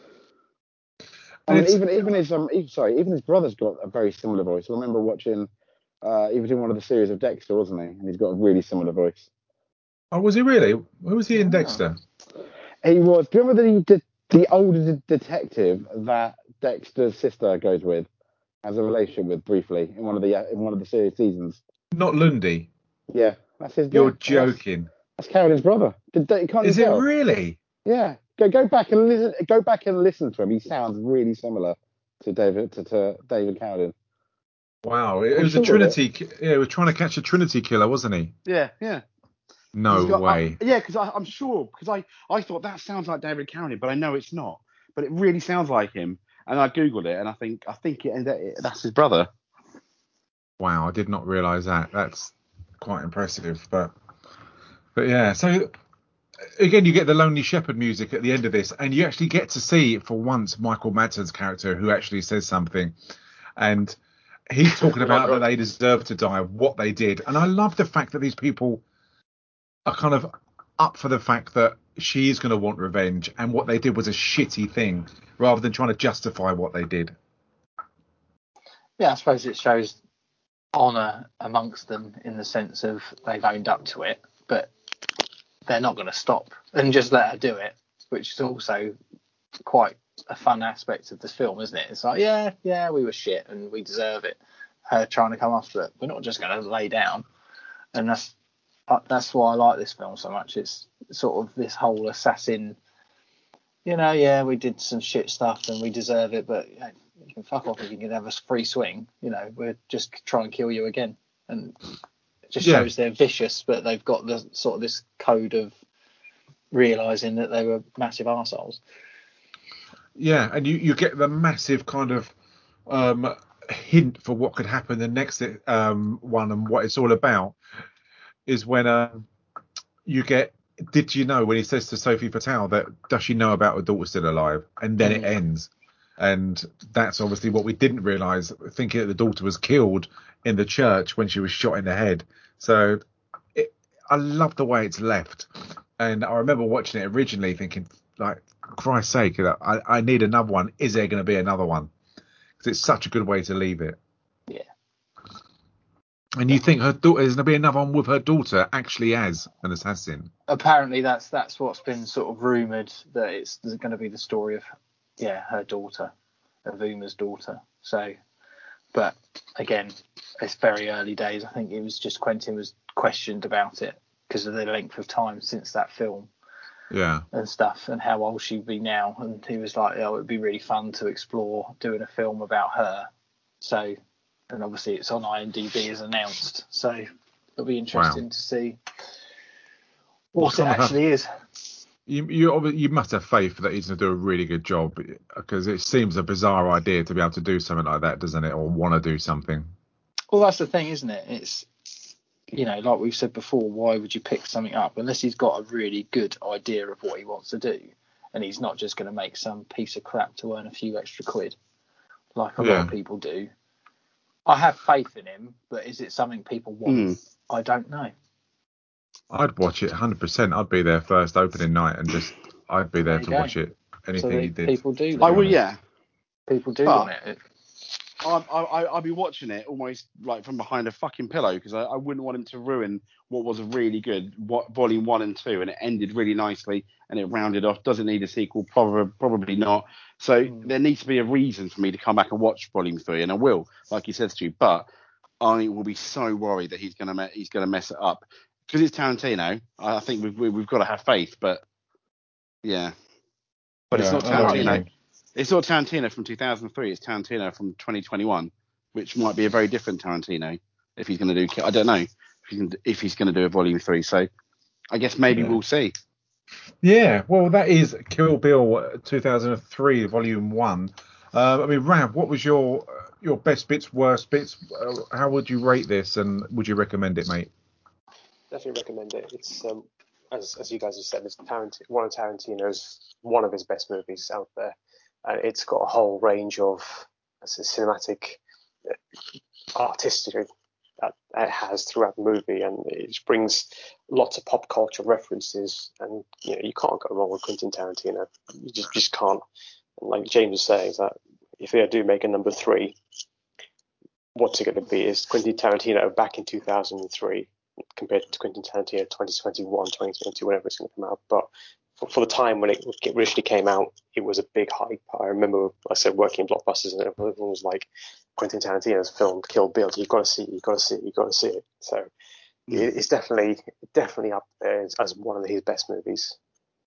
I mean,
It's-
even even his um, even, sorry, even his brother's got a very similar voice. I remember watching. Uh, he was in one of the series of Dexter, wasn't he? And he's got a really similar voice.
Oh, was he really? Who was he in
Oh.
Dexter?
He was. Do you remember the the, the older de- detective that Dexter's sister goes with, has a relationship with briefly in one of the uh, in one of the series seasons?
Not Lundy.
Yeah, that's his.
You're
yeah, That's,
joking.
that's Carradine's brother. Did, you can't
Is
you
it
tell?
really?
Yeah, go go back and listen. Go back and listen to him. He sounds really similar to David to, to David Cowden.
Wow, it, it
I'm
was
sure
a
of it.
Trinity. ki- Yeah, he was trying to catch a Trinity killer, wasn't he?
Yeah, yeah.
No
He's got,
way.
I, yeah, because I'm sure because I I thought that sounds like David Cowden, but I know it's not. But it really sounds like him. And I googled it, and I think I think it, it that's his brother.
Wow, I did not realise that. That's quite impressive. But but yeah, so again, you get the Lonely Shepherd music at the end of this, and you actually get to see for once Michael Madsen's character who actually says something, and he's talking about that they deserve to die, what they did, and I love the fact that these people are kind of up for the fact that she's going to want revenge, and what they did was a shitty thing, rather than trying to justify what they did.
Yeah, I suppose it shows honour amongst them in the sense of they've owned up to it, but they're not going to stop and just let her do it, which is also quite a fun aspect of this film, isn't it? It's like, yeah, yeah, we were shit and we deserve it. Her trying to come after it. We're not just going to lay down. And that's that's why I like this film so much. It's sort of this whole assassin, you know, yeah, we did some shit stuff and we deserve it, but you know, you can fuck off if you can have a free swing. You know, we're just trying to kill you again. And it just
Yeah.
shows they're vicious, but they've got the sort of this code of realising that they were massive arseholes.
Yeah, and you, you get the massive kind of um, hint for what could happen the next um, one and what it's all about is when um, you get, did you know, when he says to Sophie Patel that, does she know about her daughter still alive? And then
Mm.
it ends. And that's obviously what we didn't realise, thinking that the daughter was killed in the church when she was shot in the head. So it, I love the way it's left. And I remember watching it originally thinking, like, Christ's sake, I, I need another one. Is there going to be another one? Because it's such a good way to leave it.
Yeah.
And you think her daughter, there's going to be another one with her daughter actually as an assassin.
Apparently that's that's what's been sort of rumoured, that it's going to be the story of, yeah, her daughter, of Uma's daughter. So, but again, it's very early days. I think it was just Quentin was questioned about it because of the length of time since that film.
Yeah.
And stuff, and how old she'd be now, and he was like, "Oh, it'd be really fun to explore doing a film about her." So, and obviously it's on IMDb as announced, so it'll be interesting
Wow.
to see what
You
it
kind of
actually
have-
is.
You you obvi- you must have faith that he's going to do a really good job, because it seems a bizarre idea to be able to do something like that, doesn't it? Or want to do something.
Well, that's the thing, isn't it? It's, you know, like we've said before, why would you pick something up unless he's got a really good idea of what he wants to do, and he's not just going to make some piece of crap to earn a few extra quid, like a lot
Yeah.
of people do. I have faith in him, but is it something people want?
Mm.
I don't know.
I'd watch it one hundred percent. I'd be there first opening night and just, I'd be there
There you
to
go.
watch it. Anything
So they,
he did.
people do.
to
I
be
will,
honest.
yeah.
People do
But-
want it.
I, I, I'll be watching it almost like from behind a fucking pillow, because I, I wouldn't want him to ruin what was a really good what, volume one and two, and it ended really nicely and it rounded off. Doesn't need a sequel, probably probably not. So
Mm.
there needs to be a reason for me to come back and watch volume three, and I will, like he says to you. But I will be so worried that he's gonna me- he's gonna mess it up, because it's Tarantino. I think we've we- we've got to have faith, but yeah, but it's
Yeah,
not
I know what you
Tarantino.
mean.
It's not Tarantino from two thousand three. It's Tarantino from twenty twenty-one, which might be a very different Tarantino if he's going to do. I don't know if he's gonna, if he's going to do a volume three. So I guess maybe
Yeah.
we'll see.
Yeah, well, that is Kill Bill two thousand three, Volume One. Uh, I mean, Rav, what was your your best bits, worst bits? Uh, how would you rate this, and would you recommend it, mate?
Definitely recommend it. It's um, as as you guys have said, it's Tarant- one of Tarantino's one of his best movies out there, and it's got a whole range of uh, cinematic uh, artistry that it has throughout the movie, and it just brings lots of pop culture references, and you know you can't go wrong with Quentin Tarantino. You just just can't. And like James was saying, is that if they do make a number three, what's it going to be? Is Quentin Tarantino back in two thousand three compared to Quentin Tarantino twenty twenty-one, twenty twenty-two, whenever it's going to come out? But for, for the time when it originally came out, it was a big hype. I remember, like I said, working in Blockbusters, and everyone was like, Quentin Tarantino's film Kill Bill, you've got to see it, you've got to see it, you've got to see it. So
Mm.
it, it's definitely definitely up there as, as one of his best movies.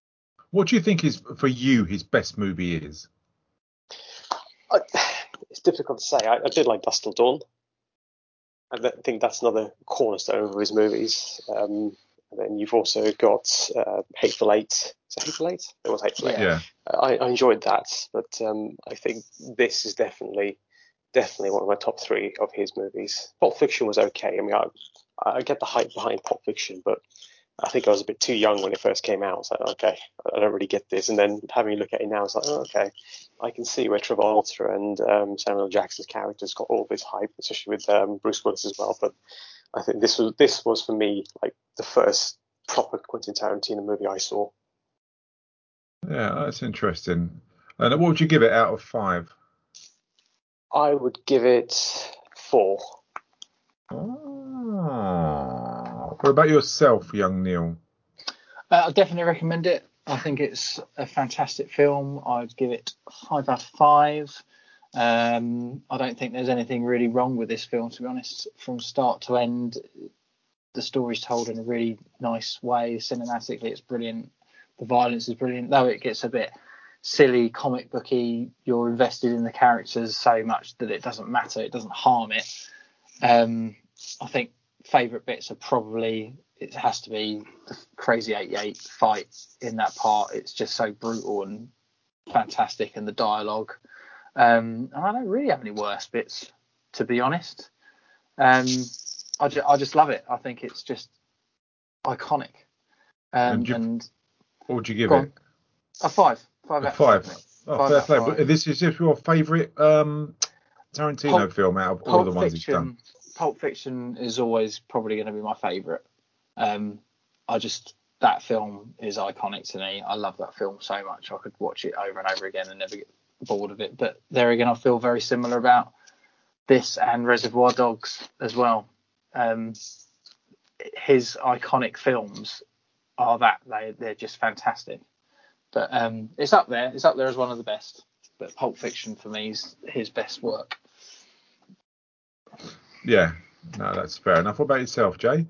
What do you think is, for you, his best movie is?
I, it's difficult to say. I, I did like Dust Till Dawn. I think that's another cornerstone of his movies. Um, and then you've also got uh, Hateful Eight. Is it Hateful Eight? It was Hateful Eight.
Yeah.
I, I enjoyed that, but um, I think this is definitely, definitely one of my top three of his movies. Pulp Fiction was okay. I mean, I, I get the hype behind Pulp Fiction, but I think I was a bit too young when it first came out. So okay, I don't really get this. And then having a look at it now, it's like, oh, okay, I can see where Travolta and um, Samuel L. Jackson's characters got all this hype, especially with um, Bruce Willis as well. But I think this was this was for me like the first proper Quentin Tarantino movie I saw.
Yeah, that's interesting. And what would you give it out of five?
I would give it four.
Oh. What about yourself, young Neil?
Uh, I definitely recommend it. I think it's a fantastic film. I'd give it five out of five. Um, I don't think there's anything really wrong with this film, to be honest. From start to end, the story's told in a really nice way. Cinematically, it's brilliant. The violence is brilliant, though it gets a bit silly, comic booky. You're invested in the characters so much that it doesn't matter. It doesn't harm it. Um, I think favourite bits are probably, it has to be the Crazy eighty-eight fight in that part. It's just so brutal and fantastic, and the dialogue. Um, and I don't really have any worse bits, to be honest. Um, I, ju- I just love it. I think it's just iconic. Um,
and, you,
and
what would you give
it?
it?
A five. Five
a
out of
five.
five.
Oh,
five
fair
out
play. But this is just your favourite um, Tarantino
Pulp,
film out of all
Pulp
the ones
Fiction,
he's done.
Pulp Fiction is always probably going to be my favourite. Um, I just, that film is iconic to me. I love that film so much. I could watch it over and over again and never get bored of it. But there again, I feel very similar about this and Reservoir Dogs as well. Um, his iconic films are that. They, they're just fantastic. But um, it's up there. It's up there as one of the best. But Pulp Fiction for me is his best work.
Yeah, no, that's fair enough. What about yourself, Jay?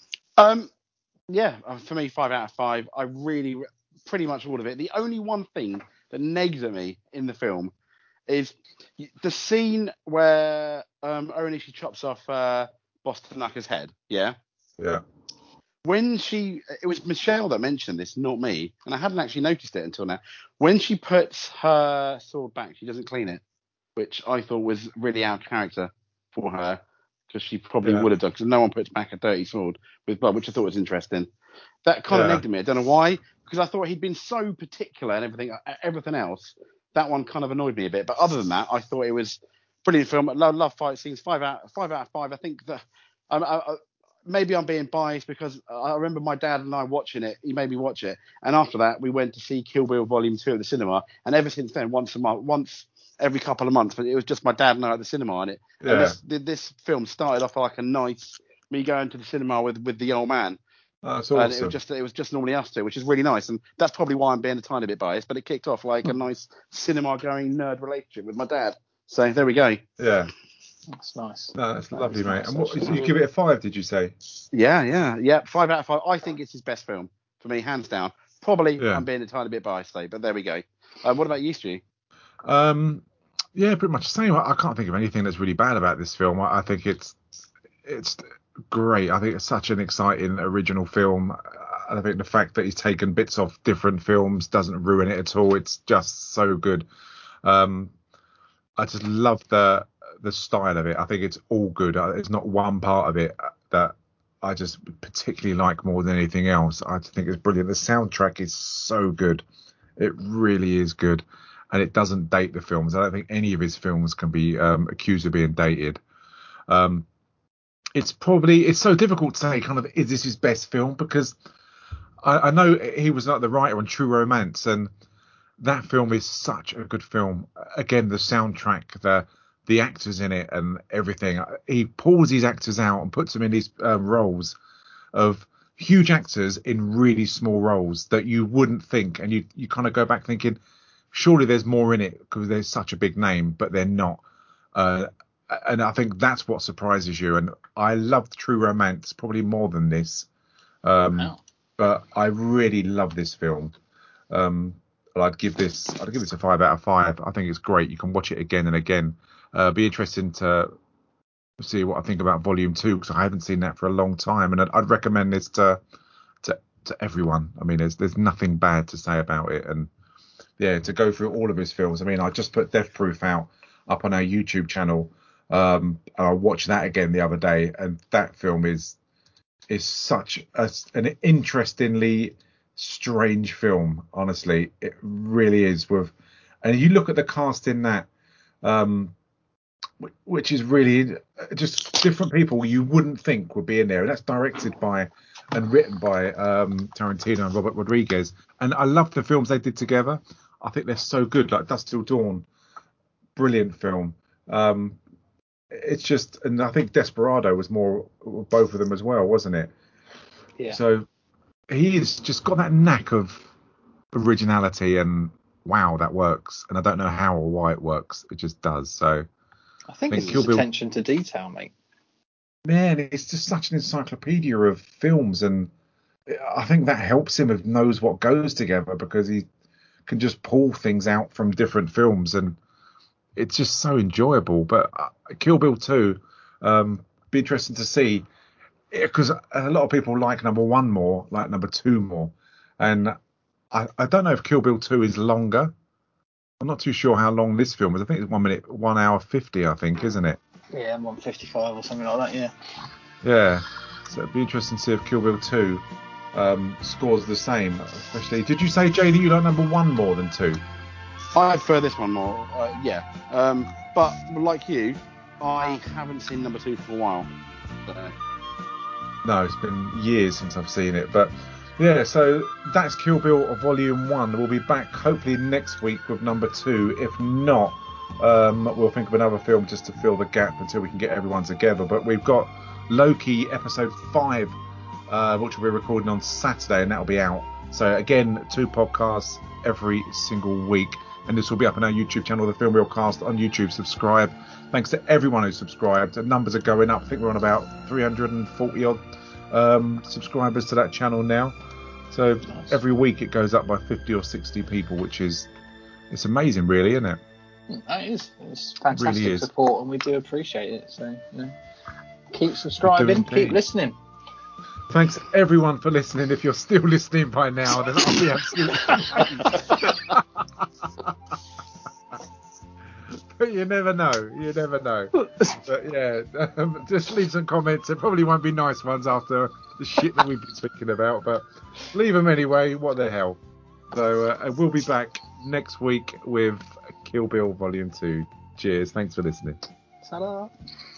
Um, yeah, for me, five out of five. I really, pretty much all of it. The only one thing that nags at me in the film is the scene where um, Onishi chops off uh, Boss Tanaka's head. Yeah.
Yeah.
When she, it was Michelle that mentioned this, not me, and I hadn't actually noticed it until now. When she puts her sword back, she doesn't clean it, which I thought was really out of character for her, because she probably
Yeah.
would have done, because no one puts back a dirty sword with blood, which I thought was interesting. That kind
Yeah.
of nagged me. I don't know why, because I thought he'd been so particular and everything, everything else. That one kind of annoyed me a bit, but other than that, I thought it was brilliant film. I love, love fight scenes. Five out, five out of five. I think that um, I, I, maybe I'm being biased because I remember my dad and I watching it. He made me watch it, and after that, we went to see Kill Bill Volume Two at the cinema. And ever since then, once a month, once every couple of months, but it was just my dad and I at the cinema. And it,
Yeah.
and this this film started off like a nice me going to the cinema with with the old man.
Oh, that's
And it
awesome.
was just it was just normally us two, which is really nice, and that's probably why I'm being a tiny bit biased. But it kicked off like a nice cinema-going nerd relationship with my dad. So there we go.
Yeah,
That's nice.
no, that's
That
lovely,
is
mate.
nice,
And what
actually.
you give it a five? Did you say?
Yeah, yeah, yeah. Five out of five. I think it's his best film for me, hands down. Probably
Yeah.
I'm being a tiny bit biased though, but there we go. Uh, what about you, Stu?
Um, yeah, pretty much the same. I, I can't think of anything that's really bad about this film. I, I think it's it's great. I think it's such an exciting original film. I think the fact that he's taken bits off different films doesn't ruin it at all. It's just so good. Um, I just love the the style of it. I think it's all good. It's not one part of it that I just particularly like more than anything else. I just think it's brilliant. The soundtrack is so good. It really is good. And it doesn't date the films. I don't think any of his films can be um, accused of being dated. Um, it's probably, it's so difficult to say kind of, is this his best film? Because I, I know he was like the writer on True Romance, and that film is such a good film. Again, the soundtrack, the the actors in it and everything. He pulls these actors out and puts them in these um, roles of huge actors in really small roles that you wouldn't think. And you, you kind of go back thinking, surely there's more in it because there's such a big name, but they're not. Uh, and I think that's what surprises you. And I loved True Romance probably more than this. Um,
Wow.
But I really love this film. Um, I'd give this I'd give this a five out of five. I think it's great. You can watch it again and again. Uh, be interesting to see what I think about Volume Two because I haven't seen that for a long time, and I'd, I'd recommend this to to to everyone. I mean, there's there's nothing bad to say about it, and yeah, to go through all of his films. I mean, I just put Death Proof out up on our YouTube channel. Um, and I watched that again the other day, and that film is is such a, an interestingly strange film. Honestly, it really is. With and you look at the cast in that. Um, which is really just different people you wouldn't think would be in there. And that's directed by and written by um, Tarantino and Robert Rodriguez. And I love the films they did together. I think they're so good. Like Dusk Till Dawn, brilliant film. Um, it's just, and I think Desperado was more both of them as well, wasn't it?
Yeah.
So he's just got that knack of originality, and wow, that works. And I don't know how or why it works. It just does. So.
I think
I
it's
think
his
Kill Bill,
attention to detail, mate.
Man, it's just such an encyclopedia of films, and I think that helps him. If knows what goes together because he can just pull things out from different films, and it's just so enjoyable. But uh, Kill Bill two, um, be interesting to see because a lot of people like number one more, like number two more, and I, I don't know if Kill Bill two is longer. I'm not too sure how long this film is. I think it's one minute, one hour fifty. I think, isn't it?
Yeah, one fifty-five or something like that. Yeah.
Yeah. So it'd be interesting to see if Kill Bill two um, scores the same. Especially, did you say, Jay, that you like number one more than two?
I prefer this one more. Uh, yeah. Um, but like you, I haven't seen number two for a while. So.
No, it's been years since I've seen it, but. Yeah, so that's Kill Bill Volume one. We'll be back hopefully next week with number two. If not, um, we'll think of another film just to fill the gap until we can get everyone together. But we've got Loki Episode five, uh, which we'll be recording on Saturday, and that'll be out. So again, two podcasts every single week. And this will be up on our YouTube channel, The Film Reel Cast on YouTube. Subscribe. Thanks to everyone who subscribed. The numbers are going up. I think we're on about three hundred forty odd um, subscribers to that channel now. So nice. Every week it goes up by fifty or sixty people, which is it's amazing, really, isn't it?
That is. It's fantastic
it really is.
support, and we do appreciate it. So you know, keep subscribing, keep listening.
Thanks everyone for listening. If you're still listening by now, then I'll be absolutely amazed. But you never know. You never know. But yeah, um, just leave some comments. It probably won't be nice ones after the shit that we've been speaking about, but leave them anyway. What the hell? So uh, we'll be back next week with Kill Bill Volume two. Cheers. Thanks for listening.
Ta-da.